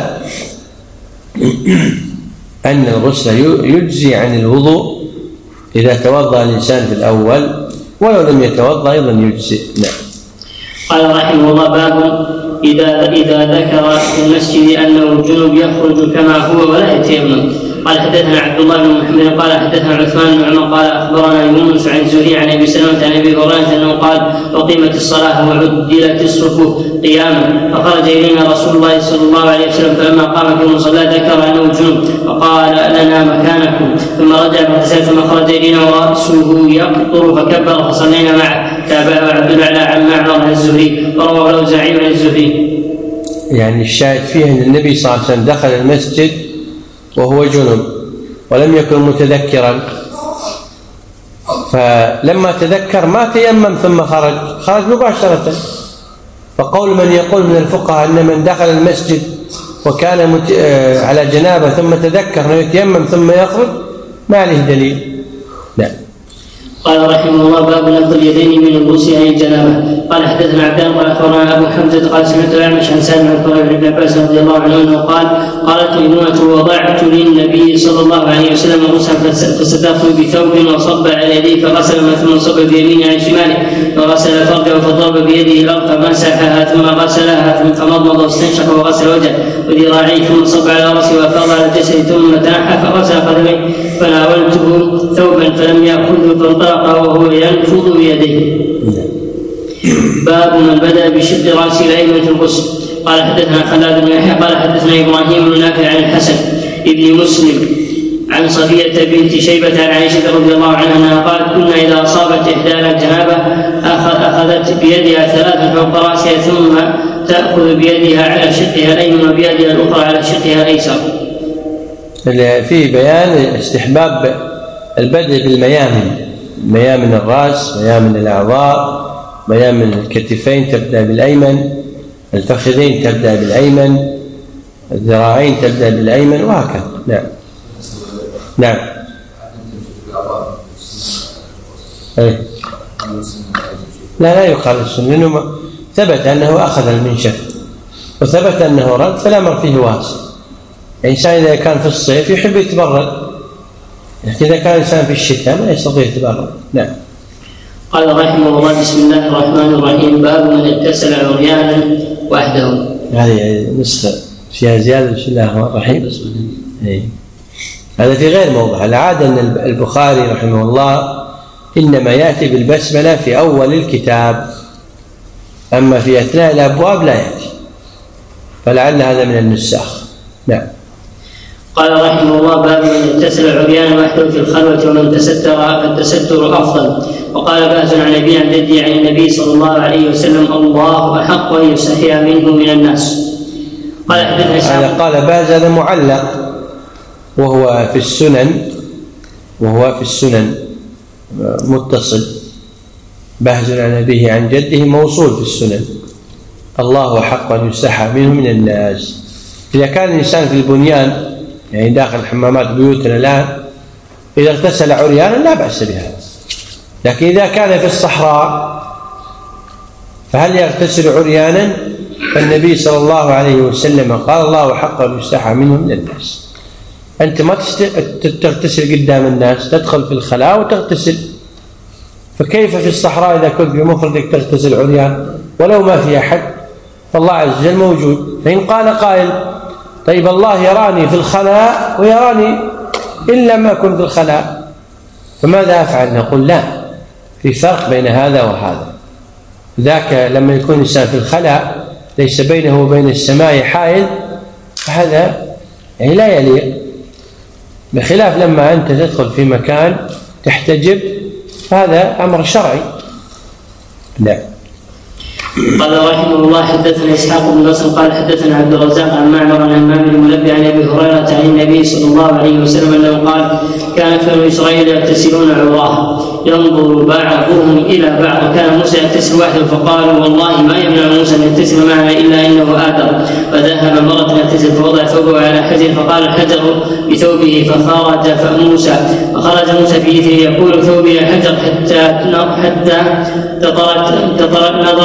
الغسل يجزي عن الوضوء إذا توضأ الإنسان في الأول ولو لم يتوضأ أيضا يجزئ. نعم. قال رحمه الله: باب إذا ذكر في المسجد أنه جنب يخرج كما هو ولا يتيمم. قال حدثنا عبد الله بن محمد قال حدثنا عثمان بن عمر قال أخبرنا يونس عن الزهري عن أبي سلمة عن أبي هريرة أنه قال: أقيمت الصلاة وعدلت الصفوف قياما فخرج إلينا رسول الله صلى الله عليه وسلم فلما قام في المصلى ذكر أنه جنب فقال: لنا مكانكم. ثم رجع فاغتسل ثم خرج إلينا ورأسه يقطر فكبر فصلينا معه. تابعه عبد الأعلى عن معمر عن الزهري ورواه الأوزاعي عن الزهري. يعني الشاهد فيه أن النبي صلى الله عليه وسلم دخل المسجد وهو جنب ولم يكن متذكرا، فلما تذكر ما تيمم ثم خرج مباشرة. فقول من يقول من الفقهاء أن من دخل المسجد وكان على جنابه ثم تذكر أنه يتيمم ثم يخرج ما له دليل. لا. قال رحمه الله: باب نقض اليدين من الغسل عن الجنابه. قال حدثنا عبدان قال اخبرنا ابو حمزه قال سمعت الاعمش عن سالم عن طلحه بن عباس رضي الله عنه قال: قالت ميمونه: وضعت للنبي صلى الله عليه وسلم غسلا فاستدفت بثوب وصب على يديه فغسل ثم صب بيمينه عن شماله فغسل فرجه فضرب بيده الارض فمسحها ثم غسلها فمضمض واستنشق وغسل وجهه وذراعيه ثم صب على راسه وافاض على جسده ثم تنحى فغسل قدميه فناولته ثوبا فلم ياخذه فانطلق وهو ينفض بيديه. باب من بدأ بشق رأسه الأيمن في الغسل. قال حدثنا خلاد بن يحيى قال حدثنا إبراهيم بن نافع عن الحسن ابن مسلم عن صفية بنت شيبة عن عائشة رضي الله عنها أنها قالت: كنا إذا أصابت إحدانا الجنابة أخذت بيدها ثلاثا فوق رأسها ثم تأخذ بيدها على شقها الأيمن وبيدها الأخرى على شقها الأيسر. فيه بيان استحباب البدء بالميامن، ميامن الرأس، ميامن الأعضاء، ميامن الكتفين تبدأ بالأيمن، الفخذين تبدأ بالأيمن، الذراعين تبدأ بالأيمن وهكذا. نعم. نعم. لا يقال السنة، لأنه ثبت أنه أخذ المنشف وثبت أنه رد فلا أمر فيه واسع. الإنسان إذا كان في الصيف يحب يتبرد، لكن إذا كان الإنسان في الشتاء ما يستطيع يتبرد. نعم. قال رحمه الله: بسم الله الرحمن الرحيم. باب من اغتسل عريانا وحده. هذه نسخة فيها زيادة. بسم الله الرحمن الرحيم. هذا في غير موضع. العادة أن البخاري رحمه الله إنما يأتي بالبسملة في أول الكتاب، أما في أثناء الأبواب لا يأتي، فلعل هذا من النساخ. نعم. قال رحمه الله: باب من اغتسل عريانا وحده في الخلوة ومن تستر فالتستر أفضل. وقال باز عن أبي عن جدي عن النبي صلى الله عليه وسلم: الله أحق أن يستحيا منه من الناس. قال حدثنا قال باز هذا معلق وهو في السنن متصل. باز عن أبيه عن جده موصول في السنن: الله أحق أن يستحى منه من الناس. إذا كان الإنسان في البنيان يعني داخل حمامات بيوتنا الآن إذا اغتسل عريانا لا بأس بها، لكن إذا كان في الصحراء فهل يغتسل عريانا؟ فالنبي صلى الله عليه وسلم قال: الله حق أن يستحى منه من الناس. أنت ما تغتسل قدام الناس، تدخل في الخلاء وتغتسل، فكيف في الصحراء إذا كنت بمفردك تغتسل عريان ولو ما في أحد؟ فالله عز وجل موجود. فإن قال قائل: طيب الله يراني في الخلاء ويراني إن لم أكن في الخلاء، فماذا أفعل؟ نقول: لا، في فرق بين هذا وهذا. ذاك لما يكون الإنسان في الخلاء ليس بينه وبين السماء حائل، فهذا يعني لا يليق، بخلاف لما أنت تدخل في مكان تحتجب، هذا أمر شرعي. لا. قال رحمه الله: حدثنا اسحاق بن نصر قال حدثنا عبد الرزاق عن معمر عن همام بن منبه عن ابي هريره عن النبي صلى الله عليه وسلم انه قال: كان بنو اسرائيل يغتسلون عراه ينظر بعضهم الى بعض، كان موسى يغتسل وحده فقالوا: والله ما يمنع موسى ان يغتسل معنا الا انه ادر. فذهب مره يغتسل فوضع ثوبه على حجر فقال الحجر بثوبه فخرج موسى في اثره يقول: ثوبي الحجر حتى نظرت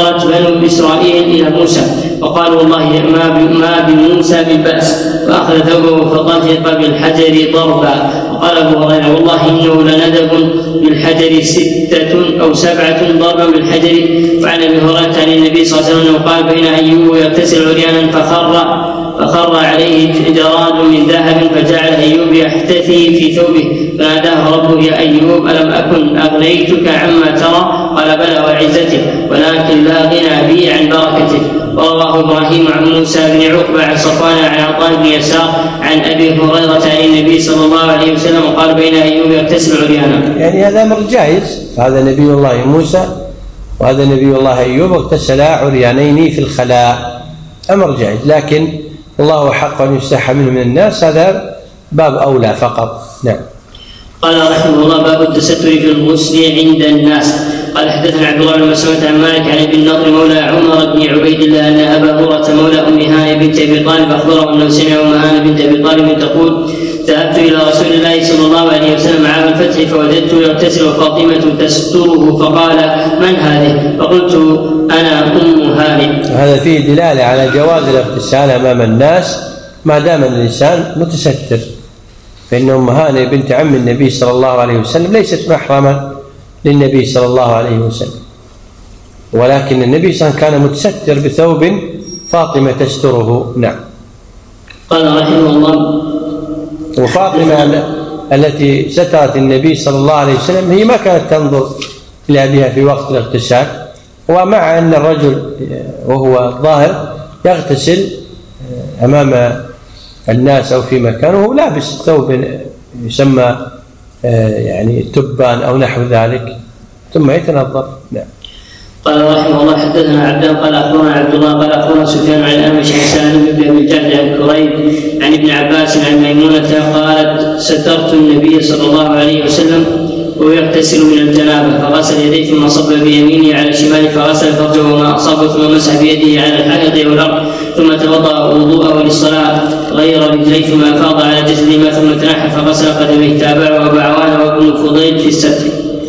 بنو إسرائيل إلى موسى وقالوا والله ما بموسى ببأس، فأخذ ثوبه فطفق بالحجر ضربا. وقال أبو هريرة والله إنه لندب بالحجر 6 أو 7 ضربا بالحجر. وعن أبي هريرة عن النبي صلى الله عليه وسلم قال بين أيوب يغتسل عريانا فخر عليه جراد من ذهب فجعل أيوب يحتثي في ثوبه فناداه ربه يا أيوب ألم أكن أغنيتك عما ترى؟ قال بلى وعزته ولكن لا غنى بي عن بركته. ورواه إبراهيم عن موسى بن عقبة عن صفوان عن عطاء بن يسار عن أبي هريرة عن النبي صلى الله عليه وسلم قال بين أيوب يغتسل عريانا. يعني هذا أمر جائز، هذا نبي الله موسى وهذا نبي الله أيوب اغتسلا عريانين في الخلاء، أمر جائز، لكن الله حق أن يستحى منه من الناس، هذا باب أولى فقط. نعم. قال رحمه الله باب التستر في الغسل عند الناس. قال حدثنا عبد الله بن مسعود عن مالك عن ابي النضر مولى عمر بن عبيد الله ان ابا هريره مولى ام هانئ بنت ابي طالب اخبره انه سمع ام هانئ بنت ابي طالب تقول ذهبت الى رسول الله صلى الله عليه وسلم عام الفتح فوجدته يغتسل وفاطمه تستره فقال من هذه؟ فقلت انا ام هانئ. هذا فيه دلاله على جواز الاغتسال امام الناس ما دام الانسان متستر، فإن أم هانئ بنت عم النبي صلى الله عليه وسلم ليست محرما للنبي صلى الله عليه وسلم، ولكن النبي صلى الله عليه وسلم كان متستر بثوب فاطمة تستره. نعم. قال رحمه الله وفاطمة التي سترت النبي صلى الله عليه وسلم هي ما كانت تنظر إلى أبيها في وقت الاغتسال، ومع أن الرجل وهو ظاهر يغتسل أمام الناس أو في مكان وهو لابس ثوب يسمى يعني تبان أو نحو ذلك ثم يتنظر. نعم. قال رحمه الله حدثنا عبدان قال أخبرنا عبد الله قال أخبرنا سفيان عن الأعمش عن سالم بن أبي الجعد عن كريب عن ابن عباس عن ميمونة قالت سترت النبي صلى الله عليه وسلم ويغتسل من الجنابة فغسل يديه ثم صب بيمينه على شماله فغسل فرجه وما أصابه ثم مسح بيده على الحائط والأرض ثم توضأ وضوءه للصلاة غير رجليه ثم أفاض على جسده ثم تنحى فغسل قدميه تابعه أبو عوان وابن فضيل في الستر.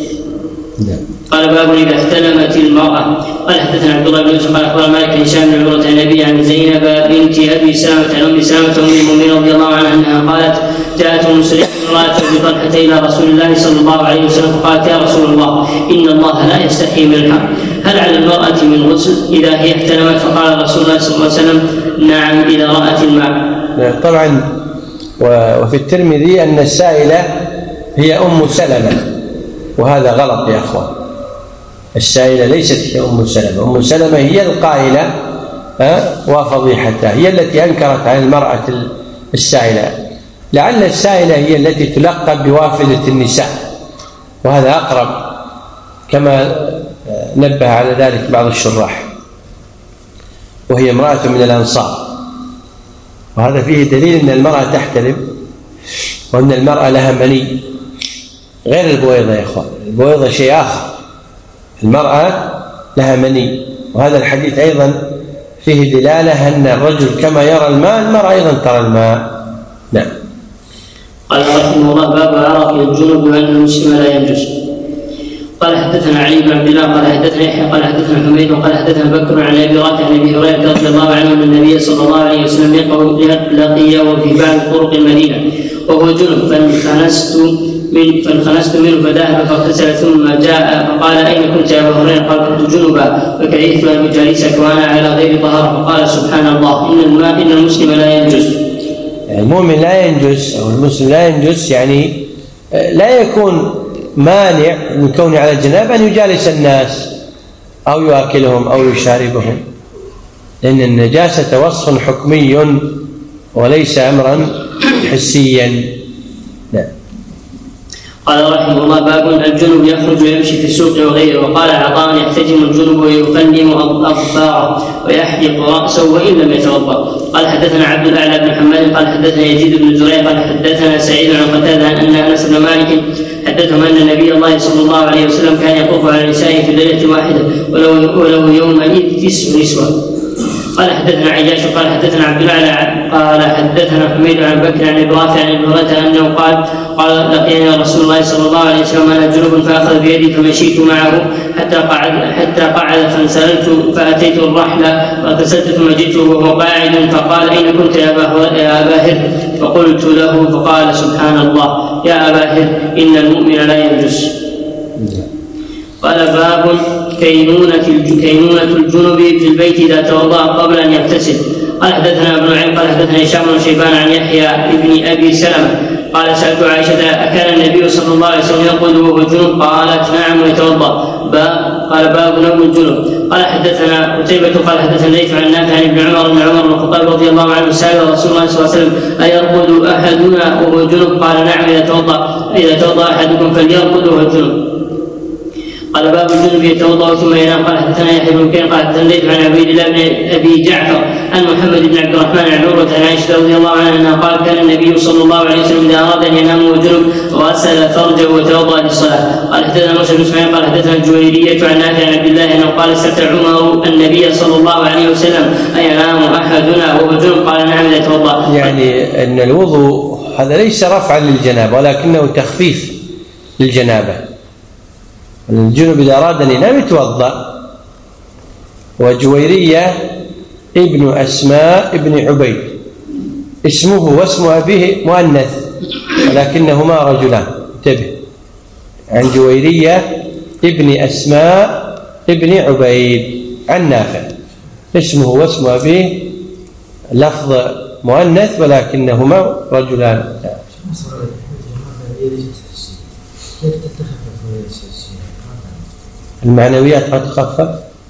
قال باب إذا احتلمت المرأة. قال حدثنا عبد الله بن يوسف قال أخبر مالك هشام بن عروة عن أبي عن زينب بنت أبي سلمة عن أم سلمة أم المؤمنين رضي الله عنها أنها قالت جاءت أم سليم امرأة بطلحة إلى رسول الله صلى الله عليه وسلم فقالت يا رسول الله إن الله لا يستحي من الحق، هل على المرأة من غسل إذا هي احتلمت؟ فقال رسول الله صلى الله عليه وسلم نعم إذا رأت الماء. طبعا وفي الترمذي أن السائلة هي أم سلمة، وهذا غلط يا أخوان، السائلة ليست هي أم سلمة، أم سلمة هي القائلة وفضيحتها، هي التي أنكرت على المرأة السائلة، لعل السائلة هي التي تلقب بوافدة النساء، وهذا أقرب كما نبه على ذلك بعض الشراح، وهي امرأة من الأنصار، وهذا فيه دليل أن المرأة تحتلم وأن المرأة لها مني غير البويضة يا أخوان، البويضة شيء آخر، المرأة لها مني، وهذا الحديث أيضا فيه دلالة أن الرجل كما يرى الماء المرأة أيضا ترى الماء. نعم. قال رحمه الله باب عرق الجنب وأن المسلم لا ينجس. قال حدثنا علي بن عبد الله قال حدثنا يحيى قال حدثنا حميد وقال حدثنا بكر عن ابي رافع عن ابي هريره رضي الله عنه ان النبي صلى الله عليه وسلم لقيه في بعض طرق المدينه وهو جنب فانخنست منه فذهب فاغتسل ثم جاء فقال اين كنت يا ابا هريره؟ قال كنت جنبا فكرهت ان اجالسك وانا على غير طهاره، فقال سبحان الله ان المسلم لا ينجس. المؤمن لا ينجس او المسلم لا ينجس، يعني لا يكون مانع من كونه على الجنابة أن يجالس الناس أو يأكلهم أو يشاربهم، لأن النجاسة وصف حكمي وليس أمرا حسيا. نعم. قال رحمه الله باب الجنب يخرج ويمشي في السوق وغيره. وقال عطاء يحتجم الجنب ويقلم أظفاره ويحلق رأسه وإن لم يتوضأ. قال حدثنا عبد الأعلى بن محمد قال حدثنا يزيد بن زريع قال حدثنا سعيد عن قتادة أن أنس بن مالك حدثهم أن نبي الله صلى الله عليه وسلم كان يطوف على النساء في ليلة واحدة وله يومئذ 9 نسوة. قال حدثنا عياش قال حدثنا عبد الاعلى قال حدثنا حميد عن بكر عن ابراهيم عن ابن هريره انه قال لقيني رسول الله صلى الله عليه وسلم انا جنوب فاخذ بيدي فمشيت معه حتى قعد فانسللت فاتيت الرحل فاغتسلت ثم جئت وهو قاعد فقال اين كنت يا ابا هر؟ فقلت له فقال سبحان الله يا ابا هر ان المؤمن لا ينجس. قال باب كينونة الجنب في البيت إذا توضأ قبل أن يغتسل. قال حدثنا ابن نعيم قال حدثنا هشام بن شيبان عن يحيى بن أبي سلمة قال سألت عائشة أكان النبي صلى الله عليه وسلم يرقد وهو جنب؟ قالت نعم ويتوضأ. قال باب نوم الجنب. قال حدثنا قتيبة قال حدثنا الليث عن نافع عن ابن عمر بن الخطاب رضي الله عنه سأل رسول الله صلى الله عليه وسلم أيرقد أحدنا وهو جنب؟ قال نعم إذا توضأ أحدكم فليرقد وهو جنب. قال باب الجنب يتوضا ثم ينام. قال حدثنا يحيى بن بكير قال حدثنا الليث عن عبيد الله بن ابي جعفر عن محمد بن عبد الرحمن عن عروه عن عائشه رضي الله عنها انها قال كان النبي صلى الله عليه وسلم اذا اراد ان ينام وهو جنب غسل فرجه وتوضا للصلاه. قال حدثنا موسى بن اسماعيل قال حدثنا الجويريه عن نافع عن عبد الله انه قال سأل عمر النبي صلى الله عليه وسلم اينام احدنا وهو جنب؟ قال نعم اذا توضا. يعني ان الوضوء هذا ليس رفعا للجنابه ولكنه تخفيف للجنابه. الجنب إذا أراد أن ينام يتوضأ. وجويرية ابن أسماء ابن عبيد اسمه واسم أبيه مؤنث ولكنهما رجلان. انتبه، عن جويرية ابن أسماء ابن عبيد عن نافع اسمه واسم أبيه لفظ مؤنث ولكنهما رجلان. المعنويات قد تخفف.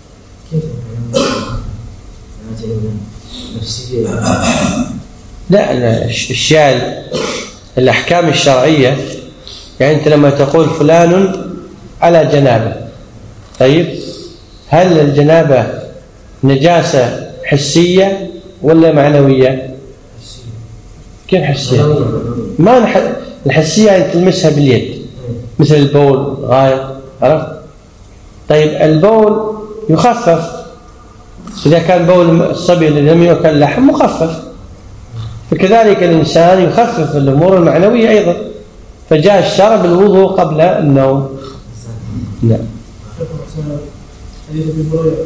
لا الشيء الأحكام الشرعية يعني أنت لما تقول فلان على جنابه، طيب هل الجنابة نجاسة حسية ولا معنوية؟ كيف حسية؟ ما الحسية يعني تلمسها باليد مثل البول غائط، عرفت؟ طيب البول يخفف إذا كان بول الصبي الذي لم يأكل لحم مخفف، فكذلك الإنسان يخفف الأمور المعنوية أيضا، فجاء الشرع بالوضوء قبل النوم. نعم. حديث ابي هريره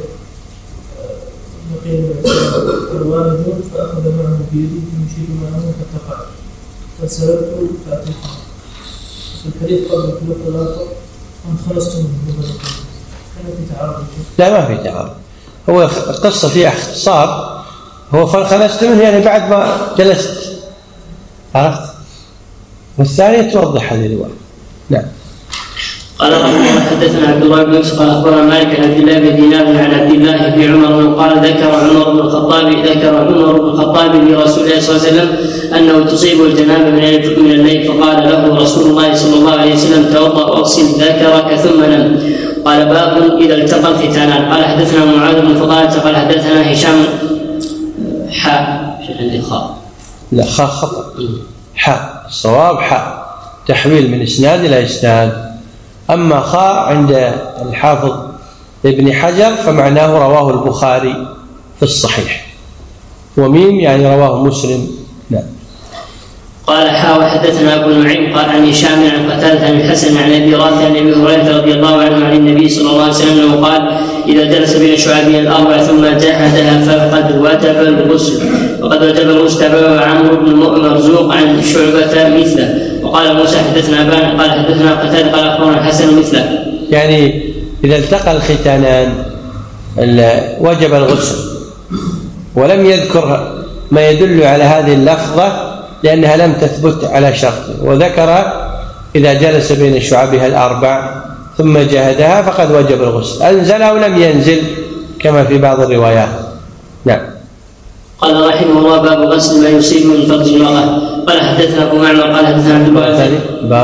لقي الوالد فاخذ معه بيدي فمشيت معه حتى قعد فسالته فاتيته. في الحديث قبل كل ثلاثه انخلصت منه. لا ما في تعارض، هو القصة فيها اختصار. هو فانخلصت منه يعني بعد ما جلست، عرفت؟ والثانية توضح هذه الرواية. نعم. قال رحمه الله حدثنا عبد الله بن يوسف قال اخبرنا مالك عن عبد الله بن دينار عن عبد الله بن عمر قال ذكر عمر بن الخطاب لرسول الله صلى الله عليه وسلم انه تصيب الجنابه من الليل فقال له رسول الله صلى الله عليه وسلم توضا واغسل ذكرك ثم نم. قال باب اذا التقى الختانان. قال حدثنا معاذ بن فضالة قال حدثنا هشام شيخ عندي خاء لا خاء خطأ حاء الصواب حاء تحويل من اسناد الى اسناد. أما خاء عند الحافظ ابن حجر فمعناه رواه البخاري في الصحيح، وميم يعني رواه مسلم. نعم. قال وحدثنا ابو نعيم قال عن هشام عن قتادة عن الحسن عن ابي رافع عن ابي هريره رضي الله عنه عن النبي صلى الله عليه وسلم انه قال اذا جلس بين شعابه الاربع ثم جاهدها فقد وجب الغسل. وقد وجب الغسل تبعه عمرو بن مرزوق عن شعبة مثله. وقال موسى حدثنا ابان قال حدثنا قتادة قال اخبرنا الحسن مثله. يعني اذا التقى الختانان وجب الغسل، ولم يذكر ما يدل على هذه اللفظة لأنها لم تثبت على شرطه، وذكر إذا جلس بين شعبها الأربع ثم جاهدها فقد وجب الغسل، أنزل أو لم ينزل كما في بعض الروايات. نعم. قال رحمه الله باب غسل ما يصيب من فرج المرأة. قال حدثنا أبو معمر قال حدثنا عبد الله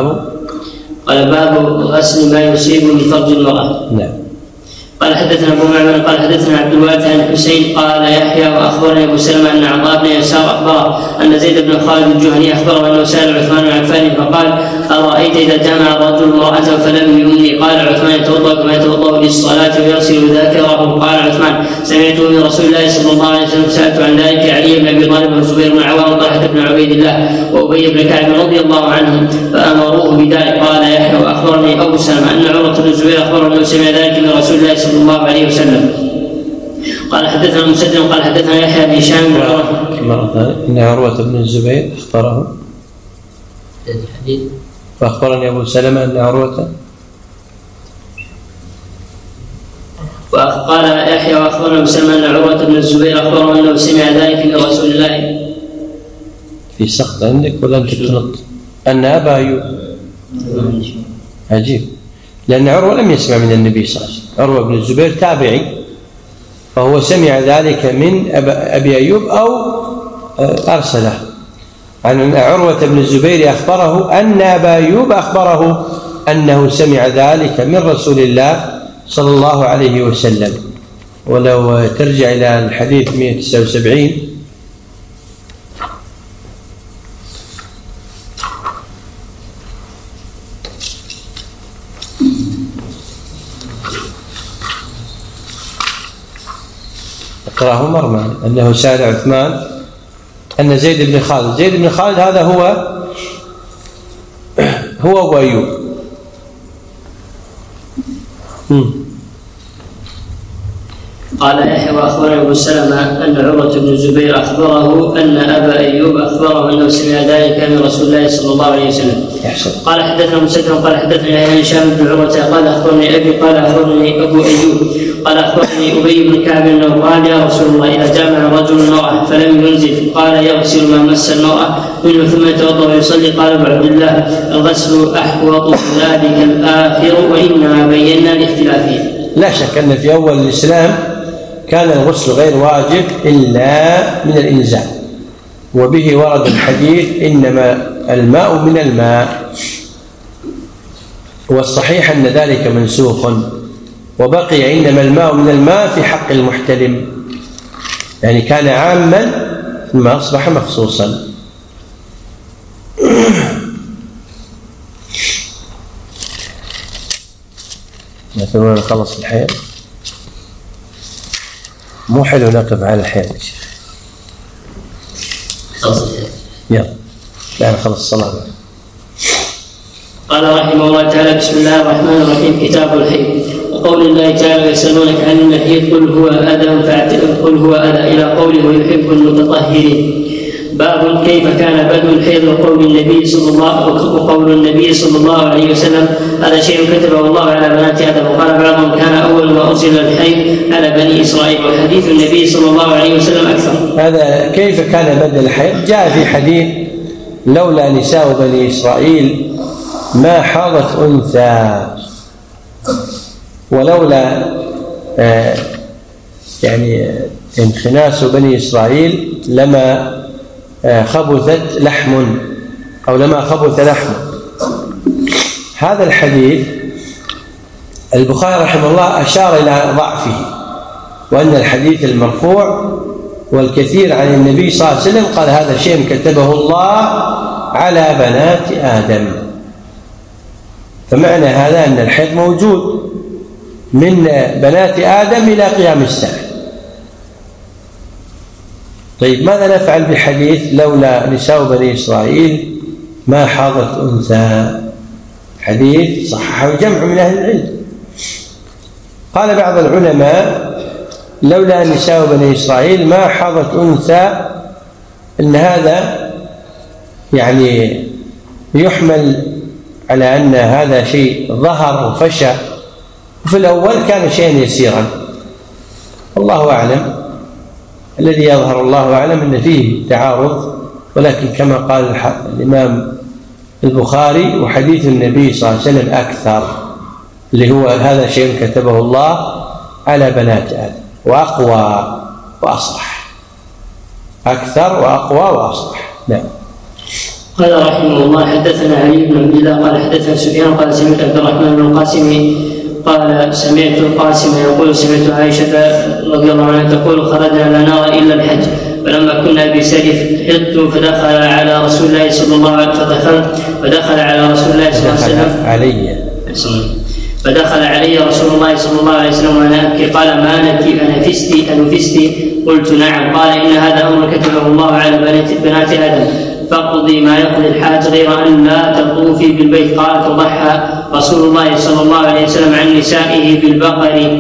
باب غسل ما يصيب من فرج المرأة. نعم. قال حدثنا ابو معمر قال حدثنا عبد الوارث عن الحسين قال يحيى واخبرني ابو سلمة ان عطاء بن يسار اخبره ان زيد بن خالد الجهني اخبره انه سال عثمان بن عفان فقال ارايت اذا جمع الرجل امراته فلم يمني؟ قال عثمان يتوضا كما يتوضا للصلاه ويغسل ذاكره. قال عثمان سمعته من رسول الله صلى الله عليه وسلم. سألت عن ذلك علي بن أبي طالب والزبير بن العوام وطلحة بن عبيد الله وأبي بن كعب رضي الله عنهم فأمروه بذلك. قال يحيى وأخبرني أبو سلمة أن عروة بن الزبير أخبره أنه سمع ذلك من رسول الله صلى الله عليه وسلم. قال حدثنا مسدد قال حدثنا يحيى بن هشام بن عروة إن عروة بن الزبير أخبره الحديث. وأخبرني أبو سلمة أن عروة وقال يحيى وأخبرنا أبو سلمة أن عروة بن الزبير أخبره أنه سمع ذلك من رسول الله. في سقط عندك ولا أنت تنط؟ أن أبا أيوب عجيب، لأن عروة لم يسمع من النبي صلى الله عليه وسلم. عروة بن الزبير تابعي، فهو سمع ذلك من أبي أيوب أو أرسله عن عروة بن الزبير أخبره أن أبا أيوب أخبره أنه سمع ذلك من رسول الله صلى الله عليه وسلم. ولو ترجع إلى الحديث 179 اقرأه مرمى أنه سأل عثمان أن زيد بن خالد هذا هو أبو أيوب. قال يحيى وأخبرنا أبو سلمة أن عروة بن الزبير أخبره أن أبا أيوب أخبره أنه سمع ذلك من رسول الله صلى الله عليه وسلم. قال حدثنا مسدد قال حدثنا يحيى هشام بن عروة قال أخبرني أبي قال أخبرني أبو أيوب قال أخبرني أبي بن كعب أنه قال يا رسول الله إذا جامع الرجل المرأة فلم ينزل قال يغسل ما مس المرأة منه ثم يتوضأ ويصلي. قال أبو عبد الله الغسل أحوط من ذلك الآخر وإنما بينا لاختلافه. لا شك أن في أول الإسلام كان الغسل غير واجب إلا من الإنزال، وبه ورد الحديث إنما الماء من الماء، والصحيح أن ذلك منسوخ وبقي إنما الماء من الماء في حق المحتلم، يعني كان عاما ثم أصبح مخصوصا. مثلا نخلص الحيض، مو حلو نقف على الحيض يا شيخ. يلا لا نخلص الصلاة. قال رحمه الله تعالى بسم الله الرحمن الرحيم. كتاب الحيض. وقول الله تعالى يسألونك عن المحيض قل هو أذى إلى قوله ويحب المتطهرين. باب كيف كان بدء الحيض وقول النبي صلى الله عليه وسلم هذا شيء كتبه الله على بنات آدم. وقال بعضهم كان أول ما أنزل الحيض على بني إسرائيل، وحديث النبي صلى الله عليه وسلم أكثر. هذا كيف كان بدء الحيض جاء في حديث لولا نساء بني إسرائيل ما حاضت أنثى، ولولا يعني انخناس بني إسرائيل لما خبثت لحم أو لما خبث لحم. هذا الحديث البخاري رحمه الله أشار إلى ضعفه، وأن الحديث المرفوع والكثير عن النبي صلى الله عليه وسلم قال هذا شيء كتبه الله على بنات آدم. فمعنى هذا أن الحيض موجود من بنات آدم إلى قيام الساعة. طيب ماذا نفعل بحديث لولا نساء بني إسرائيل ما حاضت أنثى؟ حديث صححه جمع من أهل العلم. قال بعض العلماء لولا نساء بني إسرائيل ما حاضت أنثى، إن هذا يعني يحمل على أن هذا شيء ظهر وفشى، وفي الأول كان شيئا يسيرا. والله أعلم، الذي يظهر الله أعلم أن فيه تعارض، ولكن كما قال الإمام البخاري وحديث النبي صلى الله عليه وسلم أكثر، اللي هو هذا شيء كتبه الله على بنات آدم، وأقوى وأصح، أكثر وأقوى وأصح. نعم. قال رحمه الله حدثنا علي بن عبد الله قال حدثنا سفيان قال سمعت عبد الرحمن بن القاسم قال سمعت القاسم يقول سمعت عائشة رضي الله عنها تقول خرجنا لا نرى إلا الحج، فلما كنا بسرف حضت فدخل على رسول الله صلى الله عليه وسلم فدخل علي رسول الله صلى الله عليه وسلم وانا ابكي قال: ما لك انفستي؟ قلت: نعم. قال: ان هذا امر كتبه الله على بنات ادم، فاقضي ما يقضي الحاج غير ان لا تطوفي بالبيت. قالت: وضحى رسول الله صلى الله عليه وسلم عن نسائه بالبقر.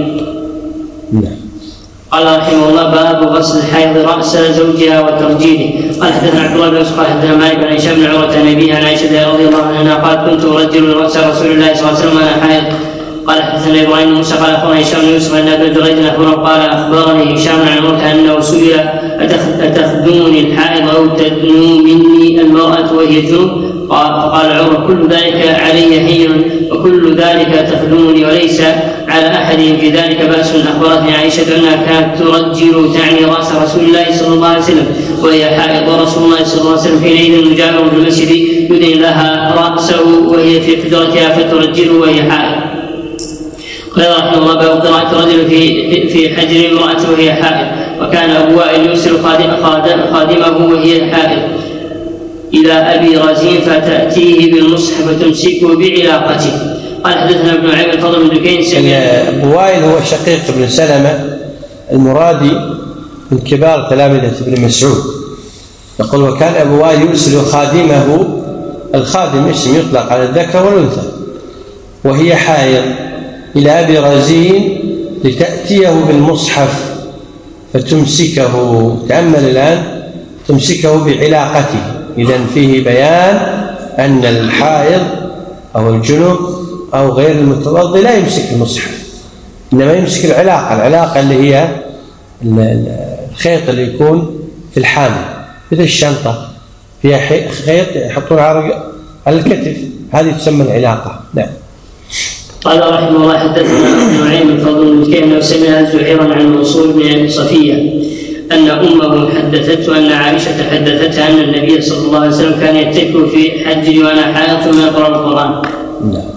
قال رحمه الله: باب غسل الحائض راس زوجها وترجيله. قال حدثنا عبد الله بن يوسف قال حدثنا مالك بن هشام بن عروه عن ابيه عن عائشه رضي الله عنها قالت: كنت ارجل راس رسول الله صلى الله عليه وسلم وانا حائض. قال حدثنا ابراهيم بن موسى قال اخبرنا هشام بن يوسف ان ابن جريج اخبره قال: اخبرني هشام عن عروه انه سئل: اتخدمني الحائض او تدنو مني المراه وهي جنوب؟ فقال عمر: كل ذلك علي حين وكل ذلك تخدمني وليس على احدهم في ذلك باس. اخبرتني عائشه انها كانت ترجل تعني راس رسول الله صلى الله عليه وسلم وهي حائض، ورسول الله صلى الله عليه وسلم حينئذ مجاور في المسجد يدن لها راسه وهي في حجرتها فترجله وهي حائض. قال رحمه الله: باب قراءة الرجل في حجر امرأته وهي حائض. وكان أبو وائل يرسل خادمه وهي حائض إلى أبي رزين فتأتيه بالمصحف فتمسكه بعلاقته. قال حدثنا ابن عيب الفضل بن دكين. أبو وائل هو شقيق بن سلمة المرادي من كبار تلامذة ابن مسعود. يقول: وكان أبو وائل يرسل خادمه، الخادم اسم يطلق على الذكر والأنثى، وهي حائض إلى أبي رزين لتأتيه بالمصحف فتمسكه. تأمل الآن: تمسكه بعلاقته. إذن فيه بيان أن الحائض أو الجنوب أو غير المتوضئ لا يمسك المصحف، إنما يمسك العلاقة اللي هي الخيط اللي يكون في الحامل، مثل الشنطة فيها خيط يحطون على الكتف، هذه تسمى العلاقة. نعم. قال رحمه الله: حدثنا ابن نعيم الفضل بن دكين انه سمع زهيرا عن منصور بن صفيه ان امه حدثته ان عائشه حدثتها ان النبي صلى الله عليه وسلم كان يتكئ في حجري وانا حائض ثم يقرا القران. نعم.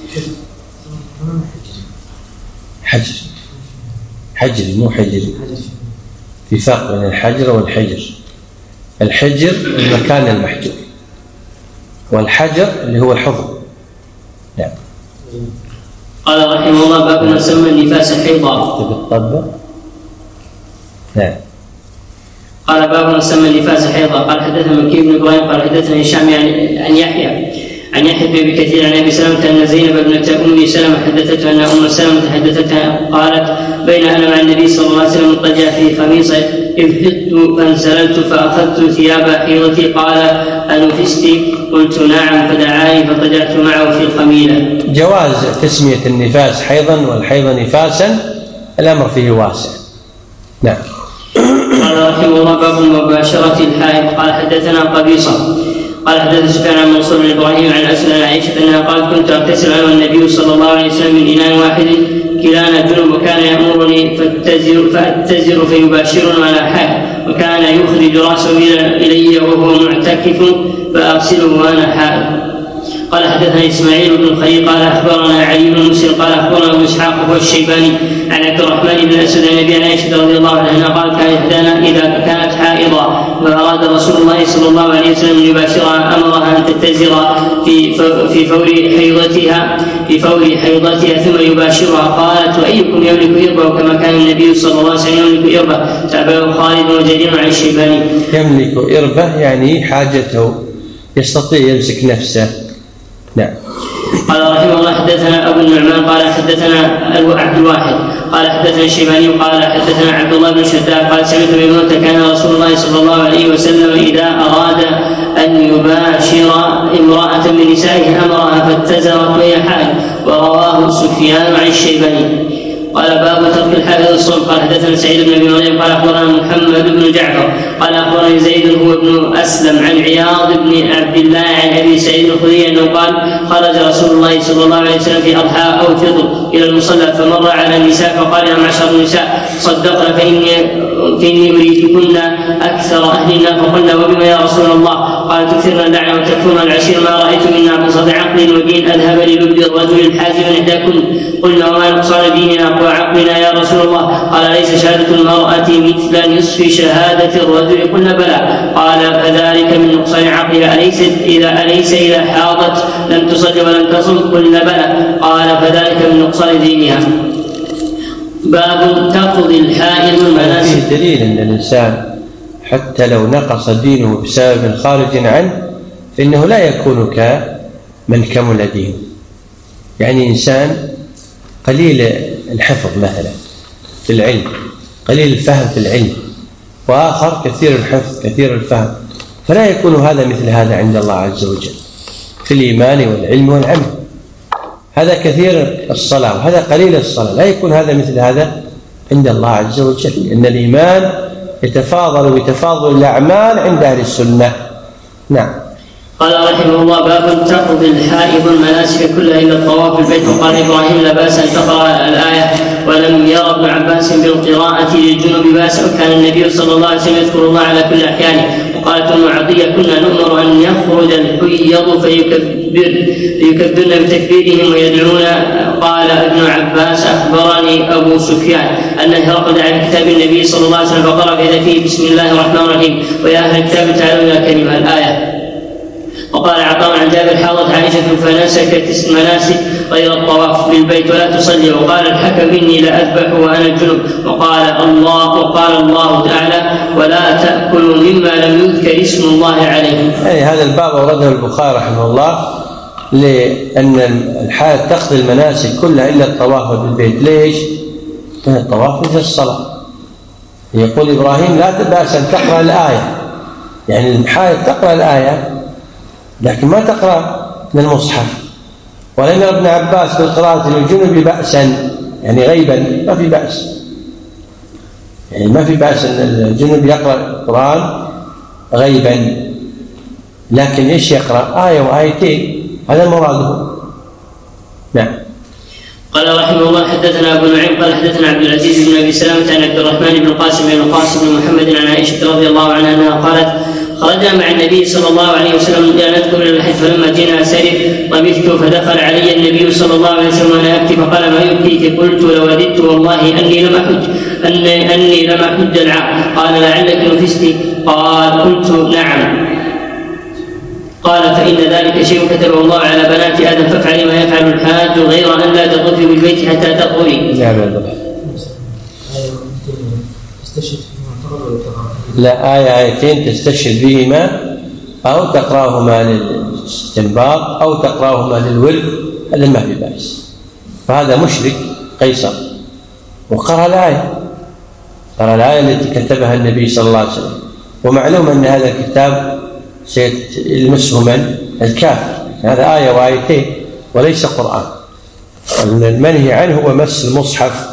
حجر مو حجري، في فرق بين الحجر والحجر. الحجر المكان المحجور، والحجر اللي هو الحضن. نعم. قال رحمه الله: باب من سمى النفاس حيضا. نعم. قال: باب من سمى النفاس حيضا. قال حدثنا مكي بن ابراهيم قال حدثنا هشام عن يحيى بن ابي كثير عن ابي سلمة ان زينب ابنة ام سلمة حدثته ان ام سلمة حدثتها قالت: بين انا مع النبي صلى الله عليه وسلم مضطجع في خميصه اذ حدت فانسللت فاخذت ثياب حيضتي. قال: انفست؟ قلت: نعم. فدعاني فاضطجعت معه في الخميله. جواز تسمية النفاس حيضا والحيض نفاسا، الامر فيه واسع. نعم. قال رحمه الله: باب مباشرة الحائض. قال حدثنا قبيصة قال حدثنا سفيان عن منصور بن ابراهيم عن اسلم عن عائشه انها قالت: كنت اغتسل انا والنبي صلى الله عليه وسلم من اناء واحد كلانا جنب، وكان يامرني فاتزر فيباشرني وانا حائض، وكان يخرج راسه الي وهو معتكف فاغسله وانا حائض. قال حدثنا اسماعيل بن خليل قال اخبرنا علي بن مسلم قال اخبرنا ابن اسحاق هو الشيباني عن عبد الرحمن بن اسد عن ابي عائشه رضي الله عنها قال: كان احدانا اذا كانت حائضا فاراد رسول الله صلى الله عليه وسلم ان يباشرها امرها ان تتزر في فور حيضتها ثم يباشرها. قالت: وايكم يملك اربه كما كان النبي صلى الله عليه وسلم يملك اربه. تابعه خالد وجرير عن الشيباني. يملك اربه يعني حاجته، يستطيع يمسك نفسه. نعم. قال رحمه الله: حدثنا ابو النعمان قال حدثنا عبد الواحد قال حدثنا الشيباني قال حدثنا عبد الله بن شداد قال: سمعت بموت كان رسول الله صلى الله عليه وسلم اذا اراد ان يباشر امراه من نسائه امرها فاتزرت وهي حائض. ورواه سفيان عن الشيباني. قال: باب ترك الحائض الصوم. قال حدثنا سعيد بن ابي مريم قال اخبرنا محمد بن جعفر قال اخبرني زيد هو ابن اسلم عن عياض بن عبد الله عن ابي سعيد الخدري انه قال: خرج رسول الله صلى الله عليه وسلم في اضحى او فطر الى المصلى فمر على النساء فقال: يا معشر النساء صدقنا فاني اريدكن اكثر اهل النار. فقلنا: وبما يا رسول الله؟ قال: تكثرن اللعنه وتكفرن العشير، ما رايت من ناقصه عقل ودين اذهب للب الرجل الحازم احداكن. قلنا: وما نقصان ديننا وعقلنا يا رسول الله؟ قال: ليس شهاده المراه مثل نصف شهاده الرجل. قلنا: بلى. قال: فذلك من نقصان عقلها. أليس إذا حاضت لم تصل ولم تصم؟ قلنا بلى. قال فذلك من نقصان دينها. باب تقضي الحائض المناسك. فيه دليل أن الإنسان حتى لو نقص دينه بسبب خارج عنه فإنه لا يكون كمن كمل دينه. يعني إنسان قليل الحفظ مثلا في العلم، قليل الفهم في العلم، وآخر كثير الحفظ كثير الفهم، فلا يكون هذا مثل هذا عند الله عز وجل في الإيمان والعلم والعمل. هذا كثير الصلاة وهذا قليل الصلاة، لا يكون هذا مثل هذا عند الله عز وجل، لأن الإيمان يتفاضل بتفاضل الأعمال عند أهل السنة. نعم. قال رحمه الله باب تقضي الحائض المناسك كلها إلا الطواف بالبيت. وقال إبراهيم لا بأس أن تقرأ الآية، ولم ير ابن عباس بالقراءة للجنوب بأس، وكان النبي صلى الله عليه وسلم يذكر الله على كل أحيانه. وقالت أم عطية كنا نؤمر أن يخرج الحيض فيكبرن بتكبيرهم ويدعون. قال ابن عباس أخبرني أبو سفيان أن هرقل دعا بكتاب النبي صلى الله عليه وسلم فقرأ فإذا فيه بسم الله الرحمن الرحيم ويا أهل الكتاب تعالوا إلى كلمة الآية. وقال عطاء عن جابر حاضت عائشة فنسكت مناسك غير الطواف بالبيت ولا تصلي. وقال الحكم إني لأذبح وأنا جنب. وقال الله تعالى ولا تأكلوا مما لم يذكر اسم الله عليه. هذا الباب أورده البخاري رحمه الله لأن الحائض تقضي المناسك كلها إلا الطواف بالبيت. ليش؟ لأن الطواف مثل الصلاة. يقول إبراهيم لا بأس أن تقرأ الآية، يعني الحائض تقرأ الآية لكن ما تقرأ من المصحف. ولم ير ابن عباس بالقراءة للجنب بأسا، يعني غيبا ما في بأس، يعني ما في بأس أن الجنب يقرأ القرآن غيبا، لكن إيش يقرأ؟ آية وآيتين، هذا مراده. نعم. قال رحمه الله حدثنا أبو نعيم قال حدثنا عبد العزيز بن أبي سلامة عن عبد الرحمن بن القاسم بن القاسم بن محمد عن عائشة رضي الله عنها أنها قالت خرجنا مع النبي صلى الله عليه وسلم نذكر إلى الحج فلما جئنا أسرف طبثت فدخل علي النبي صلى الله عليه وسلم وأنا أبكي فقال ما يبكيك؟ قلت لوددت والله أني لم أحج العام. قال لعلك نفست؟ قال قلت نعم. قال فإن ذلك شيء كتبه الله على بنات آدم فافعلي ما يفعل الحاج غير أن لا تطوفي بالبيت حتى تطهري. لا، آيتين تستشهد بهما أو تقرأهما للاستنباط أو تقرأهما للورد، هذا ما في بأس. فهذا مشرك قيصر وقرأ الآية التي كتبها النبي صلى الله عليه وسلم، ومعلوم أن هذا الكتاب سيلمسه من الكافر. هذا آية وآيتين وليس قرآن. المنهي عنه هو مس المصحف.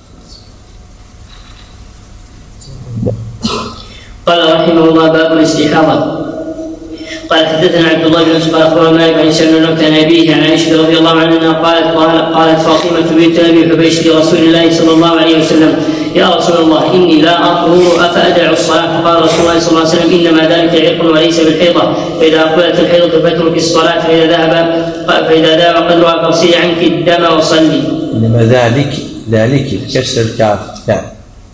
قال رحمه الله باب الاستحاضة. قال حدثنا عبد الله بن يوسف قال اخبرنا مالك عن هشام بن عن ابيه عن عائشه رضي الله عنها قالت فاطمه بنت ابي حبيش لرسول الله صلى الله عليه وسلم يا رسول الله اني لا اطهر افادع الصلاه؟ فقال رسول الله صلى الله عليه وسلم انما ذلك عرق وليس بالحيضه، فاذا اقبلت الحيضه فاترك الصلاه فاذا ذهب قدرها فاغسلي عنك الدم وصلي. انما ذلك كسر الكاف. نعم.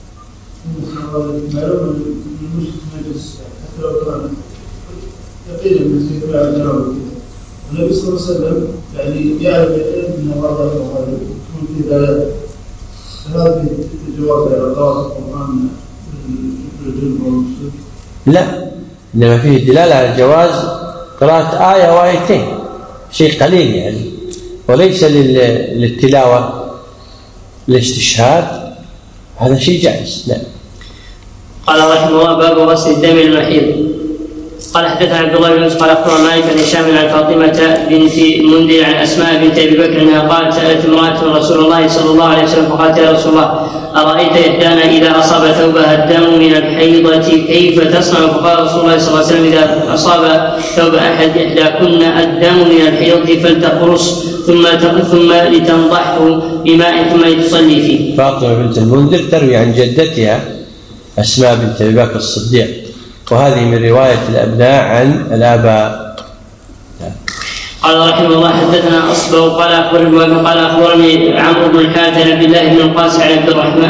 تقريبا من ذكر الجنوب النبي صلى الله عليه وسلم يعني يعرف ان بعض الأمور في دلالة هذه الجواب على قراءة القرآن بالجنوب والمسلم. لا، إنما فيه دلالة على جواز قراءة آية وآيتين، شيء قليل يعني، وليس للتلاوة الاستشهاد، هذا شيء جائز. لا. قال رحمه الله باب غسل الدم المحيض. قال حدثنا عبد الله بن يوسف قال اخبرنا مالك عن هشام عن فاطمه بنت المنذر عن اسماء بنت ابي بكر انها قالت سالت امراه رسول الله صلى الله عليه وسلم فقالت يا رسول الله ارايت احدانا اذا اصاب ثوبها الدم من الحيضه كيف تصنع؟ فقال رسول الله صلى الله عليه وسلم اذا اصاب ثوب احداكن الدم من الحيضه فلتقرص ثم لتنضحه بماء ثم لتصلي فيه. فاطمه بنت المنذر تروي عن جدتها اسماء بنت ابي بكر الصديق، وهذه من رواية الأبناء عن الآباء. قال رحمه الله حدثنا أصبغ قال أخبرني عمرو بن الحارث عن عبد الله بن القاسم عن عبد الرحمن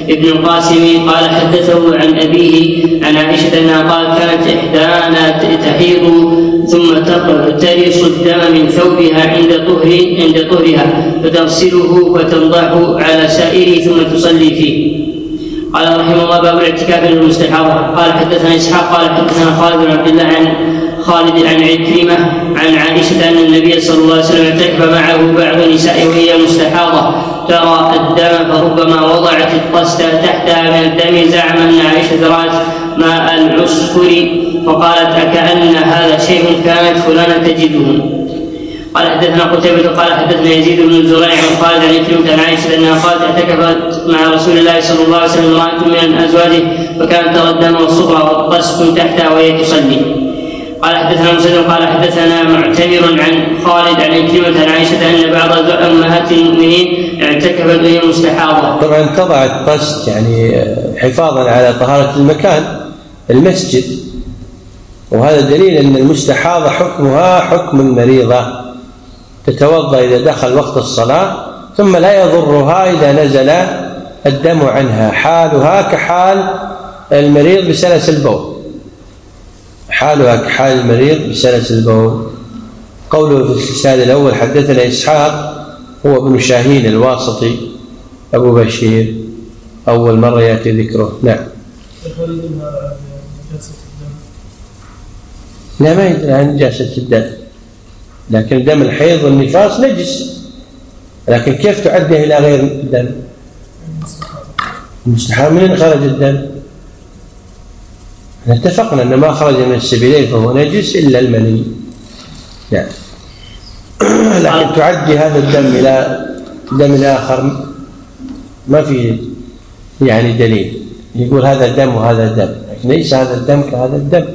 ابن القاسم قال حدثه عن أبيه عن عائشة أنها قالت كانت إحدانا تحيض ثم ترس الدم من ثوبها عند طهرها فتغسله فتنضح على سائره ثم تصلي فيه. قال رحمه الله باب الاعتكاف للمستحاضة. قال حدثنا إسحاق قال حدثنا خالد بن عبد الله عن خالد عن عكرمة عن عائشة أن النبي صلى الله عليه وسلم اعتكف معه بعض نسائه وهي مستحاضة ترى الدم فربما وضعت الطست تحتها من الدم زعم أن عائشة رأت ماء العصفر فقالت أكأن هذا شيء كانت فلانة تجده. قال حدثنا قتيبة قال حدثنا يزيد بن زريع عن خالد عن عكرمة عن عائشة أنها قالت اعتكفت مع رسول الله صلى الله عليه وسلم امرأة من أزواجه فكانت ترى الدم والصفرة والطست تحتها وهي تصلي. قال حدثنا مسلم قال حدثنا معتمر عن خالد عن عكرمة عن عائشة أن بعض أمهات المؤمنين اعتكفت وهي مستحاضة. طبعا تضع الطست يعني حفاظا على طهارة المكان المسجد، وهذا دليل أن المستحاضة حكمها حكم المريضة، تتوضأ إذا دخل وقت الصلاة ثم لا يضرها إذا نزل الدم عنها، حالها كحال المريض بسلس البول، حالها كحال المريض بسلس البول. قوله في الإسناد الأول حدثنا إسحاق هو ابن شاهين الواسطي أبو بشير، أول مرة يأتي ذكره. نعم. لا ما يدري عن نجاسة الدم، لكن دم الحيض والنفاس نجس، لكن كيف تعده إلى غير الدم؟ المستحاضة منين خرج الدم؟ اتفقنا أن ما خرج من السبيلين فهو نجس إلا المني. يعني لكن تعدي هذا الدم إلى دم آخر ما في يعني دليل يقول هذا الدم وهذا الدم، لكن ليس هذا الدم كهذا الدم.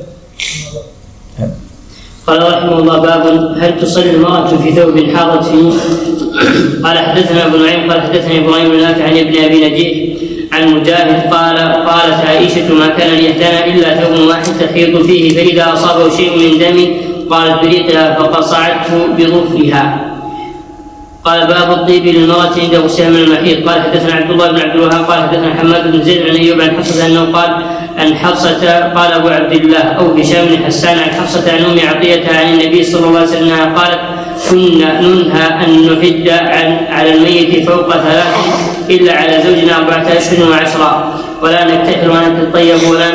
قال رحمه الله باب هل تصلي المرأة في ثوب حاضت فيه؟ قال حدثنا ابو نعيم قال حدثني ابراهيم بن نافع عن ابن ابي نجيح عن مجاهد قالت عائشة ما كان ليهتنا إلا ثوب واحد تحيض فيه فإذا أصابه شيء من دم قالت بريقها فقصعته بظفرها. قال باب الطيب للمرأة عند غسلها من المحيض. قال حدثنا عبد الله بن عبد الوهاب قال حدثنا حماد بن زيد عن أيوب عن حفصة أنه قال عن حفصة قال أبو عبد الله أو هشام بن حسان عن حفصة عن أم عطية عن النبي صلى الله عليه وسلم قالت كنا ننهى أن نحد على الميت فوق 3 إلا على زوجنا 4 أشهر و10 ولا نكتحل ولا نتطيب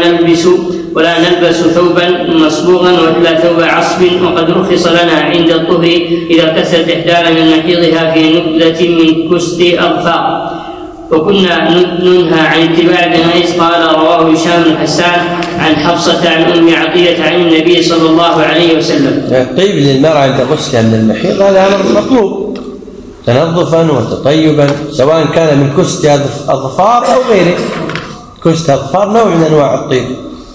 ولا نلبس ثوبا مصبوغا وإلا ثوب عصب وقد رخص لنا عند الطهر إذا اغتسلت إحدانا من محيضها في نبذة من كست أظفار وكنا ننهى عن اتباع بن قيس. قال رواه هشام بن حسان عن حفصة عن أم عطية عن النبي صلى الله عليه وسلم. الطيب للمرأة عند غسلها من المحيض هذا أمر مطلوب تنظفا وتطيبا سواء كان من كست أظفار أو غيره. كست أظفار نوع من أنواع الطيب،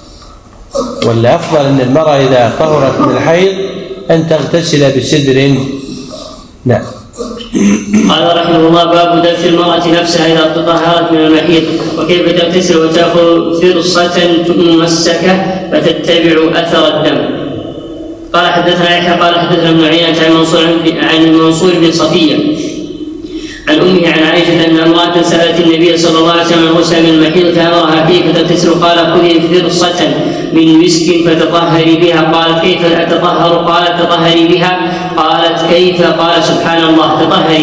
والأفضل أن المرأة إذا طهرت من الحيض أن تغتسل بسدر. نعم. قال رحمه الله باب دفع المرأة نفسها إذا تطهرت من المحيض وكيف تغتسل وتأخذ فرصة ممسكة فتتبع أثر الدم. قال حدثنا يحيى قال حدثنا ابن عيينة عن منصور بن صفية عن أمه عن عائشة أن امرأة سألت النبي صلى الله عليه وسلم غسل من المحيض فأمرها فيه فتغتسل قال خذي فرصة من مسك فتطهري بها. قالت كيف أتطهر؟ قالت تطهري بها. قالت كيف؟ قال سبحان الله تطهري.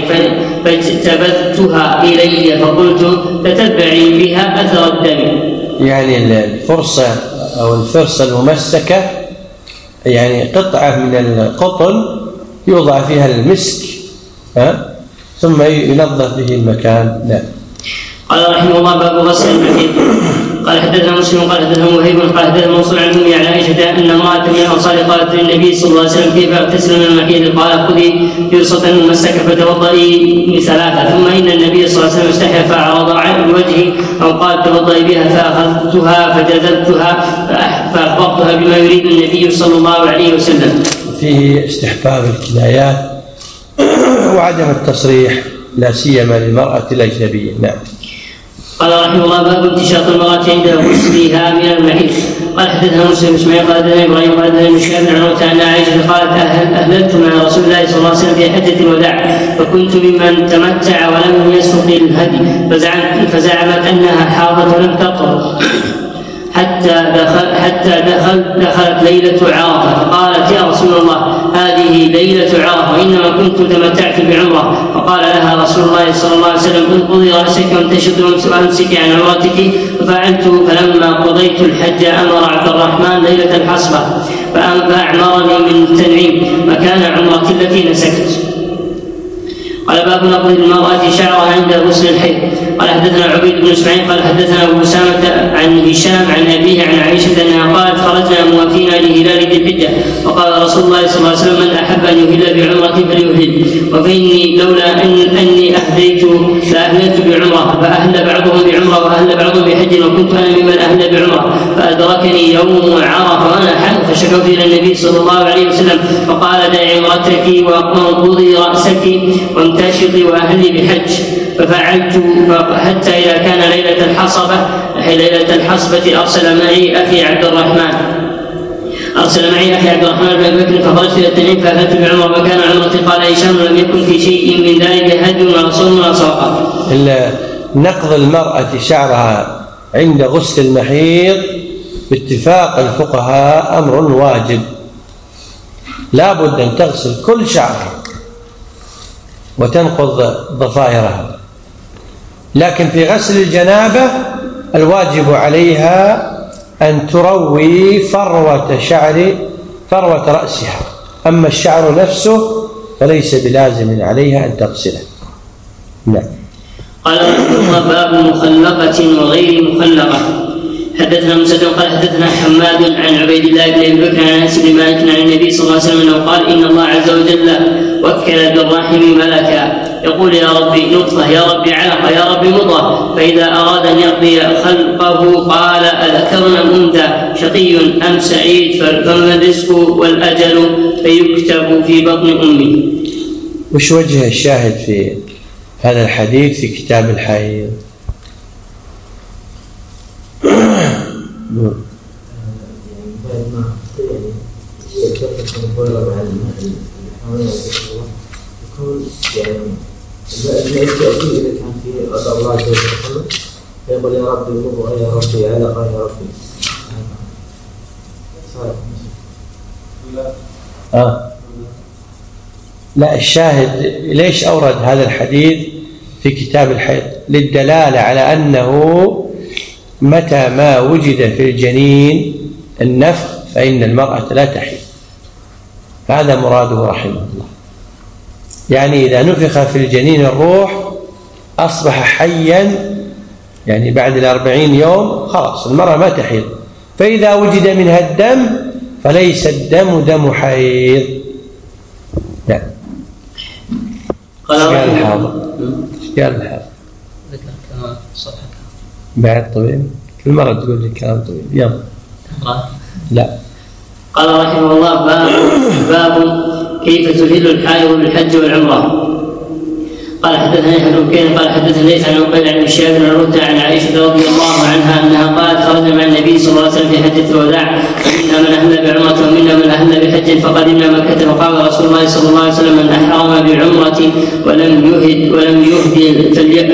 فاجتبتها إلي فقلت تتبعي بها أثر الدم. يعني الفرصة أو الفرصة الممسكة يعني قطعة من القطن يوضع فيها المسك ثم ينظف به المكان. لا. قال رحمه الله باب غسل المحيض. قال حدثنا مسلم قال حدثنا وهيب قال حدثنا منصور عن أمي عن عائشة أن امرأة من الأنصار قالت للنبي صلى الله عليه وسلم كيف اغتسل من المحيض؟ قال خذي فرصة ممسكة فتوضئي 3 ثم إن النبي صلى الله عليه وسلم استحيا فأعرض عن وجهي أو قال توضئي بها فأخذتها فجذبتها فأخبرتها بما يريد النبي صلى الله عليه وسلم. فيه استحباب الكنايات وعدم التصريح لا سيما للمرأة الأجنبية. نعم. قال رحمه الله باب امتشاط المرأة عند غسلها من المحيض. قال حدثنا مسلم اسماعيل قال حدثنا ابراهيم قال حدثنا ابن شهاب عن عروة أن عائشة قالت أهللت مع رسول الله صلى الله عليه وسلم في حجة الوداع فكنت ممن تمتع ولم يسوق الهدي فزعمت أنها حاضت ولم تطهر حتى دخلت ليلة عرفة، فقالت: يا رسول الله، هذه ليلة عرفة وإنما كنت تمتعت بعمرة. فقال لها رسول الله صلى الله عليه وسلم: انقضي رأسك وامتشطي وامسكي عن عمرتك. ففعلت، فلما قضيت الحج أمر عبد الرحمن ليلة الحصبة فأعمرني من تنعيم مكان عمرتي التي نسكت. قال: باب نقض المرأة شعرها عند غسل الحيض. قال: حدثنا عبيد بن اسماعيل قال حدثنا ابو اسامه عن هشام عن ابيه عن عائشه انها قالت: خرجنا موافين لهلال ذي الحجه، وقال رسول الله صلى الله عليه وسلم: من احب ان يهل بعمره فليهل، وفاني لولا اني اهديت لاهلت بعمره، فاهل بعضهم بعمره واهل بعضهم بحج، وكنت انا ممن اهل بعمره، فادركني يوم عرفه وانا حائض، فشكوت الى النبي صلى الله عليه وسلم فقال: دعي عمرتك وانقضي راسك وامتشطي واهلي بحج. ففعلت حتى إذا كان ليلة الحصبة أرسل معي أخي عبد الرحمن بن بكر، فخرجت إلى التنعيم فأهلت بعمرة وكان عمرتي. قال هشام: لم يكن في شيء من ذلك هدي ولا صوم ولا صدقة. نقض المرأة شعرها عند غسل المحيض باتفاق الفقهاء أمر واجب، لا بد أن تغسل كل شعرها وتنقض ضفائرها، لكن في غسل الجنابة الواجب عليها أن تروي فروة رأسها، أما الشعر نفسه فليس بلازم عليها أن تغسله. نعم. قال: باب مخلقة وغير مخلقة. حدثنا مسدد قال حدثنا حماد عن عبيد الله بن ابي بكر عن انس بن مالك عن النبي صلى الله عليه وسلم انه قال: ان الله عز وجل وكل بالرحم ملكا يقول: يا ربي نطفه، يا ربي علقه، يا ربي مضغه، فاذا اراد ان يقضي خلقه قال: اذكر ام انثى، شقي ام سعيد، فما الرزق والاجل، فيكتب في بطن امه. وش وجه الشاهد في هذا الحديث في كتاب الحيض؟ يقول: يا ربي مضغة، يا ربي علقة، يا ربي. لا، الشاهد ليش أورد هذا الحديث في كتاب الحيض؟ للدلالة على أنه متى ما وجد في الجنين النفخ فإن المرأة لا تحيض. هذا مراده رحمه الله، يعني إذا نفخ في الجنين الروح أصبح حيا، يعني بعد 40 يوم خلاص المرأة ما تحيض. فإذا وجد منها الدم فليس الدم دم حيض. نعم. قال الحاضر بعد طويل، كل مرة تقول لي كلام طويل. يلا. لا. قال رحمه الله: باب كيف تهل الحائض بالحج والعمرة. قال حدثنا يحيى بن بكير قال حدثنا ليث عن عقيل عن الشهاب بن عروة عن عائشة رضي الله عنها أنها قالت: خرجنا مع النبي صلى الله عليه وسلم في حجة الوداع، فمنا من أهل بعمرة ومنا من أهل بحج، فقدمنا مكة، فقال رسول الله صلى الله عليه وسلم: من أحرم بعمرة ولم يهد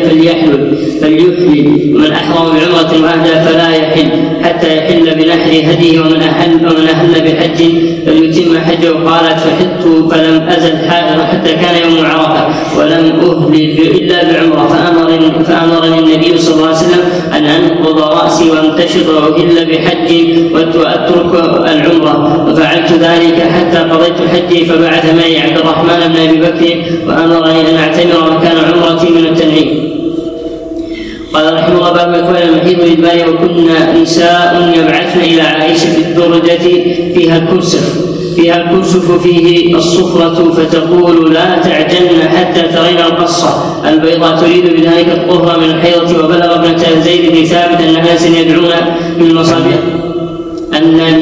فليحلل، ومن أحرم بعمرة وأهدى فلا يحل حتى يحل بنحر هديه، ومن أهل بحج فليتم حجه. قالت: فحدت فلم أزل حائضا حتى كان يوم عرفة ولم أهلل إلا بعمرة، فأمرني النبي صلى الله عليه وسلم أن أنقض رأسي وامتشط وأهل بحجي وأترك العمرة، وفعلت ذلك حتى قضيت حجي. فبعث معي عبد الرحمن بن أبي بكر وأمرني أن أعتمر وكان عمرتي من التنعيم. قال رحمه الله: باب إكمال المحيض للباية. وكنا نساء يبعثن إلى عائشة بالدرجة فيها الكرسف فيه الصفرة، فتقول: لا تعجلن حتى ترين القصة البيضاء، تريد بذلك الطهر من الحيضة. وبلغ ابنة زيد بن ثابت أن ناسا يدعون بالمصابيح أن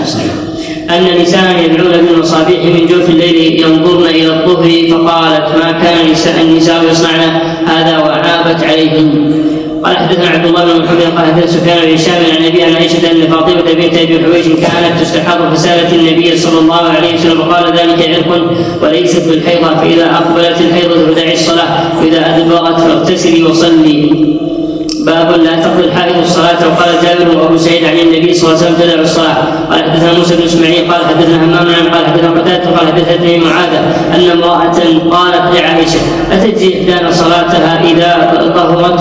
نساء يدعون بالمصابيح من جوف الليل ينظرن إلى الطهر، فقالت: ما كان النساء يصنعن هذا، وعابت عليهن. قال حدثنا عبد الله بن محمد قال حدثنا سفيان بن هشام عن ابي عن عائشه ان فاطمه بنت ابي حبيش كانت تستحاض فسالت النبي صلى الله عليه وسلم وقال ذلك عرق وليست بالحيضه، فاذا اقبلت الحيضه فدعي الصلاه واذا ادبرت فاغتسلي وصلي. باب لا تقضي الحائض الصلاة. وقال جابر وابو سعيد عن النبي صلى الله عليه وسلم تدع الصلاة. قال حدثنا موسى بن اسماعيل قال حدثنا همام قال حدثنا قتادة قال حدثتني معاذ ان امرأة قالت لعائشة اتجزي احدانا صلاتها اذا طهرت؟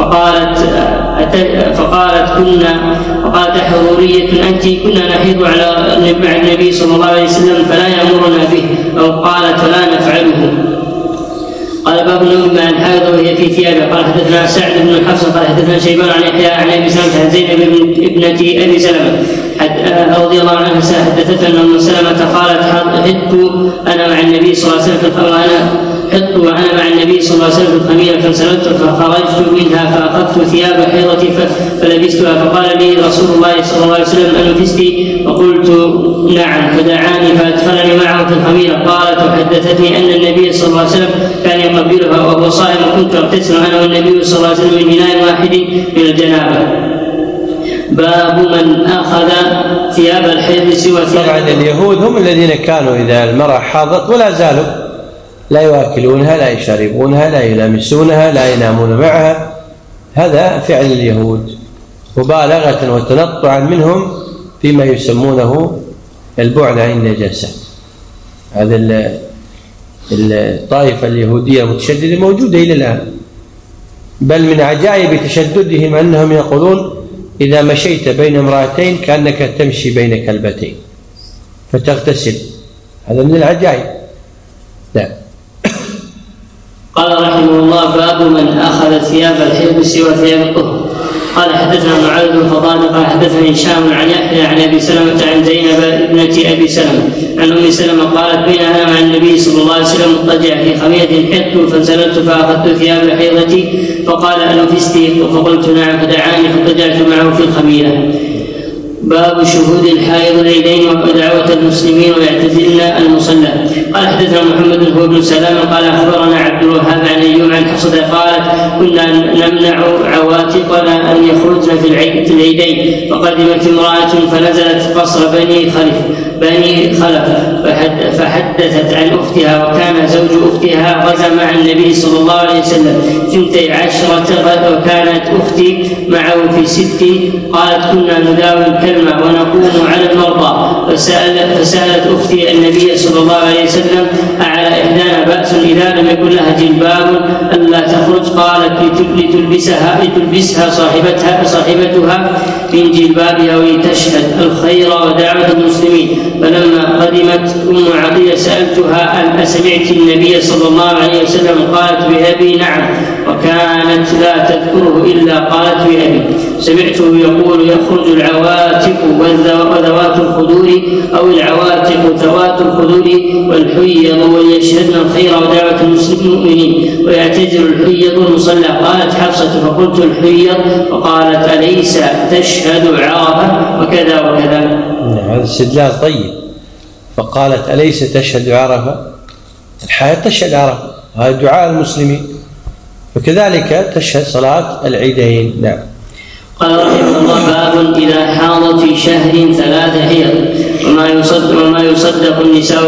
فقالت حرورية انت كنا نحيض على مع النبي صلى الله عليه وسلم فلا يأمرنا به، او قالت فلا نفعله. قال باب النوم مع الحائض وهي في ثيابه. قال حدثنا سعد بن حفص قال حدثنا شيبان عن يحيى عن ابي سلمة عن زينب ابنة ابي سلمة رضي الله عنها حدثتها ان ام سلمة قالت حدت انا مع النبي صلى الله عليه وسلم وانا مع النبي صلى الله عليه وسلم في الخميره فانسلبت فخرجت منها فاخذت ثياب حيضتي فلبستها فقال لي رسول الله صلى الله عليه وسلم انفست؟ فقلت نعم، فدعاني فادخلني معه في الخميره. قالت وحدثتني ان النبي صلى الله عليه وسلم كان يقبلها وهو صائم وكنت اغتسل انا والنبي صلى الله عليه وسلم من اناء واحد من الجنابه. باب من اخذ ثياب الحيض سوى ثياب. طبعا اليهود هم الذين كانوا اذا المراه حاضت ولا زالوا لا يواكلونها لا يشربونها لا يلامسونها لا ينامون معها، هذا فعل اليهود مبالغة وتنطعا منهم فيما يسمونه البعد عن النجاسة. هذا الطائفة اليهودية المتشددة موجودة إلى الآن، بل من عجائب تشددهم أنهم يقولون إذا مشيت بين امرأتين كأنك تمشي بين كلبتين فتغتسل، هذا من العجائب. لا. قال رحمه الله باب من اخذ ثياب الحيض سوى ثياب الطهر. قال حدثنا معاذ بن فضال قال حدثني هشام عن يحيى عن ابي سلمة عن زينب ابنة ابي سلمة عن ام سلمة قالت بين انا مع النبي صلى الله عليه وسلم مضطجع في خمية حدت فانسللت فاخذت ثياب حيضتي فقال انفست؟ فقلت نعم، فدعاني فاضطجعت معه في الخميلة. باب شهود الحائض العيدين ودعوة المسلمين ويعتزلن المصلى. قال حدثنا محمد هو بن سلام قال اخبرنا عبد الوهاب عن ايوب عن حفصة قالت كنا نمنع عواتقنا ان يخرجن في العيدين، فقدمت امرأة فنزلت قصر بني خلف فحدثت عن اختها وكان زوج اختها غزا مع النبي صلى الله عليه وسلم 12 وكانت اختي معه في 6. قالت كنا نداوي الكلمة ونقوم على المرضى، فسألت أختي النبي صلى الله عليه وسلم أعلى إحدانا بأس إذا لم يكن لها جلباب ألا تخرج؟ قالت لتلبسها صاحبتها من جلبابها ولتشهد الخير ودعوة المسلمين. فلما قدمت أم عطية سألتها أن أسمعت النبي صلى الله عليه وسلم؟ قالت بأبي نعم، وكانت لا تذكره إلا قالت بأبي. سمعته يقول يخرج العواتق وذوات الخدور أو العواتق ذوات الخدور والحيض وليشهدن الخير ودعوة المؤمنين ويعتزل الحيض المصلى. قالت حفصة فقلت الحيض فقالت أليس تشهد عرفة وكذا وكذا. هذا استدلال طيب. فقالت أليس تشهد عرفة؟ الحائض تشهد عرفة، هذا دعاء المسلمين، وكذلك تشهد صلاة العيدين. نعم. قال رحمه الله باب إذا حاضت في شهر 3 حيض وما يصدق النساء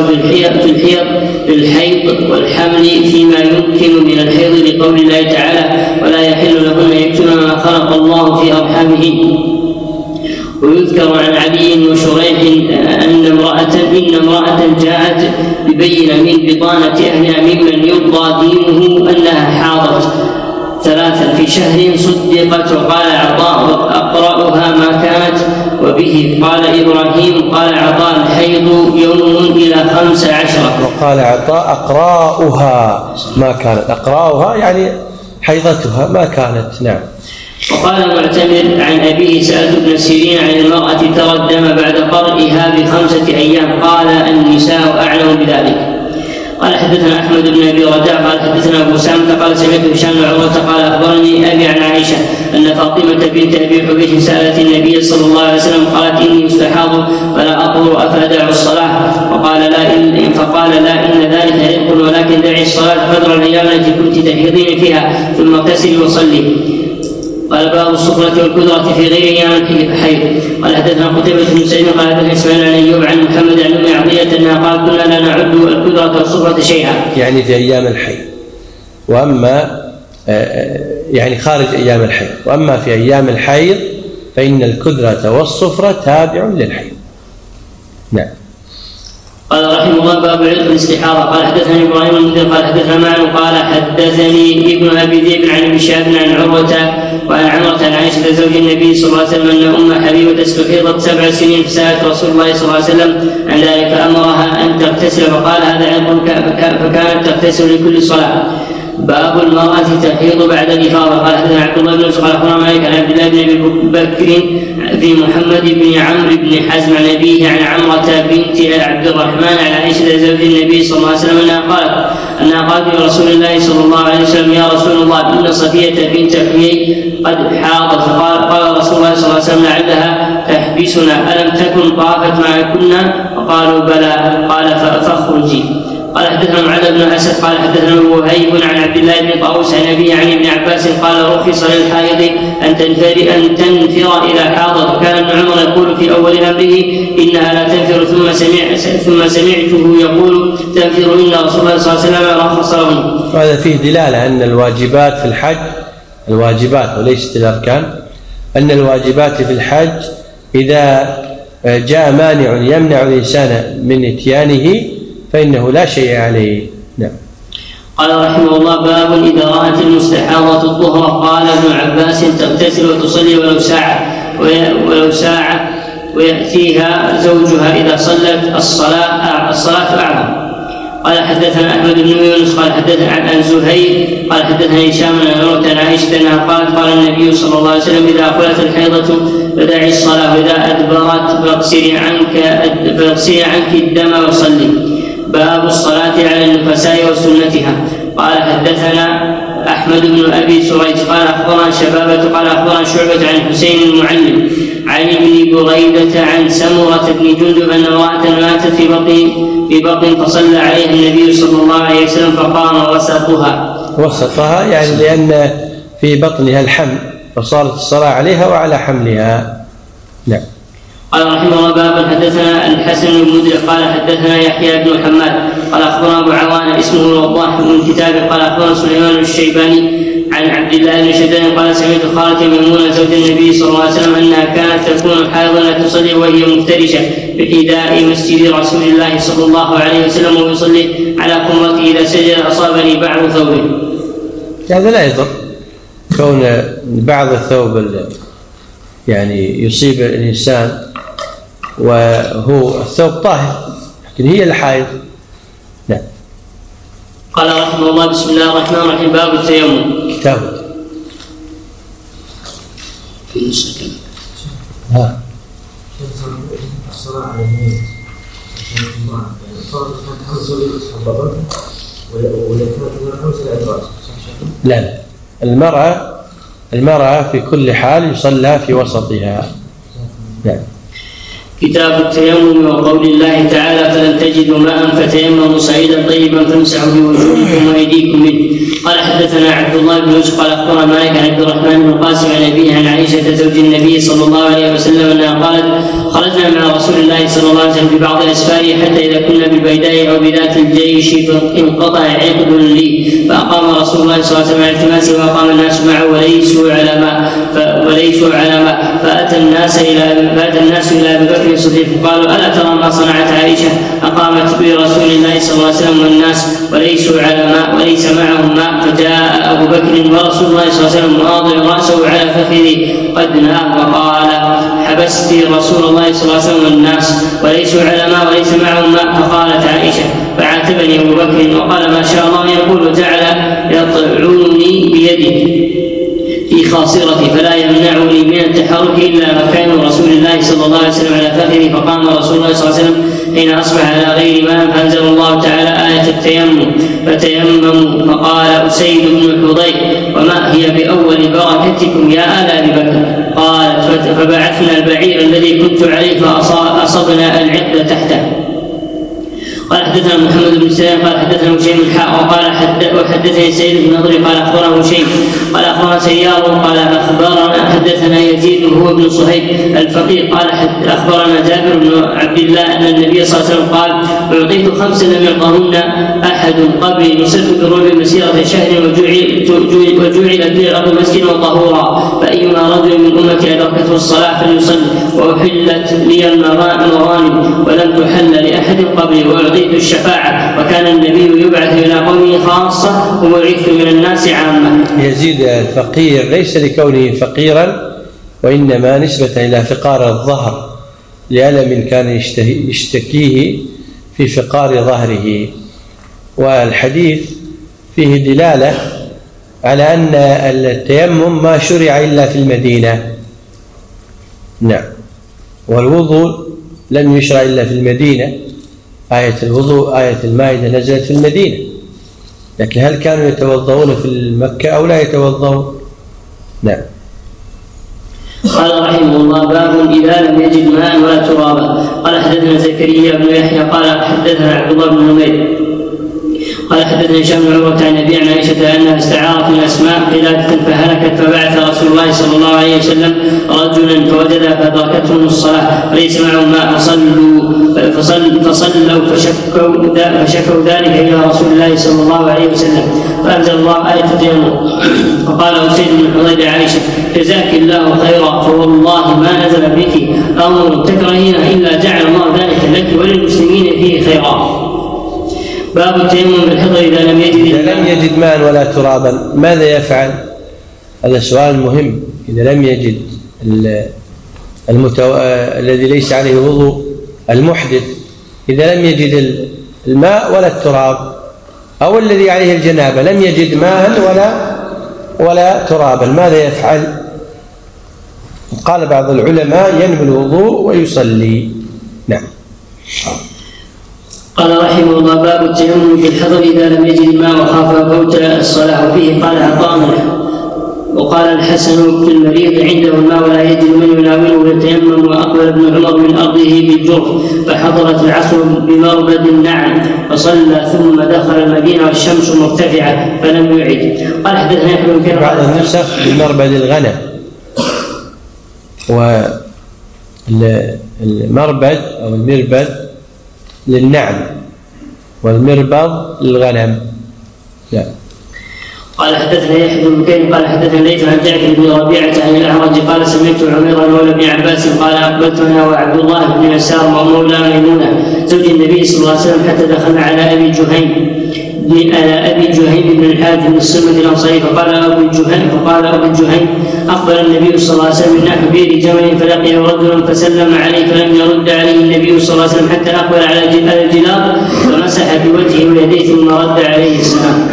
في الحيض والحمل فيما يمكن من الحيض لقول الله تعالى ولا يحل لهن يكتمن ما خلق الله في أرحامهن. ويذكر عن علي وشريح إن امرأة جاءت ببينة من بطانة أهلها ممن يرضى دينه أنها حاضت 3 في شهر صدقت. وقال عطاء أقرأها ما كانت وبه قال إبراهيم قال عطاء الحيض يوم إلى 15. وقال عطاء أقرأها ما كانت، أقرأها يعني حيضتها ما كانت. نعم. وقال معتمر عن أبيه سألت ابن سيرين عن المرأة ترى الدم بعد قرئها ب5 أيام، قال النساء أعلم بذلك. قال حدثنا أحمد بن أبي رجاء قال حدثنا أبو سامة قال سمعت هشام بن عروة قال أخبرني أبي عن عائشة أن فاطمة بنت أبي حبيش سألت النبي صلى الله عليه وسلم قالت إني استحاض فلا أطهر أفأدع الصلاة؟ فقال لا إن ذلك رزق، ولكن دعي الصلاة قدر الأيام التي كنت تحيضين فيها ثم اغتسلي وصلي. قال باب الصفرة والقدرة في غير أيام الحيض. قال حدثنا قتيبة بن سعيد قال حدثنا إسماعيل عن أيوب عن محمد عن أم عطية أنها قال كنا لا نعد القدرة والصفرة شيئا، يعني في أيام الحيض، وأما يعني خارج أيام الحيض، وأما في أيام الحيض فإن القدرة والصفرة تابع للحيض. نعم. قال رحمه الله باب علم الاستحاضة. قال حدثني ابراهيم المنذر قال حدثنا معن قال حدثني ابن ابي ذئب عن ابي شهاب عن عروه وعن عمره عن عائشه زوج النبي صلى الله عليه وسلم ان ام حبيبه استحيضت 7 سنين فسالت رسول الله صلى الله عليه وسلم عن ذلك امرها ان تغتسل فقال هذا عرق فكانت تغتسل لكل صلاه. باب المرأة تحيض بعد الإفاضة. قال حدثنا عبد الله بن يوسف قال أخبرنا مالك عن عبد الله بن أبي بكر في محمد بن عمرو بن حزم عن أبيه عن عمرة بنت عبد الرحمن عن عائشة زوج النبي صلى الله عليه وسلم أنها قالت لرسول الله صلى الله عليه وسلم يا رسول الله إن صفية بنت حيي قد حاضت. قال رسول الله صلى الله عليه وسلم لعلها تحبسنا ألم تكن طافت معكن؟ قالوا بلى. قال فاخرجي. قال حدثنا معاذ بن اسد قال حدثنا وهيب عن عبد الله بن طاووس عن ابيه عن ابن عباس قال رخص للحائض ان تنفر الى حاضر. كان ابن عمر يقول في اول امره انها لا تنفر ثم سمعته يقول تنفر ان رسول الله صلى الله عليه وسلم رخص لهم. وهذا فيه دلاله ان الواجبات في الحج الواجبات وليست الاركان، ان الواجبات في الحج اذا جاء مانع يمنع الانسان من اتيانه فإنه لا شيء عليه. نعم. قال رحمه الله باب إذا رأت المستحاضة الظهر قال ابن عباس تغتسل وتصلي ولو ساعة ويأتيها زوجها إذا صلت الصلاة أعظم. قال حدثنا أحمد بن يونس قال حدثنا عن زهير قال حدثنا هشام عن عروة عن عائشة أنها قالت قال النبي صلى الله عليه وسلم إذا أقبلت الحيضة فدعي الصلاة وإذا أدبرت فاغسلي عنك الدم وصلي. باب الصلاة على النفساء وسنتها. قال حدثنا أحمد بن أبي سريج قال أخبرنا شبابة قال أخبرنا شعبة عن حسين المعلم عن ابن بريدة عن سمرة بن جندب أن امرأة ماتت في بطن فصلى عليها النبي صلى الله عليه وسلم فقام وسطها يعني لأن في بطنها الحمل فصارت الصلاة عليها وعلى حملها. نعم. قال رحمه الله باب حدثنا الحسن بن مدرك قال حدثنا يحيى بن حماد قال اخبرنا ابو عوان اسمه الوضاح بن كتاب قال اخبرنا سليمان الشيباني عن عبد الله بن شداد قال سمعت خالة ميمونة زوج النبي صلى الله عليه وسلم انها كانت تكون حائضا تصلي وهي مفترشه بحذاء مسجد رسول الله صلى الله عليه وسلم ويصلي على قمرته اذا سجد اصابني بعض ثوبه. هذا لا يضر كون بعض الثوب يعني يصيب الانسان وهو الثوب طاهر لكن هي الحائض. نعم. قال رحمه الله بسم الله الرحمن الرحيم باب التيمم. كتاب في السكن. الصلاة على الميت صارت تحصل ولا كانت خمس الأدراج. لا المرأة في كل حال يصلى في وسطها. نعم. كتاب التيمم وقول الله تعالى فلن تجدوا ماء فتيمموا صعيدا طيبا فامسحوا بوجوهكم وايديكم منه. قال حدثنا عبد الله بن يوسف قال اخبرنا مالك عن عبد الرحمن بن القاسم عن ابيه عن عائشه زوج النبي صلى الله عليه وسلم انها قالت خرجنا مع رسول الله صلى الله عليه وسلم في بعض اسفاره حتى اذا كنا بالبيداء او بذات الجيش فانقطع عقد لي فاقام رسول الله صلى الله عليه وسلم على التماسه واقام الناس معه وليسوا على ماء فاتى الناس الى ابي بكر الصديق فقالوا الا ترى ما صنعت عائشه اقامت برسول الله صلى الله عليه وسلم والناس وليسوا على ماء وليس معهم ماء فجاء ابو بكر ورسول الله صلى الله عليه وسلم واضع راسه على فخذه قد نام وقال حبست رسول الله صلى الله عليه وسلم والناس وليسوا على ماء وليس معهم ماء. فقالت عائشه فعاتبني ابو بكر وقال ما شاء الله يقول جعل يطعنني بيده في خاصرتي فلا يمنعني من التحرك الا مكان رسول الله صلى الله عليه وسلم على فخذه. فقام رسول الله صلى الله عليه وسلم حين اصبح على غير ماء فانزل الله تعالى ايه التيمم فتيمموا. فقال اسيد بن حضير وما هي باول بركتكم يا ال ابي بكر؟ قالت فبعثنا البعير الذي كنت عليه فاصبنا العقد تحته. قال حدثنا محمد بن سلام قال حدثنا هشيم وقال وحدثني سيد بن نضر قال اخبرنا هشيم قال اخبرنا سيار قال اخبرنا حدثنا يزيد وهو ابن صهيب الفقيه قال اخبرنا جابر بن عبد الله ان النبي صلى الله عليه وسلم قال اعطيت 5 لم يعطهن احد قبلي نصرت بالرعب مسيره شهر وجعلت لي الارض مسكنا وطهورا فايما رجل من امتي ادركته الصلاه فليصلي واحلت لي المغانم ولم تحل لاحد قبلي واعطيت الشفاعه وكان النبي يبعث الى قومه خاصه وبعثت من الناس عامه. يزيد الفقير ليس لكونه فقيرا وانما نسبه الى فقار الظهر لألم كان يشتكيه في فقار ظهره. والحديث فيه دلالة على أن التيمم ما شرع إلا في المدينة. نعم. والوضوء لم يشرع إلا في المدينة. آية الوضوء آية المائدة نزلت في المدينة، لكن هل كانوا يتوضؤون في مكة أو لا يتوضؤون؟ نعم. قال رحمه الله باب إذا لم يجد ماء ولا ترابا. قال حدثنا زكريا بن يحيى قال حدثنا عبد الله بن نمير قال حدثنا هشام بن عروة عن أبي عن عائشة أنها استعارت من أسماء قلادة فهلكت فبعث رسول الله صلى الله عليه وسلم رجلا فوجدها فأدركتهم الصلاة وليس معهم ماء فصلوا فشكوا ذلك إلى رسول الله صلى الله عليه وسلم فأنزل الله آية التيمم. فقال أسيد بن حضير عائشة جزاك الله خيرا فوالله ما نزل بك أمر تكرهينه إلا جعل الله ذلك لك وللمسلمين فيه خيرا. باب التيمم بالحضر إذا لم يجد ماء ولا ترابا ماذا يفعل؟ هذا سؤال مهم. إذا لم يجد الذي ليس عليه وضوء المحدث، إذا لم يجد الماء ولا التراب، أو الذي عليه الجنابة لم يجد ماء ولا ترابا ماذا يفعل؟ قال بعض العلماء ينوي الوضوء ويصلي. نعم. قال رحمه الله باب التيمم في الحضر إذا لم يجد الماء وخاف فوت الصلاة. وفيه قال عطاء وقال الحسن في المريض عنده الماء ولا يجد من يناوله يتيمم. وأقبل ابن عمر من أرضه بالجرف فحضرت العصر بمربد النعم فصلى ثم دخل المدينة والشمس مرتفعة فلم يعد. قال حدثنا يحيى بن كثير بعض النسخ بمربد الغنم، والمربد أو المربد للنعم والمربض للغنم. لا. قال حدثنا يحيى بن بكير قال حدثنا ليث عن جعفر بن ربيعة عن الأعرج قال سمعت عميرا مولى بن عباس قال أقبلت أنا وعبد الله بن يسار مولى ميمونة زوج النبي صلى الله عليه وسلم حتى دخلنا على أبي جهيم بن الحارث بن الصمة الأنصاري فقال أبو جهيم أقبل النبي صلى الله عليه وسلم من نحو بئر جمل فلقيه رجل فسلم عليه فلم يرد عليه النبي صلى الله عليه وسلم حتى أقبل على الجدار فمسح بوجهه ويديه ثم رد عليه السلام.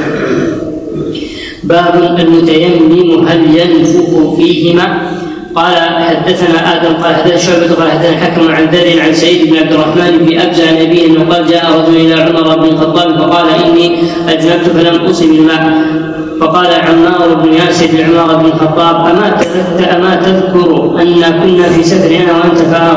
باب المتيمم هل ينفخ فيهما؟ قال حدثنا آدم قال حدثنا شعبة قال حدثنا حكم عن ذر عن سعيد بن عبد الرحمن بن أبزع عن أبيه أنه قال جاء رجل إلى عمر بن الخطاب فقال إني أجنبت فلم أصب الماء فقال عمار بن ياسر لعمر بن الخطاب أما تذكر أن كنا في سفر أنا وأنت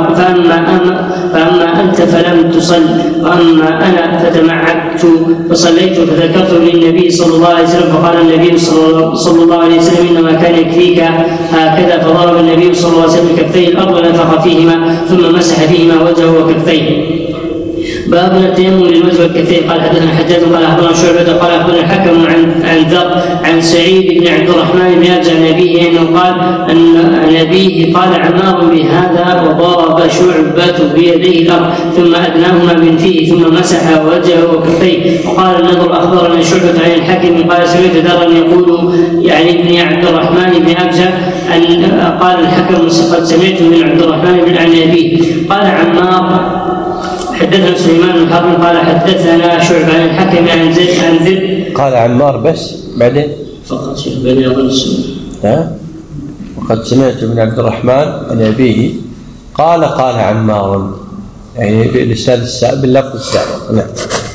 فأما أنت فلم تصل وأما أنا فتمعكت فصليت فذكرت للنبي صلى الله عليه وسلم فقال النبي صلى الله عليه وسلم إنما كان يكفيك هكذا فضرب النبي صلى الله عليه وسلم كفيه الأرض ونفخ فيهما ثم مسح فيهما وجهه وكفيه. باب التيمم للوجه والكفين. قال حدثنا حجاج قال اخبرنا شعبة قال اخبرنا الحكم عن ذر عن سعيد بن عبد الرحمن بن ابزع عن ابيه انه قال ان ابيه قال عمار بهذا وضرب شعبة بيديه الارض ثم ادناهما من فيه ثم مسح وجهه وكفيه. وقال النضر اخبرنا شعبة عن الحكم قال سمعت ذرا يقول يعني ابن عبد الرحمن بن ابزع قال الحكم قد سمعت من عبد الرحمن بن عن ابيه. قال عمار حدثنا سليمان بن حرب قال حدثنا شعبة عن الحكم عن زيد قال عمار بس بعدين فقط شيخ بني أظن السنة وقد سمعت من عبد الرحمن عن أبيه قال عمار يعني باللفظ السابق. نعم.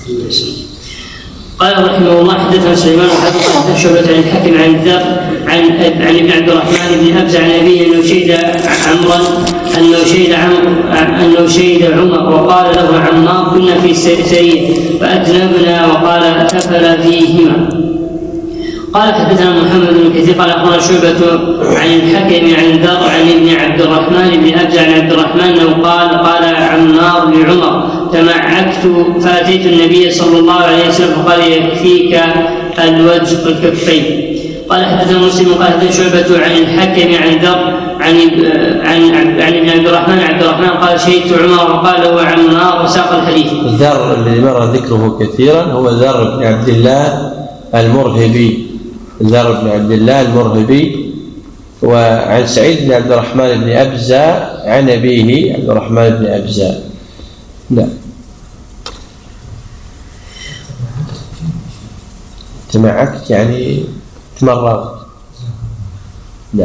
قال رحمه الله حدثنا سليمان حدثنا شعبة عن الحكم عن ذر عن ابن عبد الرحمن بن أبزع عن أبيه أنه شهد عمرا أنه شهد عمر وقال له عمار كنا في سرية فأجنبنا وقال كفل فيهما. قال حدثنا محمد بن كثير قال أخبرنا شعبة عن الحكم عن ذر عن ابن عبد الرحمن بن أبجع عن عبد الرحمن أنه قال عمار لعمر تمعكت فأتيت النبي صلى الله عليه وسلم فقال يكفيك الوجه والكفين. قال حدثنا مسلم قال حدثنا شعبة عن الحكم عن ذر عن ابن عبد الرحمن قال شهدت عمر وقال له عمار وساق الحديث. الذر الذي مر ذكره كثيرا هو ذر بن عبد الله المرهبي، ذر بن عبد الله المرهبي. وعن سعيد بن عبد الرحمن بن أبزة عن أبيه عبد الرحمن بن أبزة. لا تمعكت يعني تمرغت. لا.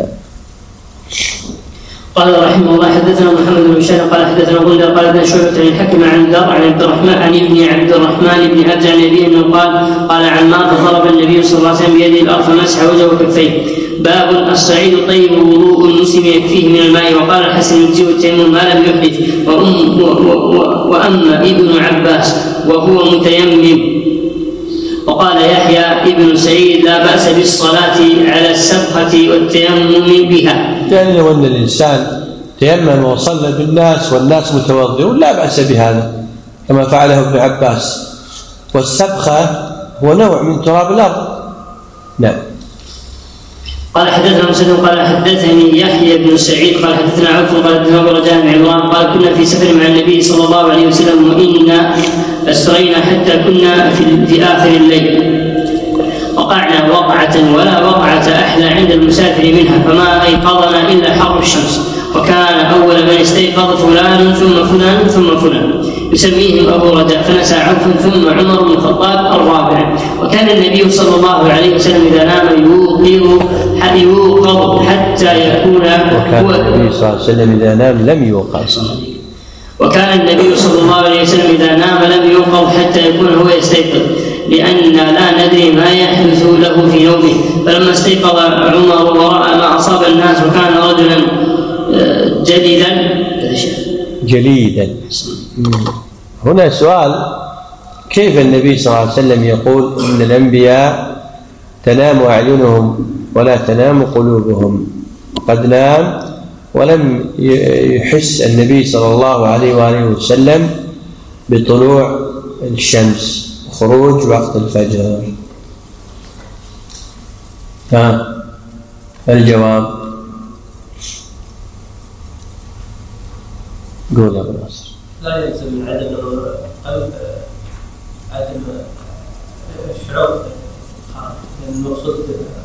قال رحمه الله حدثنا محمد بن بشار قال حدثنا غندر قال ابن شعبة عن الحكم عن ذر عن عبد الرحمن عن ابن عبد الرحمن بن أبجع عن أبيه أنه قال عمار فضرب النبي صلى الله عليه وسلم بيده الأرض فمسح وجهه وكفيه. باب الصعيد طيب وضوء المسلم يكفيه من الماء. وقال الحسن يجزئ التيمم ما لم يحدث. وأما ابن عباس وهو متيمم. وقال يحيى ابن سعيد لا بأس بالصلاة على السبخة والتيمم بها. يعني لو أن الإنسان تيمم وصلى بالناس والناس متوضئون لا بأس بهذا كما فعله ابن عباس. والسبخة هو نوع من تراب الأرض. نعم. قال حدثنا مسلم قال حدثني يحيى بن سعيد قال حدثنا عوف قال حدثنا ابو رجاء بن عمران قال كنا في سفر مع النبي صلى الله عليه وسلم وإنا أسرينا حتى كنا في آخر الليل وقعنا وقعة ولا وقعة أحلى عند المسافر منها فما أيقظنا إلا حر الشمس. وكان أول من استيقظ فلان ثم فلان ثم فلان يسميهم أبو رجاء فنسى عوف ثم عمر بن الخطاب الرابع. وكان النبي صلى الله عليه وسلم إذا نام يوقظ حتى يكون وكان النبي صلى الله عليه وسلم إذا نام لم يوقظ. وكان النبي صلى الله عليه وسلم إذا نام لم يوقظ حتى يكون هو يستيقظ لأننا لا ندري ما يحدث له في نومه. فلما استيقظ عمر ورأى ما أصاب الناس وكان رجلا جليدا. هنا سؤال: كيف النبي صلى الله عليه وسلم يقول إن الأنبياء تنام أعينهم ولا تنام قلوبهم؟ قد نام ولم يحس النبي صلى الله عليه وآله وسلم بطلوع الشمس وخروج وقت الفجر. الجواب قول يا ابو ناصر. لا يلزم من عدم الشعور المقصود.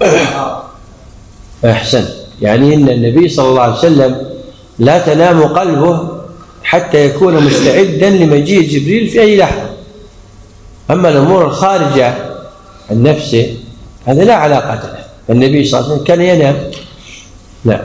أحسن. يعني إن النبي صلى الله عليه وسلم لا تنام قلبه حتى يكون مستعدا لمجيء جبريل في أي لحظة. أما الأمور الخارجة عن نفسه هذا لا علاقة له. النبي صلى الله عليه وسلم كان ينام. لا.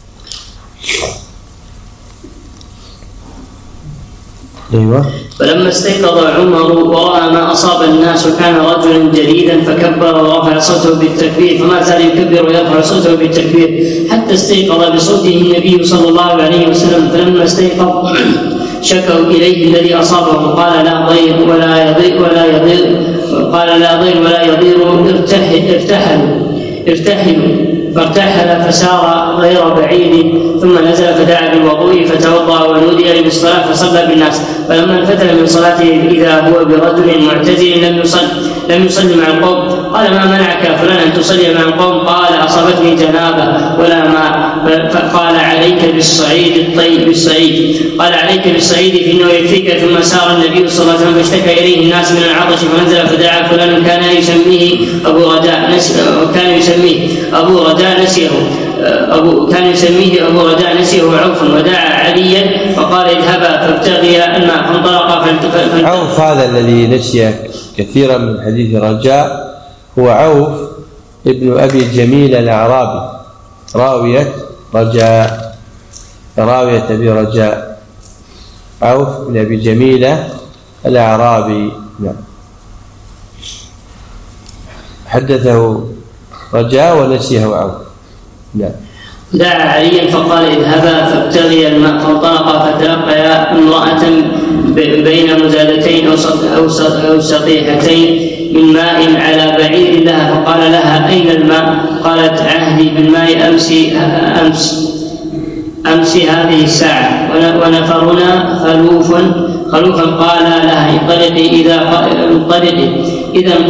أيوة. فلما استيقظ عمر ورأى ما أصاب الناس وكان رجلا جليدا فكبر ورفع صوته بالتكبير فما زال يكبر ويرفع صوته بالتكبير حتى استيقظ بصوته النبي صلى الله عليه وسلم. فلما استيقظ شكوا إليه الذي أصابه قال لا ضير ولا يضير ارتحلوا فارتحل فسار غير بعيد ثم نزل فدعا بالوضوء فتوضأ ونودي بالصلاة فصلى بالناس. فلما انفتل من صلاته إذا هو برجل معتزل لم يصلي مع القوم. قال ما منعك فلان أن تصلي مع القوم؟ قال أصابتني جنابة ولا ماء. فقال عليك بالصعيد قال عليك بالصعيد فإنه يكفيك. ثم سار النبي صلى الله عليه وسلم فاشتكى إليه الناس من العطش فنزل فدعا فلان كان يسميه أبو رجاء نسيه عوف ودعا عليا فقال اذهبا فابتغيا الماء فانطلقا. عوف هذا الذي نسي كثيرا من حديث رجاء هو عوف ابن أبي جميل الأعرابي راوية أبي رجاء. عوف بن أبي جميلة الأعرابي. نعم. حدثه رجاء ونسيه عوف. نعم. دعا عليا فقال اذهبا فابتغيا الماء، فانطلقا فتلقيا امرأة بين مزادتين أو سقيحتين من ماء على بعير لها، فقال لها أين الماء؟ قالت عهدي بالماء أمس هذه الساعة ونفرنا خلوفا. قال لها انطلقي إذا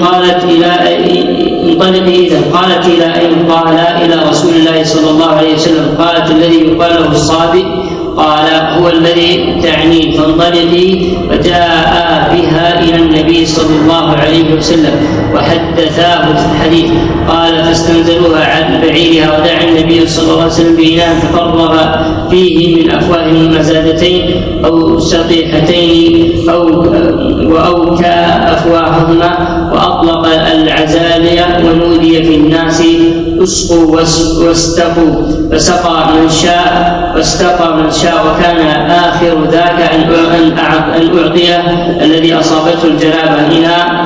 قالت إلى أين؟ قال إلى رسول الله صلى الله عليه وسلم. قالت الذي يقال له الصابئ؟ قال هو الذي تعنيه. فانطلقي. فجاء بها إلى النبي صلى الله عليه وسلم وحدثاه الحديث. قال فاستنزلوها عن بعيرها، ودعا النبي صلى الله عليه وسلم بإناء ففرغ فيه من أفواههم مزادتين أو سقيحتين وأوكى أفواههما، وأطلق العزالية ونودي في الناس اسقوا واستقوا، فسقى من شاء واستقى من شاء. وكان آخر ذاك أن أعطي الذي أصابته الجنابة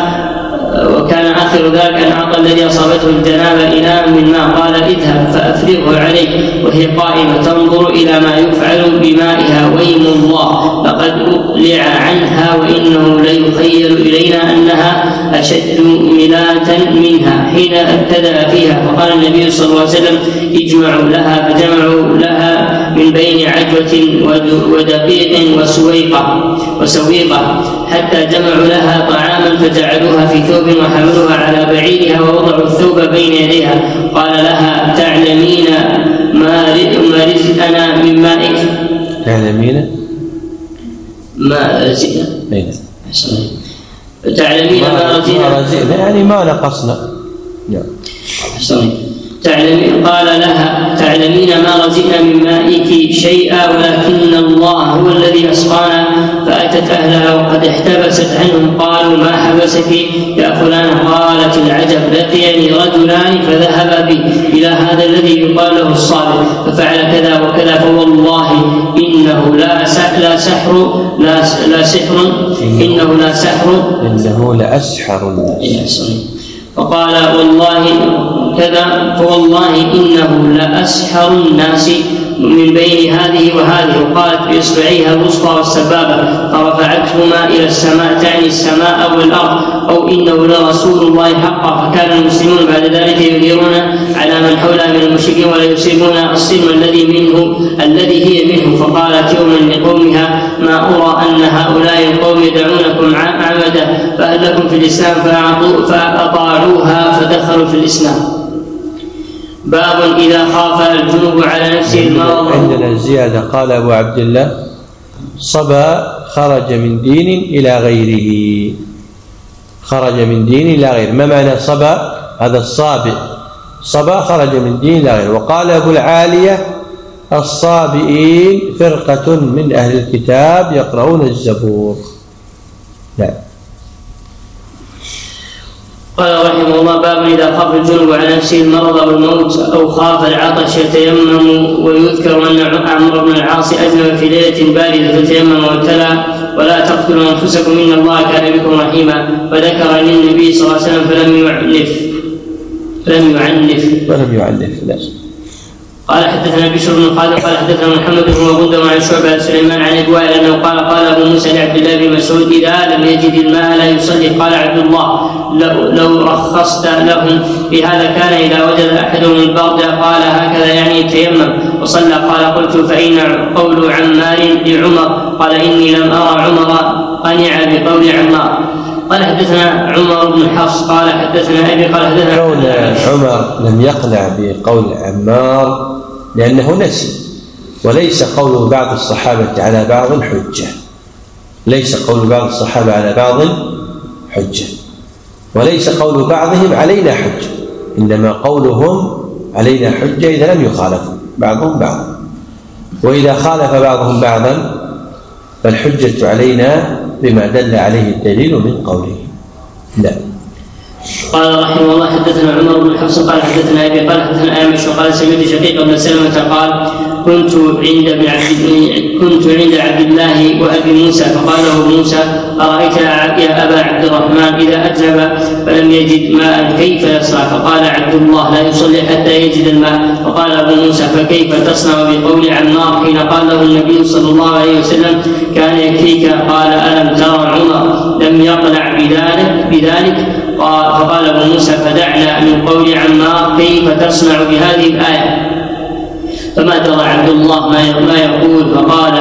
إناء من ماء. قال اذهب فأفرغه عليه، وهي قائمة تنظر إلى ما يفعل بمائها. ويم الله لقد أقلع عنها، وإنه ليخيل إلينا أنها أشد ملاة منها حين ابتدأ فيها. فقال النبي صلى الله عليه وسلم اجمعوا لها، فجمعوا لها من بين عجوة ودقيق وسويقة حتى جمعوا لها طعاما، فجعلوها في ثوب وحملوها على بعيرها ووضعوا الثوب بين يديها. قال لها تعلمين ما رزقنا من مائك؟ تعلمين ما رزقنا؟ تعلمين ما رزقنا يعني ما نقصنا. قال لها تعلمين ما رزقنا من مائك شيئا، ولكن الله هو الذي أسقانا. فأتت أهلها وقد احتبست عنهم. قالوا ما حبسك يا فلان؟ قالت العجب لقيني رجلان فذهب بي إلى هذا الذي يقال له الصابئ ففعل كذا وكذا، فوالله إنه لا سحر إنه لأسحر. فقال والله كذا، فوالله إنه لأسحر الناس من بين هذه وهذه. وقالت بإصبعيها الوسطى والسبابة فرفعتهما إلى السماء، تعني السماء والأرض، أو إنه لرسول الله حقا. فكان المسلمون بعد ذلك يديرون على من حولها من المشركين ولا يصيبون الصلم الذي هي منه. فقالت يوما لقومها ما أرى أن هؤلاء القوم يدعونكم عمدا، فهل لكم في الإسلام؟ فأطاعوها فدخلوا في الإسلام. باب إذا خاف الجنوب على نفسه المرض. عندنا زيادة. قال أبو عبد الله صبا خرج من دين إلى غيره. ما معنى صبا؟ هذا الصابئ. صبا خرج من دين إلى غيره. وقال أبو العالية الصابئين فرقة من أهل الكتاب يقرؤون الزبور. لا. قال رحمه الله باب إذا خاف الجنوب على نفسه المرض أو الموت أو خاف العطش يتيمم. ويذكر أن عمرو بن العاص أذنب في ليلة باردة فتيمم وابتلى ولا تقتلوا أنفسكم إن الله كان بكم رحيما. فذكر للنبي صلى الله عليه وسلم فلم يعنف. لا. قال حدثنا بشر بن خالد قال حدثنا محمد بن غندر عن شعبة عن سليمان عن أبي وائل أنه قال أبو موسى لعبد الله بن مسعود إذا لم يجد الماء لا يصلي. قال عبد الله لو رخصت لهم بهذا كان إذا وجد أحدهم البرد قال هكذا يعني يتيمم وصلى. قال قلت فأين قول عمار لعمر؟ قال إني لم أرى عمر قنع بقول عمار. قال حدثنا عمر بن حفص قال حدثنا أبي قال حدثنا قول عمر لم يقنع بقول عمار لأنه نسي، وليس قول بعض الصحابة على بعض حجة، وليس قول بعضهم علينا حجة، إنما قولهم علينا حجة إذا لم يخالفوا بعضهم بعضا، وإذا خالف بعضهم بعضا فالحجة علينا بما دل عليه الدليل من قوله. لا. قال رحمه الله حدثنا عمر بن حفص قال حدثنا أبي قال حدثنا أعمش وقال سمعت شقيق بن سلمة قال كنت عند عبد الله وأبي موسى فقال له موسى أرأيت يا أبا عبد الرحمن إذا أجنب فلم يجد ماء كيف يصنع؟ فقال عبد الله لا يصلي حتى يجد الماء. فقال أبو موسى فكيف تصنع بقول عمار حين قال له النبي صلى الله عليه وسلم كان يكفيك؟ قال ألم ترى عمر لم يقنع بذلك فقال أبو موسى فدعنا من قول عمار كيف تصنع بهذه الآية؟ فما درى عبد الله ما يقول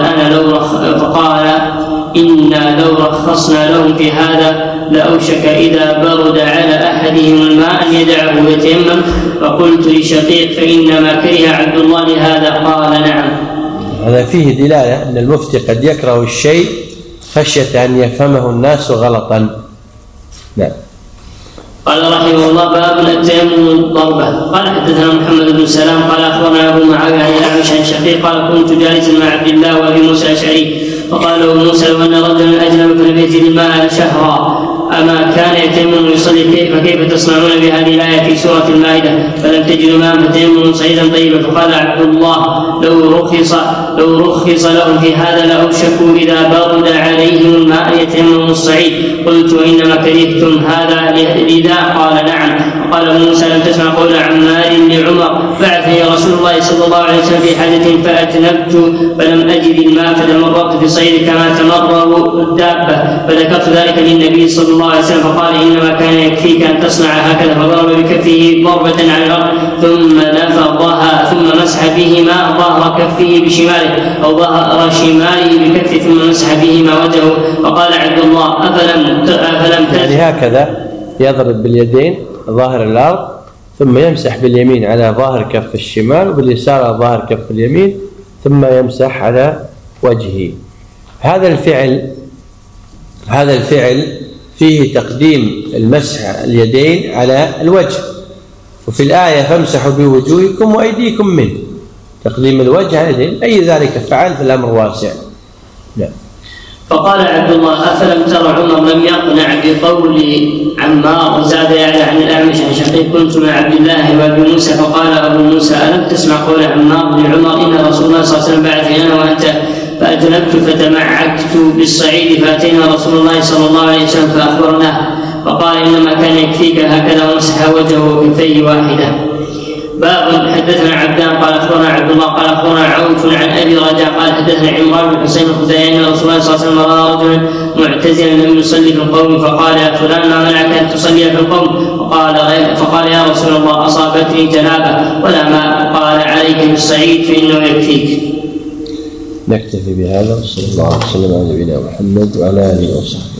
فقال إنا لو رخصنا لهم في هذا لأوشك إذا برد على أحدهم الماء أن يدعه ويتيمم. فقلت لشقيق فإنما كره عبد الله لهذا؟ قال نعم. هذا فيه دلالة أن المفتي قد يكره الشيء خشية أن يفهمه الناس غلطا. نعم. قال رحمه الله باب التيمم ضربة. قال حدثنا محمد بن سلام قال أخبرنا أبو معاوية عن الأعمش عن شقيق قال كنت جالسا مع عبد الله وأبي موسى الأشعري فقال له موسى لو أن رجلا أجنب فلم يجد الماء شهرا أما كان يتيمم ويصلي فكيف تصنعون بهذه الآية في سورة المائدة فلم تجدوا ماء فتيمموا صعيدا طيبا؟ فقال عبد الله لو رخص لهم في هذا لأوشكوا إذا برد عليهم الماء يتيمموا الصعيد. قلت وإنما كرهتم هذا لذا؟ قال نعم. وقال موسى لم تسمع قول عمار لعمر بعثني رسول الله صلى الله عليه وسلم في حاجة فأجنبت فلم أجد الماء فتمررت في الصعيد كما تمرر الدابة فذكرت ذلك للنبي صلى الله عليه وسلم فقال إنما كان يكفيك أن تصنع هكذا فضرب بكفه ضربة على الأرض ثم نفضها ثم مسح بهما ظهر كفه بشماله أو ظهر شماله بكفه ثم مسح بهما وجهه. فقال عبد الله أفلم يعني هكذا يضرب باليدين ظاهر الأرض ثم يمسح باليمين على ظاهر كف الشمال وباليسار على ظاهر كف اليمين ثم يمسح على وجهه. هذا الفعل فيه تقديم المسح اليدين على الوجه. وفي الآية فامسحوا بوجوهكم وأيديكم منه تقديم الوجه على اليدين أي ذلك فعل في الأمر واسع. لا. فقال عبد الله أفلم ترى عمر لم يقنع بقول عمار؟ وزاد يعلى عن الأعمش عن شقيق كنت مع عبد الله وأبي موسى فقال أبو موسى ألم تسمع قول عمار لعمر إن رسول الله صلى الله عليه وسلم بعثني أنا وأنت فأجنبت فتمعكت بالصعيد فأتينا رسول الله صلى الله عليه وسلم فأخبرناه فقال إنما كان يكفيك هكذا ومسح وجهه وكفيه واحدة. باب حدثنا عبدان قال أخبرنا عبد الله قال أخبرنا عوف عن أبي رجاء قال حدثنا عمران بن حسين الخزاعي أن رسول الله صلى الله عليه وسلم رأى رجلا معتزلا لم يصلي في القوم فقال يا فلان ما منعك أن تصلي في القوم؟ فقال يا رسول الله أصابتني جنابة ولا ماء. قال عليك بالصعيد فإنه يكفيك. نكتفي بهذا. صلى الله عليه وسلم على نبينا محمد وعلى آله وصحبه.